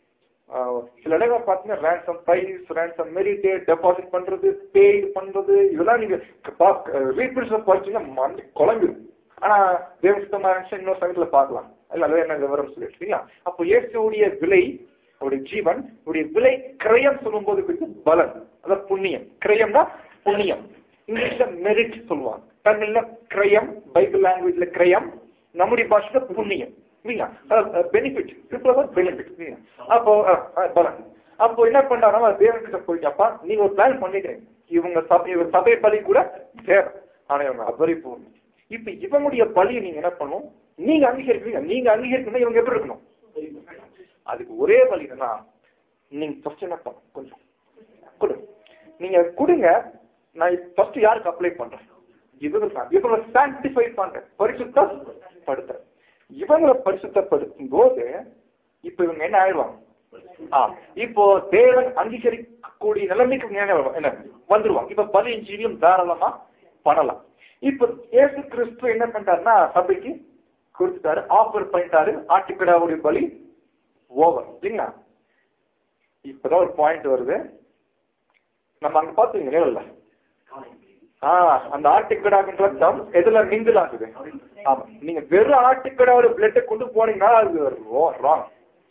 சில இடங்கள் பாத்தீங்கன்னா ransom price, ransom merit, deposit பண்றது, பேய்டு பண்றது, இதெல்லாம் நீங்க ரீபிரிச படிச்சீங்கன்னா மண்டி குழம்பிடும். ஆனா தேவசுத்தமா இருந்துச்சு இன்னொரு சமயத்துல பார்க்கலாம், இல்ல அது என்ன விவரம் சொல்லிட்டு. அப்போ இயேசுடைய விலை, அவருடைய ஜீவன், அவருடைய விலை கிரயம் சொல்லும் போது பலன், அதான் புண்ணியம். கிரயம்னா புண்ணியம், இங்கிலீஷ்ல மெரிட் சொல்லுவாங்க, தமிழ்ல கிரயம், பைபிள் லாங்குவேஜ்ல கிரயம், நம்முடைய பாஷையில புண்ணியம் பெனிஃபிட், பெனிஃபிட். அப்போ பலன். அப்போ என்ன பண்றாங்க, தேவன் கிட்ட போயிட்டாப்பா நீங்க ஒரு பிளான் பண்ணிக்கிறீங்க, இவங்க சபை சபை பலி கூட தேவை, ஆனா இவங்க அபரி போகணும். இப்ப இவங்களுடைய பலியை நீங்க என்ன பண்ணணும், நீங்க அங்கீகரிக்கிறீங்க, நீங்க அங்கீகரிக்கணும், இவங்க எப்படி இருக்கணும், அதுக்கு ஒரே வழி என்னன்னா நீங்க ஃபர்ஸ்ட் என்ன பண்ணுங்க, கொஞ்சம் கொடுங்க. நீங்க கொடுங்க, நான் ஃபர்ஸ்ட் யாருக்கு அப்ளை பண்றேன்? இவங்க இவங்களை சாங்டிஃபை பண்றேன், பரிசுத்தப்படுத்த. இவங்களை பரிசுத்தப்படுத்தும் போது இப்ப இவங்க என்ன ஆயிடுவாங்க? இப்போ தேவன் அங்கீகரிக்கக்கூடிய நிலைமைக்கு என்ன வந்துருவாங்க. இப்ப பலி ஜீவியம் தாராளமா பண்ணலாம். இப்ப இயேசு கிறிஸ்து என்ன பண்ணிட்டாருன்னா சபைக்கு கொடுத்துட்டாரு, ஆஃபர் பண்ணிட்டாரு. ஆட்டுக்கிடாவுடைய பலி ஓவர் இல்லைங்களா? இப்பதான் ஒரு பாயிண்ட் வருது. நம்ம அங்க பாத்துங்க இல்ல, ஆஹ் அந்த ஆட்டுக்கிடாவின் ரத்தம் எதுல மிங்கிள் ஆகுது? ஆமா, நீங்க வெறும் ஆட்டுக்கிடாவோட பிளட்டை கொண்டு போனீங்கன்னா அது ராங்.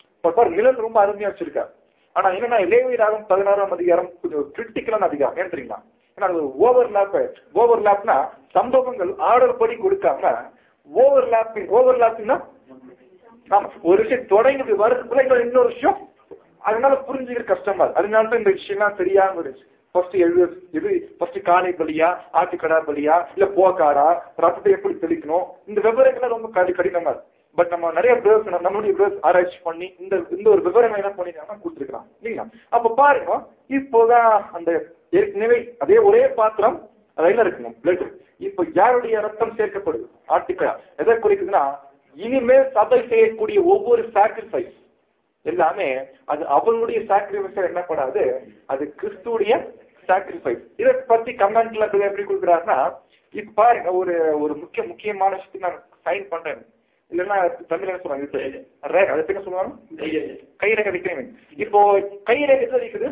நிழல் ரொம்ப அருமையா வச்சிருக்காரு. ஆனா என்னன்னா லேவியராகும் பதினாறாம் அதிகாரம் கொஞ்சம் கிரிட்டிக்கலான அதிகாரம். ஏன் தெரியுமா? ஏன்னா அது ஓவர்லாப். ஓவர்லாப்னா சம்பவங்கள் ஆர்டர் படி கொடுக்காம ஓவர்லாப்பிங். ஓவர்லாப்பிங்னா ஆமா, ஒரு விஷயம் தொடங்கி வருதுக்குள்ள இன்னொரு விஷயம், அதனால புரிஞ்சுக்கிற கஷ்டமா இருக்கு. அதனாலதான் இந்த விஷயம்லாம் தெரியாம இருந்துச்சு. ஃபர்ஸ்ட் எழுது இது ஃபர்ஸ்ட் காலை பலியா, ஆட்டுக்கடா பலியா, இல்ல போக்காடா, ரத்தத்தை எப்படி தெளிக்கணும், இந்த விவரங்கள்லாம் ரொம்ப கடி கடினமா இருக்கு. பட் நம்ம நிறைய பிரதர்ஸ் நம்மளுடைய பிரதர்ஸ் ஆராய்ச்சி பண்ணி இந்த இந்த ஒரு விவரம் என்ன பண்ணிருக்காங்க கொடுத்துருக்காங்க இல்லைங்களா? அப்ப பாருங்க, இப்போதான் அந்த ஏற்கனவே அதே ஒரே பாத்திரம் அதெல்லாம் இருக்குங்க பிளட். இப்ப யாருடைய ரத்தம் சேர்க்கப்படுது? ஆட்டுக்கடா. எதை குறிக்குதுன்னா இனிமேல் சபை செய்யக்கூடிய ஒவ்வொரு சாக்ரிஃபைஸ் எல்லாமே அது அவங்களுடைய சாக்ரிஃபைஸ் என்னப்படாது, அது கிறிஸ்துடைய சாக்ரிஃபைஸ். இதை பத்தி கமெண்ட்ல எப்படி கொடுக்குறாருன்னா, இப்ப பாருங்க ஒரு ஒரு முக்கிய முக்கியமான விஷயத்தை நான் சைன் பண்றேன். இல்லைன்னா தமிழ் என்ன சொல்லுவாங்க, அதை என்ன சொல்லுவாங்க, கைரேகை வைக்கிறேன். இப்போ கைரேகை எதுல வைக்குது?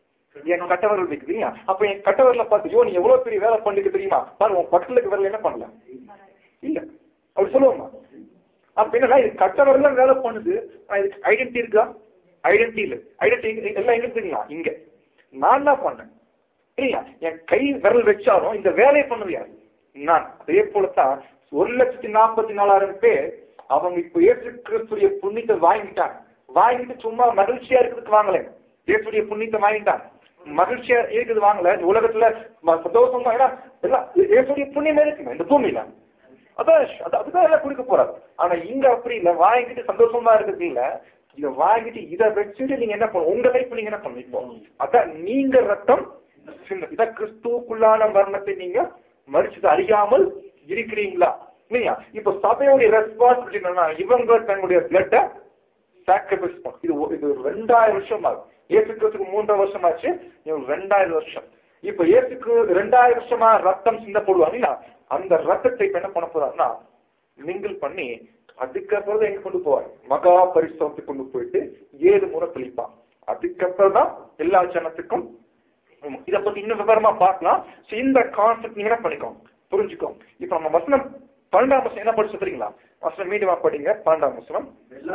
என் கட்டவர்கள் வைக்குதுங்க. அப்ப என் கட்டவரில் பார்த்து யோ நீ எவ்வளவு பெரிய வேலை பண்ணிக்க தெரியுமா பாரு, உன் பக்கத்துக்கு வரல என்ன பண்ணல இல்ல அப்படி சொல்லுவோமா? அப்ப என்னன்னா இது கட்டவர்கள் வேலை பண்ணுது, இதுக்கு ஐடென்டிட்டி இருக்கா? ஐடென்டிட்டி இல்ல. ஐடென்டிட்டி எல்லாம் எங்க இருக்குங்களா? இங்க. நான் தான் பண்ணேன் இல்லையா? என் கை விரல் வச்சாலும் இந்த வேலையை பண்ணது யாரு? நான். அதே போலத்தான் ஒரு லட்சத்தி நாற்பத்தி நாலாயிரம் பேர் அவங்க இப்ப இயேசு கிறிஸ்துடைய புண்ணியத்தை வாங்கிட்டாங்க. வாங்கிட்டு சும்மா மகிழ்ச்சியா இருக்கிறதுக்கு வாங்கல, இயேசுடைய புண்ணியத்தை வாங்கிட்டாங்க, மகிழ்ச்சியா இருக்குது வாங்கல. உலகத்துல சந்தோஷமா எல்லாம் இயேசுடைய புண்ணியமே இருக்குங்க இந்த பூமியில. அதான் அதுதான் எல்லாம் கொடுக்க போறாரு. ஆனா இங்க அப்படி இல்ல, வாங்கிட்டு சந்தோஷமா இருக்குது இல்ல, இத வாங்கிட்டு இதை வச்சுட்டு நீங்க என்ன பண்ணுவோம், உங்க லைஃப் நீங்க என்ன பண்ணுவீங்க? அதான் நீங்க ரத்தம் இதான் கிறிஸ்துவுக்குள்ளான மரணத்தை நீங்க மறிச்சது அறியாமல் இருக்கிறீங்களா இல்லையா? இப்ப சபையோடைய ரெஸ்பான்சிபிலிட்டி என்னன்னா இவங்க தங்களுடைய பிளட்டை சாக்ரிஃபைஸ் பண்ணும். இது இது ரெண்டாயிரம் வருஷம் ஆகும். இயேசு கிறிஸ்துக்கு மூன்றரை வருஷம் ஆச்சு, இவங்க ரெண்டாயிரம் வருஷம். இப்ப இயேசுக்கு ரெண்டாயிரம் வருஷமா ரத்தம் சிந்த போடுவாங்க. அந்த ரத்தத்தை என்ன பண்ண போறாருன்னா மிங்கிள் பண்ணி அதுக்கப்புறம் எங்க கொண்டு போவார்? மகா பரிசுத்தத்தை கொண்டு போயிட்டு ஏழு முறை தெளிப்பான். அதுக்கப்புறம் தான் எல்லா ஜனத்துக்கும். இதை பத்தி இன்னும் விவரமா பார்க்கலாம். இந்த கான்செப்ட் நீங்க என்ன பண்ணிக்கோங்க, புரிஞ்சுக்கோங்க. இப்ப நம்ம வசனம் பன்னெண்டாம் வருஷம் என்ன படிச்சு தெரியுங்களா? வசனம் மீடியமா படிங்க. பன்னெண்டாம் வருஷம்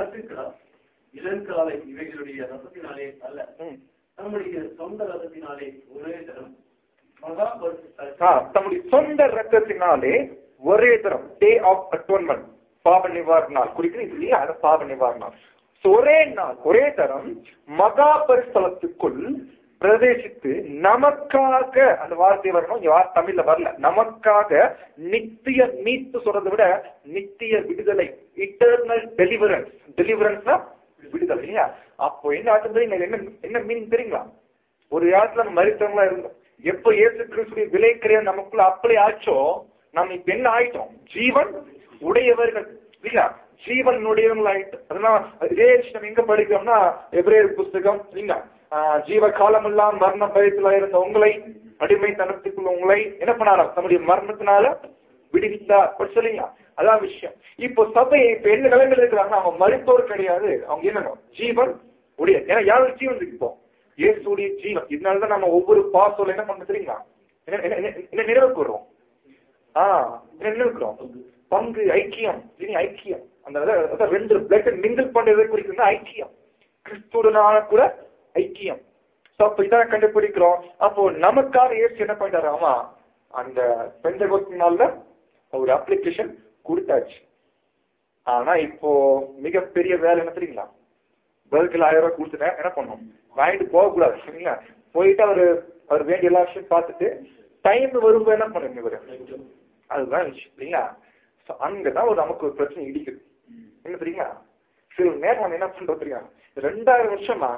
இளங்காலை இவைகளுடைய ரசத்தினாலே அல்ல, நம்முடைய சொந்த ரசத்தினாலே ஒரே தரம் மகா தம்முடைய சொந்த ரத்தத்தினாலே ஒரே தரம் டே ஆஃப் அட்டோன்மெண்ட் பாவ நிவாரண நாள் குறிக்கிறது இல்லையா? அது பாவ நிவாரண நாள். ஒரே நாள் ஒரே தரம் மகா பரிஸ்தலத்துக்குள் பிரவேசித்து நமக்காக, அந்த வார்த்தை வரணும், தமிழ்ல வரல, நமக்காக நித்திய மீட்பு சொல்றதை விட நித்திய விடுதலை, இட்டர்னல் டெலிவரன்ஸ். டெலிவரன்ஸ்னா விடுதலை இல்லையா? அப்போ என்ன ஆட்டம் என்ன என்ன மீனிங் தெரியுங்களா? ஒரு இடத்துல நம்ம மரித்தவங்களா இருந்தோம். எப்ப இயேசு கிறிஸ்துடைய விலை கிடையாது நமக்குள்ள அப்படி ஆச்சோ, நம்ம இப்ப என்ன ஆயிட்டோம்? ஜீவன் உடையவர்கள் இல்லையா? ஜீவன் உடையவர்கள் ஆயிட்டோம். அதெல்லாம் இதே விஷயம் எங்க படிக்கிறோம்னா எபிரேயர் புஸ்தகம் இல்லைங்களா? ஜீவ காலம் எல்லாம் மரண பயத்துல இருந்த உங்களை, அடிமைத்தனத்துக்குள்ள உங்களை என்ன பண்ணாரா? நம்முடைய மரணத்தினால விடுவித்தார் சொல்லிங்களா? அதான் விஷயம். இப்போ சபை இப்ப என்ன நிலைமையில இருக்கிறாங்கன்னா அவங்க மருத்துவர் கிடையாது, அவங்க என்னங்க ஜீவன் உடைய. ஏன்னா யாரும் ஜீவன் இருக்கு இப்போ இயேசுடைய ஜீவன். இதனாலதான் நம்ம ஒவ்வொரு பாசோல என்ன பண்ண தெரியுங்களா? என்ன நினைவுக்கு வரும்? ஆஹ் என்ன நினைவுக்கிறோம்? பங்கு, ஐக்கியம், இனி ஐக்கியம். அந்த ரெண்டு பிளட் மிங்கிள் பண்றதை குறிக்கிறது ஐக்கியம், கிறிஸ்துடனான கூட ஐக்கியம். அப்ப இதான் கண்டுபிடிக்கிறோம். அப்போ நமக்காக இயேசு என்ன பண்ணிட்டாராமா? அந்த பெந்தெகோஸ்து நாள்ல ஒரு அப்ளிகேஷன் கொடுத்தாச்சு. ஆனா இப்போ மிகப்பெரிய வேலை என்ன தெரியுங்களா? பதில் ஆயிரம் ரூபாய் கொடுத்துட்டேன், என்ன பண்ணும்? வாங்கிட்டு போகக்கூடாது சரிங்களா? போயிட்டு அவரு அவர் வேண்டிய எல்லா விஷயம் பார்த்துட்டு டைம் வரும்போது என்ன பண்ணுங்க இவரு? அதுதான் விஷயம் இல்லைங்களா? அங்கதான் ஒரு நமக்கு ஒரு பிரச்சனை இடிக்குது. என்ன தெரியுங்களா? சில நேரம் நம்ம என்ன பண்றோம் தெரியுமா? ரெண்டாயிரம் வருஷமா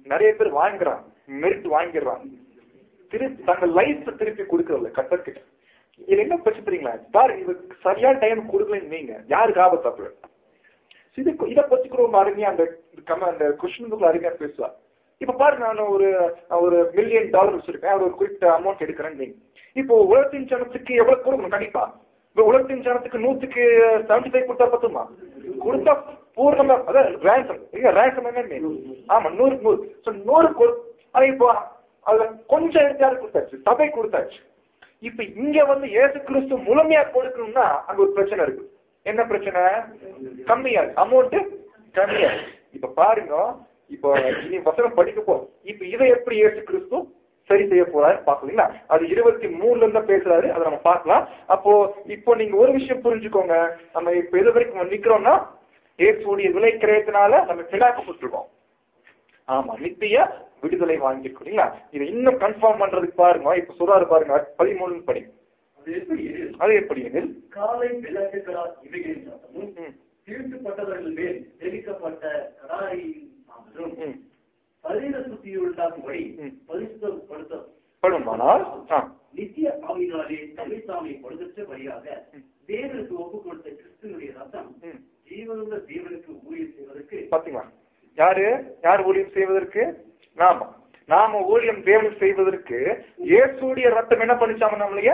நிறைய பேர் வாங்குறான், மெரிட் வாங்கிடுறான், திருப்பி தங்க லைஃப் திருப்பி கொடுக்கறதில்ல கத்தர்கிட்ட. இது என்ன பிரச்சனை தெரியுங்களா? பாரு, இது சரியான டைம் கொடுக்கலன்னு நீங்க யாருக்கு ஆபத்து அப்ப இது இதை பத்தி கூட ரொம்ப அருமையா அந்த அந்த கொஸ்டின் அருமையா பேசுவா. இப்ப பாரு, நான் ஒரு ஒரு மில்லியன் டாலர் வச்சிருக்கேன், அவர் ஒரு குறிப்பிட்ட அமௌண்ட் எடுக்கிறேன்னு நீங்க இப்போ உலகத்தின் ஜனத்துக்கு எவ்வளவு கொடுக்கணும்? கண்டிப்பா இப்ப உலகத்தின் ஜனத்துக்கு நூத்துக்கு செவன்டி ஃபைவ் கொடுத்தா பத்துமா? கொடுத்தா பூர்ணமா, அதான் ரேன்சம் இல்ல, ரேன்சம் என்ன? ஆமா, நூறு நூறு நூறு கொடு. அது இப்போ அதுல கொஞ்சம் எடுத்தாலும் கொடுத்தாச்சு, சபை கொடுத்தாச்சு. இப்ப இங்க வந்து இயேசு கிறிஸ்து முழுமையா கொடுக்கணும்னா அங்க ஒரு பிரச்சனை இருக்கு. என்ன பிரச்சனை? கம்மியா அமௌண்ட் கம்மியா. இப்ப பாருங்க, இப்போ இனி வசனம் படிக்க போ. இப்ப இதை எப்படி இயேசு கிறிஸ்து சரி செய்ய போறாரு பாக்கலீங்களா? அது இருபத்தி மூணுல இருந்தா பேசுறாரு, அதை நம்ம பார்க்கலாம். அப்போ இப்போ நீங்க ஒரு விஷயம் புரிஞ்சுக்கோங்க, நம்ம இப்ப எது வரைக்கும் நிக்கிறோம்னா இயேசுடைய விலை கிரயத்தினால நம்ம பிளாக்கப்பட்டிருக்கோம். ஆமா, நித்திய விடுதலை வாங்கியிருக்கோம் இல்லைங்களா? இதை இன்னும் கன்ஃபார்ம் பண்றதுக்கு பாருங்க, இப்ப சொல்றாரு பாருங்க பதிமூணு படி. அது எப்படி எனில் காலை வெள்ளாட்டுக்கடா இவைகளின் சத்தமும் தீர்க்கப்பட்டவர்கள் மேல் தெளிக்கப்பட்ட கடாரியின் சாம்பலும் சரீர சுத்தியை உண்டாக்கும்படி பரிசுத்தப்படுத்தப்படுமானால் நித்திய ஆவியினாலே தம்மை தாமே கொடுத்தபடியாக தேவனுக்கு ஒப்பு கொடுத்த கிறிஸ்துவினுடைய ரத்தம் ஜீவனுள்ள தேவனுக்கு ஊழியம் செய்வதற்கு. பாத்தீங்களா? யாரு யார் ஊழியம் செய்வதற்கு? நாம நாம ஊழியம் தேவனுக்கு செய்வதற்கு இயேசுடைய ரத்தம் என்ன பண்ணிச்சாம நம்மளைய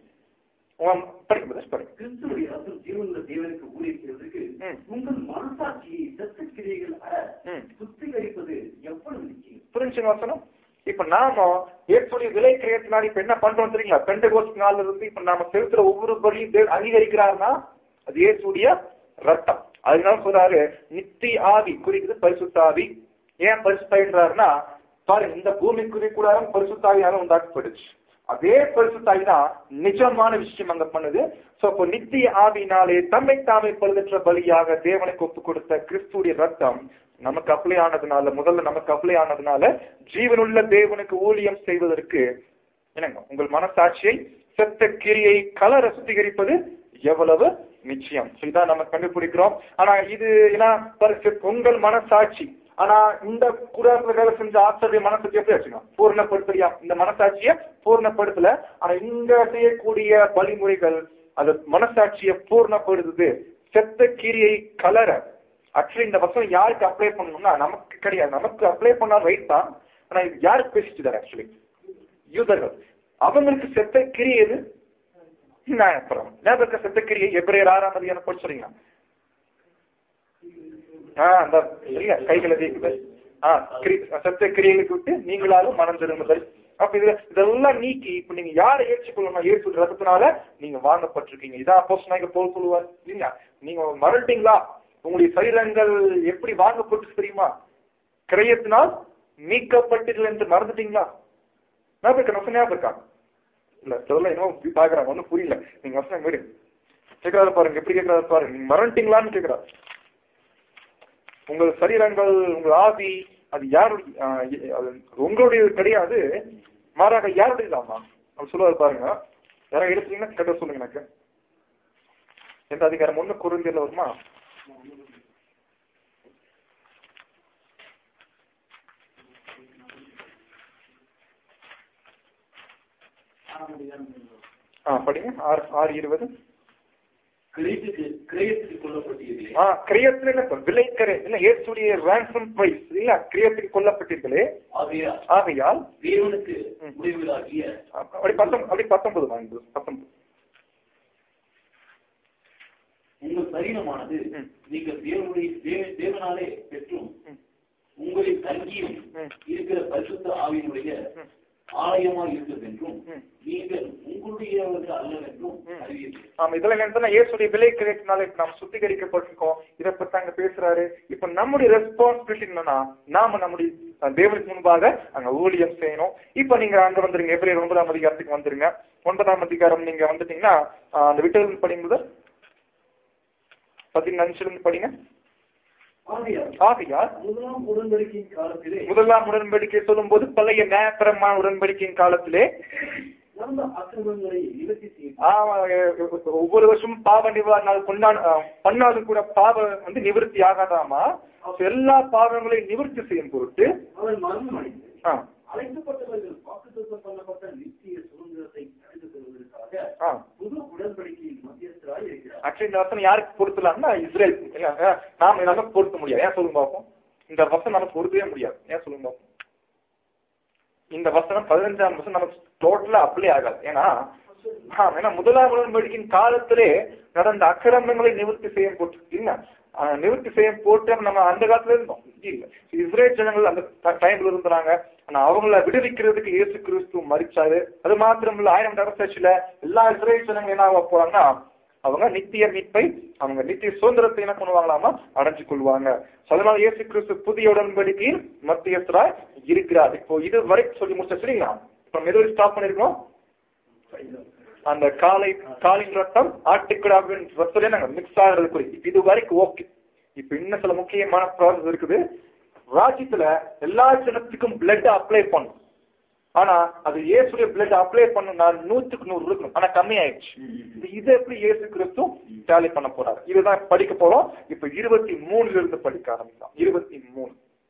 கிறிஸ்துவினுடைய ரத்தம் ஜீவனுள்ள தேவனுக்கு ஊழியம் செய்வதற்கு உங்கள் மனசாட்சியை சத்த கிரியைகள் சுத்திகரிப்பது எவ்வளவு நிச்சயம். புரிஞ்சுங்க வசனம்? இப்ப நாம இயேசுடைய விலை கிரயத்தினால இப்ப என்ன பண்றோம் தெரியுங்களா? பெண்டகோஸ்ட் நாள்ல இருந்து இப்ப நாம செலுத்துற ஒவ்வொரு பலியும் அங்கீகரிக்கிறாருன்னா அது இயேசுடைய ரத்தம். அதனால சொல்றாரு நித்திய ஆவி குறிக்கிறது பரிசுத்த ஆவி. ஏன் பரிசுத்தாயின்றாருன்னா பாருங்க, இந்த பூமிக்குரிய கூடாரம் பரிசுத்தாவியால உண்டாக்கப்படுச்சு. அதே பரிசுத்தாவி தான் நிஜமான விஷயம் அங்க பண்ணுது. சோ அப்போ நித்திய ஆவினாலே தம்மை தாமே பழுதற்ற பலியாக தேவனுக்கு ஒப்பு கொடுத்த கிறிஸ்துடைய ரத்தம் நமக்கு அப்ளை ஆனதுனால, முதல்ல நமக்கு அப்ளை ஆனதுனால ஜீவனுள்ள தேவனுக்கு ஊழியம் செய்வதற்கு என்னங்க உங்கள் மனசாட்சியை செத்த கிரியை கலர சுத்திகரிப்பது எவ்வளவு நிச்சயம். இதான் நம்ம கண்டுபிடிக்கிறோம். ஆனா இது ஏன்னா உங்கள் மனசாட்சி, ஆனா இந்த கூடாரத்துல வேலை செஞ்ச ஆசிரிய மனசாட்சி எப்படி வச்சுக்கணும்? பூர்ணப்படுத்தலையா? இந்த மனசாட்சிய பூர்ணப்படுத்தல. ஆனா இங்க செய்யக்கூடிய வழிமுறைகள் அது மனசாட்சியை பூர்ணப்படுத்துது. செத்த கிரியை கலர. ஆக்சுவலி இந்த வசனம் யாருக்கு அப்ளை பண்ணணும்னா நமக்கு கிடையாது. நமக்கு அப்ளை பண்ணா ரைட் தான். ஆனா இது யாருக்கு பேசிட்டு ஆக்சுவலி யூதர்கள். அவங்களுக்கு செத்த கிரியை எது? நியாயப்பிரமாணம். ஞாபக செத்த கிரியை எபிரேயர் ஆறாம் அதிகாரம் படிச்சுறீங்களா? ஆஹ் அந்த கைகளை தேய்க்குது, ஆஹ் சத்த கிரியைகளுக்கு விட்டு நீங்களாலும் மனம் திரும்புதல். அப்ப இது இதெல்லாம் நீக்கி இப்ப நீங்க யாரை ஏற்றுக்கொள்ளணும்? இயேசு ரத்தத்தினால நீங்க வாங்கப்பட்டிருக்கீங்க. இதான் அப்போஸ்தலனாகிய பவுல் சொல்லுவார் இல்லையா? நீங்க மறந்துட்டீங்களா? உங்களுடைய சரீரங்கள் எப்படி வாங்கப்பட்டு தெரியுமா? கிரயத்தினால் மீட்கப்பட்டீர்கள் என்று மறந்துட்டீங்களா? ஞாபகம் இருக்கா? ஞாபகம் இருக்கா? இல்ல சொல்ல இன்னும் பாக்குறாங்க, ஒன்னும் புரியல. நீங்க வசனம் வீடு கேட்கறாரு பாருங்க, எப்படி கேட்கறாரு பாருங்க. நீங்க மறந்துட்டீங்களான்னு கேட்கிறாரு. உங்கள் சரீரங்கள், உங்கள் ஆவி அது யாருடைய? உங்களுடைய கிடையாது, மாறாக யாருடையதாமா? அப்படி சொல்லுவாரு பாருங்க. யாராவது எடுத்தீங்கன்னா கேட்ட சொல்லுங்க எனக்கு. எந்த அதிகாரம்? ஒண்ணு குறுந்தியர்ல வருமா? ஆஹ் படிங்க. ஆறு ஆறு இருபது. கிரயத்துக்கு கொல்லப்பட்டீர்களே. கிரயத்துக்கு கொல்லப்பட்டீர்களே. ஆகையால் தேவனுக்கு முடிவுகளாகிய அப்படி பத்தொன்பது வாங்க பத்தொன்பது. உங்கள் சரீரமானது நீங்கள் தேவனுடைய தேவனாலே பெற்றும் உங்களின் தங்கியும் இருக்கிற பரிசுத்த ஆவியினுடைய ஆலயமாக இருக்கிறது என்றும் நீங்கள் உங்களுடையவர்கள் அல்லவென்றும் அறிவீர்கள். ஆமா, இதெல்லாம் என்னன்னா இயேசுடைய விலை கிரயத்தினால நாம் சுத்திகரிக்கப்பட்டிருக்கோம். இதை பத்தி அங்க பேசுறாரு. இப்ப நம்முடைய ரெஸ்பான்சிபிலிட்டி என்னன்னா நாம நம்முடைய தேவனுக்கு முன்பாக அங்க ஊழியம் செய்யணும். இப்ப நீங்க அங்க வந்துருங்க, எபிரேயர் ஒன்பதாம் அதிகாரத்துக்கு வந்துருங்க. ஒன்பதாம் அதிகாரம் நீங்க வந்துட்டீங்கன்னா அந்த விட்டல் படிக்கும்போது பதினஞ்சுல இருந்து படிங்க. ஆகையால் முதலாம் உடன்படிக்கையின் காலத்திலே, முதலாம் உடன்படிக்கை சொல்லும் போது பழைய நியாயப்பிரமாண உடன்படிக்கையின் காலத்திலே நம்ம அக்கிரமங்களை நிவர்த்தி செய்யும். ஆமா, ஒவ்வொரு வருஷமும் பாவ நிவாரண நாள் கொண்டாட பண்ணாலும் கூட பாவம் வந்து நிவர்த்தி ஆகாதாமா. எல்லா பாவங்களையும் நிவர்த்தி செய்யும் பொருட்டு அவன் மரணம் அடைந்து அழைக்கப்பட்டவர்கள் வாக்குத்தத்தம் பண்ணப்பட்ட நித்திய சுதந்திரத்தை அடைந்து கொள்வதற்காக புது உடன்படிக்கையின் மத்தியஸ்தராய் இருக்கிறார். ஆக்சுவலி இந்த வசனம் யாருக்கு பொருத்தலாம்னா இஸ்ரேல். நாம நமக்கு பொருத்த முடியாது. ஏன் சொல்லுங்க பார்ப்போம். இந்த வசனம் நமக்கு பொருத்தவே முடியாது. ஏன் சொல்லுங்க பார்ப்போம். இந்த வசனம் பதினஞ்சாம் வருஷம் நமக்கு டோட்டலா அப்ளை ஆகாது. ஏன்னா ஏன்னா முதலாம் உடன்படிக்கையின் காலத்திலே நடந்த அக்கிரமங்களை நிவர்த்தி செய்ய போட்டு இல்ல நிவர்த்தி செய்ய போட்டு நம்ம அந்த காலத்துல இருந்தோம் இல்ல. இஸ்ரேல் ஜனங்கள் அந்த டைம்ல இருந்தாங்க. ஆனா அவங்கள விடுவிக்கிறதுக்கு இயேசு கிறிஸ்து மரிச்சாரு. அது மாத்திரம் இல்ல, ஆயிரம் டரசாட்சியில எல்லா இஸ்ரேல் ஜனங்கள் என்ன ஆக போறாங்கன்னா அவங்க நித்திய மீட்பை அவங்க நித்திய சுதந்திரத்தை என்ன பண்ணுவாங்களாமா அடைஞ்சு கொள்வாங்க. அதனால இயேசு கிறிஸ்து புதிய உடன்படிக்கையில் மத்தியஸ்தராய் இருக்கிறார். இப்போ இது வரைக்கும் சொல்லி முடிச்சா சரிங்களா? இப்ப மெதுவாக ஸ்டாப் பண்ணிருக்கோம். அந்த காலை காலின் ரத்தம் ஆட்டுக்கிடாவின் ரத்தத்துல நாங்க மிக்ஸ் ஆகிறது குறி இது வரைக்கும் ஓகே. இப்ப இன்னும் சில முக்கியமான ப்ராசஸ் இருக்குது. ராஜ்யத்துல எல்லா ஜனத்துக்கும் பிளட் அப்ளை பண்ணும். ஆனா அது இயேசுடைய பிளட் அப்ளை பண்ணா நூத்துக்கு நூறு இருக்கணும். ஆனா கம்மி ஆயிடுச்சு. இது எப்படி இயேசு கிறிஸ்து டேலி பண்ண போறாரு இதுதான் படிக்க போறோம். இப்ப இருபத்தி மூணுல இருந்து படிக்க ஆரம்பிக்கலாம். இருபத்தி மூணு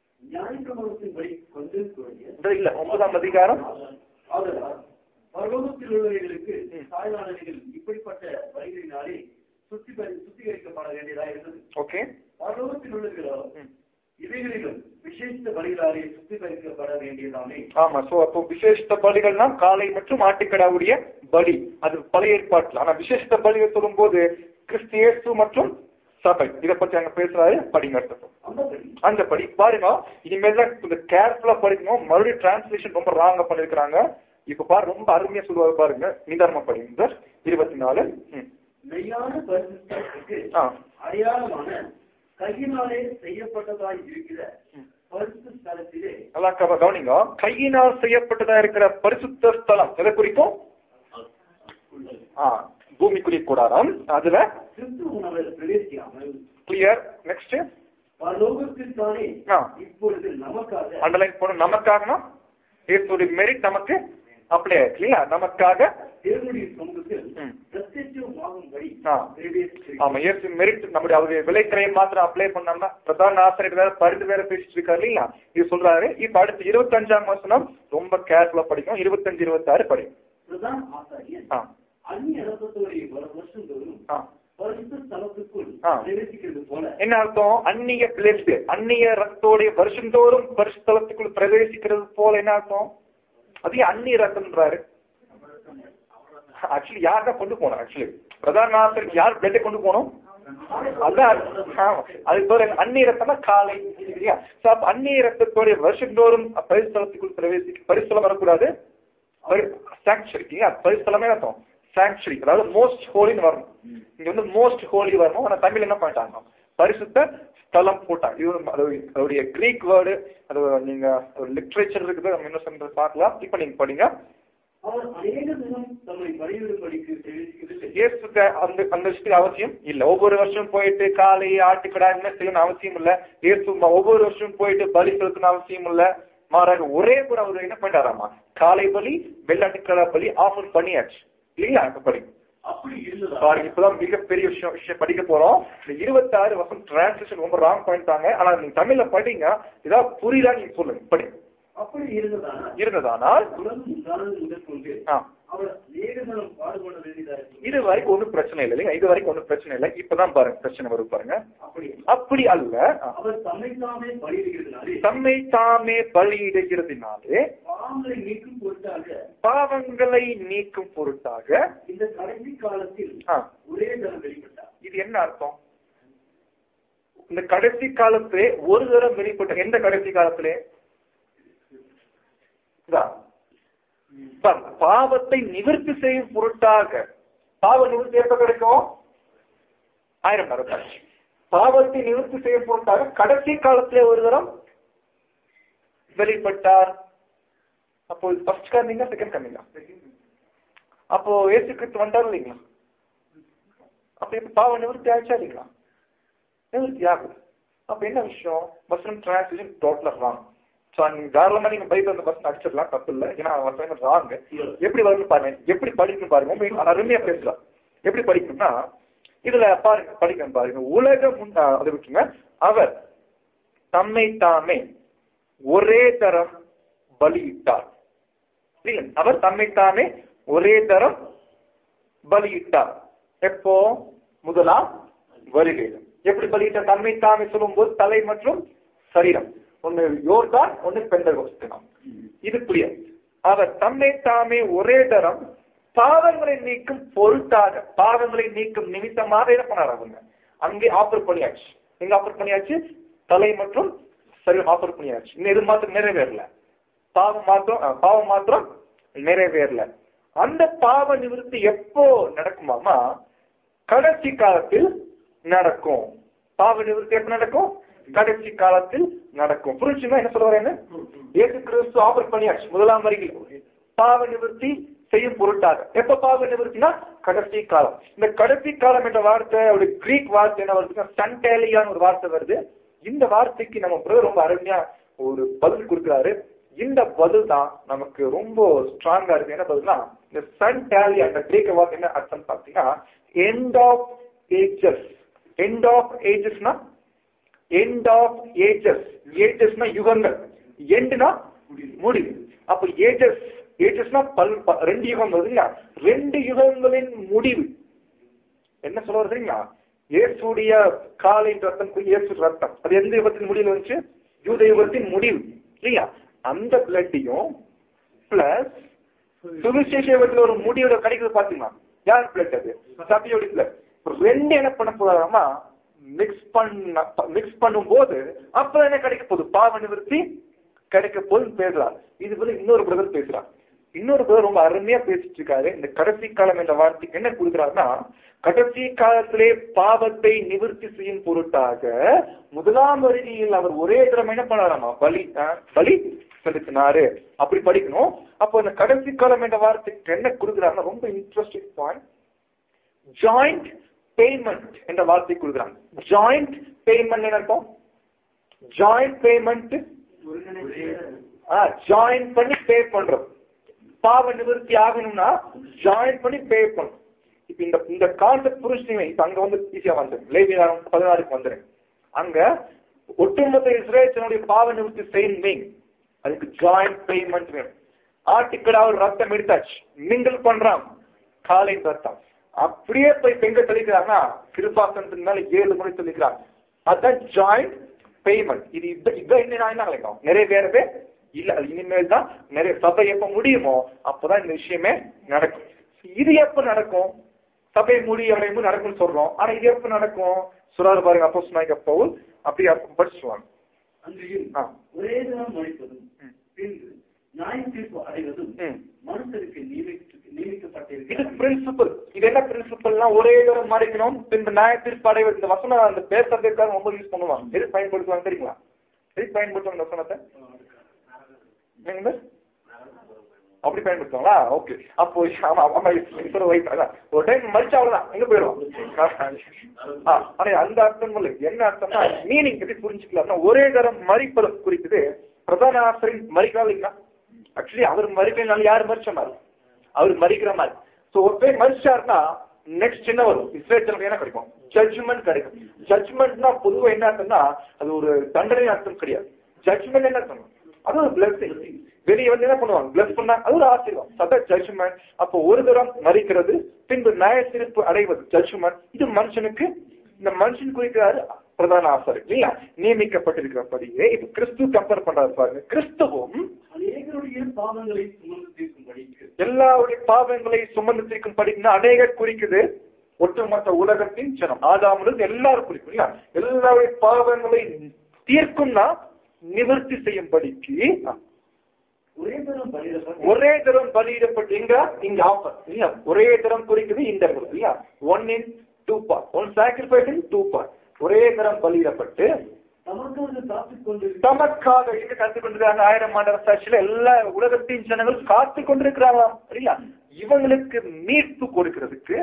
இல்ல ஒன்பதாம் அதிகாரம். பரலோகத்தில் உள்ளவர்களுக்கு தாய்லாளர்கள் இப்படிப்பட்ட வழிகளினாலே சுத்திகரிக்கப்பட வேண்டியதா இருந்தது. ஓகே. பரலோகத்தில் உள்ளவர்களோ இவைகளிலும் விசேஷ பலிகளாலே சுத்திகரிக்கப்பட வேண்டியதானே. ஆமா. சோ அப்போ விசேஷ பலிகள்னா காளை மற்றும் ஆட்டுக்கடாவுடைய பலி. அது பழைய ஏற்பாட்டுல. ஆனா விசேஷ பலிகள் சொல்லும் போது கிறிஸ்து மற்றும் சபை இதை பத்தி அங்க பேசுறாரு. படிங்க அந்த படி பாருங்க. இனிமேல் தான் கொஞ்சம் கேர்ஃபுல்லா படிக்கணும். மறுபடியும் டிரான்ஸ்லேஷன் ரொம்ப ராங்கா பண்ணிருக்கிறாங்க. இப்ப பாரு ரொம்ப அருமையா சொல்லுவாரு பாருங்க. நிதானமா படிங்க. இருபத்தி நாலு மெய்யான பரிசுத்தத்துக்கு அடையாளமான கையினாலே செய்யப்பட்டதாய் இருக்கிற பரிசுத்த ஸ்தலத்திலே நல்லா கவனிங்க. கையினால் செய்யப்பட்டதா இருக்கிற பரிசுத்த ஸ்தலம் எதை குறிக்கும்? பூமிக்குரிய கூடாரம். அதுல கிறிஸ்துவ பிரவேசியாமல் கிளியர். நெக்ஸ்ட் பரலோகத்திற்கானே இப்பொழுது நமக்காக அண்டர்லைன் போன நமக்காகனா இயேசுவின் மெரிட் நமக்கு அப்ளை ஆயிருக்கு இல்லையா? நமக்காக தேவனுடைய சமூகத்தில் பிரத்யட்சமாகும்படி ஆமா இயேசு மெரிட் நம்முடைய அவருடைய விலைக்கரையை மாத்திரம் அப்ளை பண்ணாம பிரதான ஆசிரியர் வேற பரிந்து வேற பேசிட்டு இருக்காரு இல்லையா? இது சொல்றாரு. இப்ப அடுத்து இருபத்தி அஞ்சாம் வசனம் ரொம்ப கேர்ஃபுல்லா படிக்கும். இருபத்தஞ்சு இருபத்தி ஆறு படிக்கும். பிரதான ஆசாரியர் அந்நிய ரத்தத்தோடைய வருஷந்தோறும் பரிசுத்த ஸ்தலத்துக்குள் பிரவேசிக்கிறது போல. என்ன அர்த்தம்? அந்நிய பிளட் அந்நிய ரத்தோடைய வருஷந்தோறும் பரிசுத்தலத்துக்குள் பிரவேசிக்கிறது போல. என்ன அர்த்தம்? அது அந்நிய ரத்தம்ன்றாரு. ஆக்சுவலி யார் தான் கொண்டு போனோம்? ஆக்சுவலி பிரதான ஆசிரியர் யார் பிளட்டை கொண்டு போனோம்? அதான் அதுக்கு பேர் அந்நிய ரத்தம்னா காலை இல்லையா? அந்நிய ரத்தத்தோடைய வருஷந்தோறும் பரிசுத்தலத்துக்குள் பிரவேசிக்க பரிசுத்தலம் வரக்கூடாது. சாங்சுரி பரிசுத்தலமே அர்த்தம் சாங்சுரி, அதாவது மோஸ்ட் ஹோலின்னு வரணும். இங்க வந்து மோஸ்ட் ஹோலி வரணும். ஆனா தமிழ் என்ன பண்ணிட்டாங்க? பரிசுத்த ஸ்தலம் போட்டாங்க. இது அதோடைய கிரீக் வேர்டு. அது நீங்க லிட்ரேச்சர் இருக்குது, நம்ம இன்னும் பார்க்கலாம். இப்ப நீங்க படிங்க. அந்த அந்த விஷயத்துக்கு அவசியம் இல்ல. ஒவ்வொரு வருஷம் போயிட்டு காலை ஆட்டுக்கடா என்ன செய்யணும் அவசியம் இல்ல. இயேசு ஒவ்வொரு வருஷம் போயிட்டு பலி செலுத்தணும் அவசியம் இல்ல. மாறாக ஒரே கூட அவர் என்ன பண்ணிட்டாராமா காலை பலி வெள்ளாட்டுக்கடா பலி ஆஃபர் பண்ணியாச்சு இல்லைங்களா? படி பாருங்க. இப்பதான் மிகப்பெரிய விஷயம் விஷயம் படிக்க போறோம். இந்த இருபத்தி ஆறு வருஷம் டிரான்ஸ்லேஷன் ரொம்ப ராங் பண்ணிட்டாங்க. ஆனா நீங்க தமிழ்ல படிங்க. ஏதாவது புரியல நீங்க சொல்லுங்க. படி. அப்படி இருந்ததானால் இது வரைக்கும் ஒன்றும் பிரச்சனை இல்லை இல்லைங்க. இது வரைக்கும் ஒன்றும் பிரச்சனை இல்லை. இப்பதான் பாருங்க பிரச்சனை வரும் பாருங்க. அப்படி அல்ல. தம்மை தாமே பலியிடுகிறதுனாலே பாவங்களை நீக்கும் பொருட்டாக இந்த கடைசி காலத்தில் ஒரே தரம் வெளிப்பட்டார். இது என்ன அர்த்தம்? இந்த கடைசி காலத்திலே ஒரு தரம் வெளிப்பட்ட. எந்த கடைசி காலத்திலே? பாவத்தை நிவர்த்தி செய்யும் பொருட்டாக. பாவ நிவர்த்தி எப்ப கிடைக்கும்? ஆயிரம் நடத்தாச்சு. பாவத்தை நிவர்த்தி செய்யும் பொருட்டாக கடைசி காலத்திலே ஒரு தரம் வெளிப்பட்டார். அப்போ ஃபர்ஸ்ட் கம்மிங்கா செகண்ட் கம்மிங்கா? அப்போ ஏசு கிறிஸ்து வந்தார் இல்லைங்களா? அப்ப இப்ப பாவ நிவர்த்தி ஆயிடுச்சா இல்லைங்களா? நிவர்த்தி ஆகுது. அப்ப என்ன விஷயம்? வசனம் டிரான்ஸ்லேஷன் டோட்டலா ராங். தாராளமா நீங்க பைபிள் அந்த வசனம் அடிச்சிடலாம், தப்பு இல்லை. ஏன்னா வசனம் ராங்க. எப்படி வரும்னு பாருங்க, எப்படி படிக்கணும் பாருங்க. அருமையா பேசலாம். எப்படி படிக்கணும்னா இதுல பாருங்க, படிக்கணும் பாருங்க. உலகம் அதை விட்டுங்க. அவர் தம்மை தாமே ஒரே தரம் பலியிட்டார். அவர் தம்மை தாமே ஒரே தரம் பலியிட்டார். எப்போ? முதலாம் வருகையில். எப்படி பலியிட்டார்? தம்மை தாமே சொல்லும் போது தலை மற்றும் சரீரம். ஒன்னு யோர்தான், ஒன்னு பெந்தகோஸ்து. இது புரிய. அவர் தம்மை தாமே ஒரே தரம் பாவங்களை நீக்கும் பொருட்டாக, பாவங்களை நீக்கும் நிமித்தமாக என்ன பண்ணார்? அவங்க அங்கே ஆஃபர் பண்ணியாச்சு. எங்க ஆஃபர் பண்ணியாச்சு? தலை மற்றும் சரீரம் ஆஃபர் பண்ணியாச்சு. இன்னும் எது மாத்திரம் நிறைவேறல. பாவம் மாத்திரம் பாவம் மாத்திரம் நிறைவேறல. அந்த பாவ நிவர்த்தி எப்போ நடக்குமாமா? கடைசி காலத்தில் நடக்கும். பாவ நிவர்த்தி எப்ப நடக்கும்? கடைசி காலத்தில் நடக்கும். புரிஞ்சுன்னா என்ன சொல்ல வரேன்னு? இயேசு கிறிஸ்து ஆஃபர் பண்ணியாச்சு முதலாம் வருகையில் பாவ நிவர்த்தி செய்யும் பொருட்டாக. எப்ப பாவ நிவர்த்தினா? கடைசி காலம். இந்த கடைசி காலம் என்ற வார்த்தை ஒரு கிரீக் வார்த்தை என்ன வருதுன்னா சண்டேலியான்னு ஒரு வார்த்தை வருது. இந்த வார்த்தைக்கு நம்ம பிரதர் ரொம்ப அருமையா ஒரு பதில் கொடுக்குறாரு. இந்த பதில் தான் நமக்கு ரொம்ப ஸ்ட்ராங்கா இருக்கு. என்ன பதில்னா, இந்த சண்டேலியா அந்த கிரீக்க வார்த்தை என்ன அர்த்தம் பார்த்தீங்கன்னா end of ages. End of ஏஜஸ்னா எண்ட் ஆஃப் ஏஜஸ். ஏஜஸ்னா யுகங்கள், எண்ட்னா முடிவு. அப்ப ஏஜஸ் ஏஜஸ்னா பல் ரெண்டு யுகம் வருதுங்களா? ரெண்டு யுகங்களின் முடிவு என்ன சொல்ல வருதுங்களா? இயேசுடைய காலின் ரத்தம், இயேசு ரத்தம், அது எந்த யுகத்தின் முடிவு வந்துச்சு? யூத யுகத்தின் முடிவு இல்லையா? அந்த பிளட்டையும் பிளஸ் சுவிசேஷ யுகத்தில் ஒரு முடிவோட கிடைக்கிறது பாத்தீங்களா? யார் பிளட்? அது சபையோட பிளட். ரெண்டு என்ன பண்ண போறாமா? மிக்ஸ் பண்ண மிக்ஸ் பண்ணும் போது அப்ப என்ன கிடைக்க போகுது? பாவ நிவர்த்தி கிடைக்க போதுன்னு பேசலாம். இது போல இன்னொரு பிரதர் பேசுறான். இன்னொரு பிரதர் ரொம்ப அருமையா பேசிட்டு இருக்காரு. இந்த கடைசி காலம் என்ற வார்த்தைக்கு என்ன கொடுக்குறாருன்னா, கடைசி காலத்திலே பாவத்தை நிவர்த்தி செய்யும் பொருட்டாக முதலாம் வருகையில் அவர் ஒரே தரம் என்ன பண்ணாராமா? பலி பலி செலுத்தினாரு. அப்படி படிக்கணும். அப்போ இந்த கடைசி காலம் என்ற வார்த்தைக்கு என்ன கொடுக்குறாருன்னா ரொம்ப இன்ட்ரெஸ்டிங் பாயிண்ட். ஜாயிண்ட் பேமெண்ட் என்ற வார்த்தை கொடுக்குறாங்க. ஜாயிண்ட் பேமெண்ட் என்ன இருக்கும்? ஜாயிண்ட் பேமெண்ட் ஜாயின் பண்ணி பே பண்றோம். பாவ நிவர்த்தி ஆகணும்னா ஜாயின் பண்ணி பே பண்ணும். இப்ப இந்த இந்த கான்செப்ட் புரிஞ்சுங்க. இப்ப அங்க வந்து ஈஸியா வந்துடும். லேவியராகம் பதினாறுக்கு வந்துடும். அங்க ஒட்டுமொத்த இஸ்ரேலுடைய பாவ நிவர்த்தி செய்யணும். அதுக்கு ஜாயிண்ட் பேமெண்ட் வேணும். ஆட்டுக்கடாவில் ரத்தம் எடுத்தாச்சு, மிங்கிள் பண்றான் காலை ரத்தம். அப்படியே போய் பெங்க தெளிக்கிறாங்கன்னா கிருபாசனத்துக்கு மேல ஏழு மணி தெளிக்கிறாங்க. அதுதான் ஜாயிண்ட் பேமெண்ட். இது இதான் என்ன கிடைக்கும்? நிறைவேறவே இல்ல. அது இனிமேல் தான் நிறைய சபை எப்ப முடியுமோ அப்பதான் இந்த விஷயமே நடக்கும். இது எப்ப நடக்கும்? சபை முடியும் நடக்கும்னு சொல்றோம். ஆனா இது எப்ப நடக்கும்? சொல்றாரு பாருங்க அப்போஸ்தலனாகிய பவுல். அப்படி படிச்சுவாங்க. ஒரே தினம் மரிப்பதும் பின்பு நியாய தீர்ப்பு அடைவதும் மனுஷருக்கு நியமிக்கப்பட்டிருக்கிறது. இது பிரின்சிபல். இது என்ன பிரின்சிபல்னா ஒரே தரம் மறிக்கணும், பின்பு நியாய தீர்ப்பு அடைவது. இந்த வசனம் அந்த பேசுறதுக்காக ரொம்ப யூஸ் பண்ணுவாங்க. எது பயன்படுத்துவாங்க தெரியுங்களா? எது பயன்படுத்துவாங்க இந்த வசனத்தை? அப்படி பயன்படுத்துவாங்களா? ஓகே. அப்போ ஒரு டைம் மறிச்சா அவ்வளவுதான், எங்க போயிடும். ஆனா அந்த அர்த்தம் இல்லை. என்ன அர்த்தம்னா மீனிங் எப்படி புரிஞ்சுக்கலாம்? ஒரே தரம் மறிப்பது குறிக்குது. பிரதான ஆசிரியர் மறிக்கிறாள் இல்லைங்களா? ஆக்சுவலி அவர் மறிக்கிறனால யாரு மறிச்ச மாதிரி? அவர் மறிக்கிற மாதிரி. சோ ஒரு பேர் மறிச்சாருன்னா நெக்ஸ்ட் என்ன வரும்? இஸ்ரேலுக்கு என்ன கிடைக்கும்? ஜட்ஜ்மெண்ட் கிடைக்கும். ஜட்ஜ்மெண்ட்னா பொதுவாக என்ன அர்த்தம்னா அது ஒரு தண்டனை அர்த்தம் கிடையாது. ஜட்ஜ்மெண்ட் என்ன அர்த்தம்? அது ஒரு பிளஸிங். வெளியே வந்து என்ன பண்ணுவாங்க? பிளஸ் பண்ணா அது ஒரு ஆசீர்வாதம். சத ஜட்ஜ்மெண்ட். அப்போ ஒரு தரம் மறிக்கிறது, பின்பு நியாய தீர்ப்பு அடைவது ஜட்ஜ்மெண்ட். இது மனுஷனுக்கு, இந்த மனுஷன் குறிக்கிறாரு பிரதான ஆசாரியர் இல்லையா? நியமிக்கப்பட்டிருக்கிறபடியே இப்ப கிறிஸ்து கம்பேர் பண்றாரு பாருங்க. கிறிஸ்துவும் அநேகருடைய பாவங்களை சுமந்து தீர்க்கும்படி, எல்லாருடைய பாவங்களை சுமந்து தீர்க்கும் படிக்குன்னா அநேகர் குறிக்குது. ஒட்டுமொத்த உலகத்தின் ஜனம் ஆதாமுடன் எல்லாரும் குறிக்கும் இல்லையா? எல்லாருடைய பாவங்களை தீர்க்கும்னா நிவர்த்தி செய்யும் படிக்கு ஒரே தரம் பலியிடப்பட்டு ஒரே தரம் பலியிடப்பட்டு இங்க இங்க ஆஃபர் இல்லையா? ஒரே தரம் குறிக்குது இந்த இல்லையா? One in two part, one sacrifice in two part. ஒரே தரம் பலியிடப்பட்டு தமக்காக காத்துக் கொண்டு தமக்காக எங்க காத்துக் கொண்டிருக்காங்க? ஆயிரம் ஆண்டு சாட்சியில எல்லா உலகத்தின் ஜனங்கள் காத்து கொண்டிருக்கிறாங்களாம் இல்லையா? இவங்களுக்கு மீட்பு கொடுக்கிறதுக்கு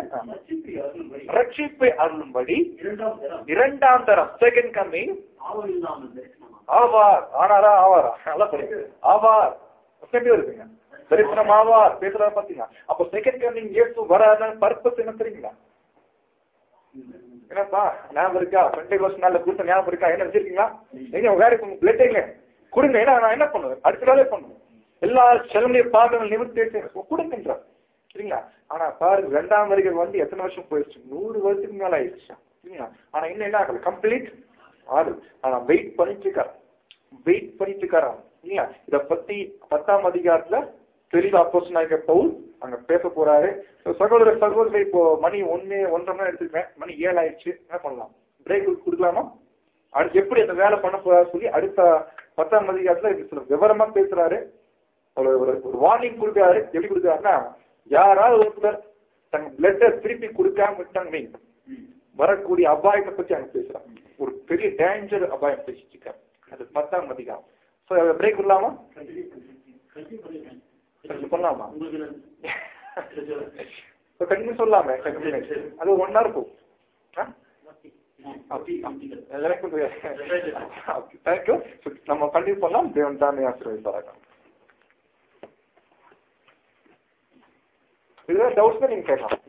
ரட்சிப்பை அருளும்படி இரண்டாம் தரம் செகண்ட் கம்மிங் ஆவார். ஆனாரா ஆவாரா? நல்லா படிங்க. ஆவார் எப்படி இருக்குங்க? தரிசனம் ஆவார் பேசுறாரு பாத்தீங்கன்னா. அப்போ செகண்ட் கமிங் இயேசு வராத பர்பஸ் என்ன தெரியுங்களா? என்னப்பா ஞாபகம் இருக்கா? டுவெண்ட்டி வருஷம் நாள்ல கொடுத்த ஞாபகம் இருக்கா? என்ன வச்சிருக்கீங்களா? நீங்க வேற பிளட் இல்ல கொடுங்க. ஏன்னா நான் என்ன பண்ணுவேன்? அடுத்த நாளே பண்ணுவேன். எல்லா செலவுடைய பாகங்கள் நிவர்த்தி கொடுக்கின்ற சரிங்களா? ஆனா பாருங்க ரெண்டாம் வருகை வந்து எத்தனை வருஷம் போயிடுச்சு? நூறு வருஷத்துக்கு மேல ஆயிடுச்சு சரிங்களா? ஆனா இன்னும் என்ன ஆகல? கம்ப்ளீட் ஆகுது. ஆனா வெயிட் பண்ணிட்டு இருக்காரு, வெயிட் பண்ணிட்டு இருக்காரு இல்லையா? இத பத்தி பத்தாம் அதிகாரத்துல தெளிவா அப்போஸ்தலனாகிய பவுல் அங்க பேச போறாரு. சகோதர சகோதரி இப்போ மணி ஒன்னு ஒன்றரை மணி எடுத்துக்கிறேன், மணி ஏழு ஆயிடுச்சு. என்ன பண்ணலாம்? பிரேக் கொடுக்கலாமா? அடுத்து எப்படி அந்த வேலை பண்ண போறாரு சொல்லி அடுத்த பத்தாம் அதிகாரத்துல இது சில விவரமா பேசுறாரு. ஒரு ஒரு வார்னிங் கொடுக்குறாரு. எப்படி கொடுக்குறாருன்னா, யாராவது ஒருத்தர் தங்க பிளட்டை திருப்பி கொடுக்காம விட்டாங்க வரக்கூடிய அபாயத்தை பத்தி அங்க பேசுறாங்க. ஒரு பெரிய டேஞ்சர் அபாயம் பேசிட்டு இருக்காரு. அது பத்தாம் அதிகாரம். சோ பிரேக் விடலாமா? பண்ணலாமா? கண்டிப்பா சொல்லாமே. அது ஒன் ஹவர் போகும். தேங்க்யூ. நம்ம கண்டிப்பா பண்ணலாம். தேவன் தானே ஆசீர்வதிப்பாராக. இதுதான் டவுட்ஸ் நீங்க கேட்கலாம்.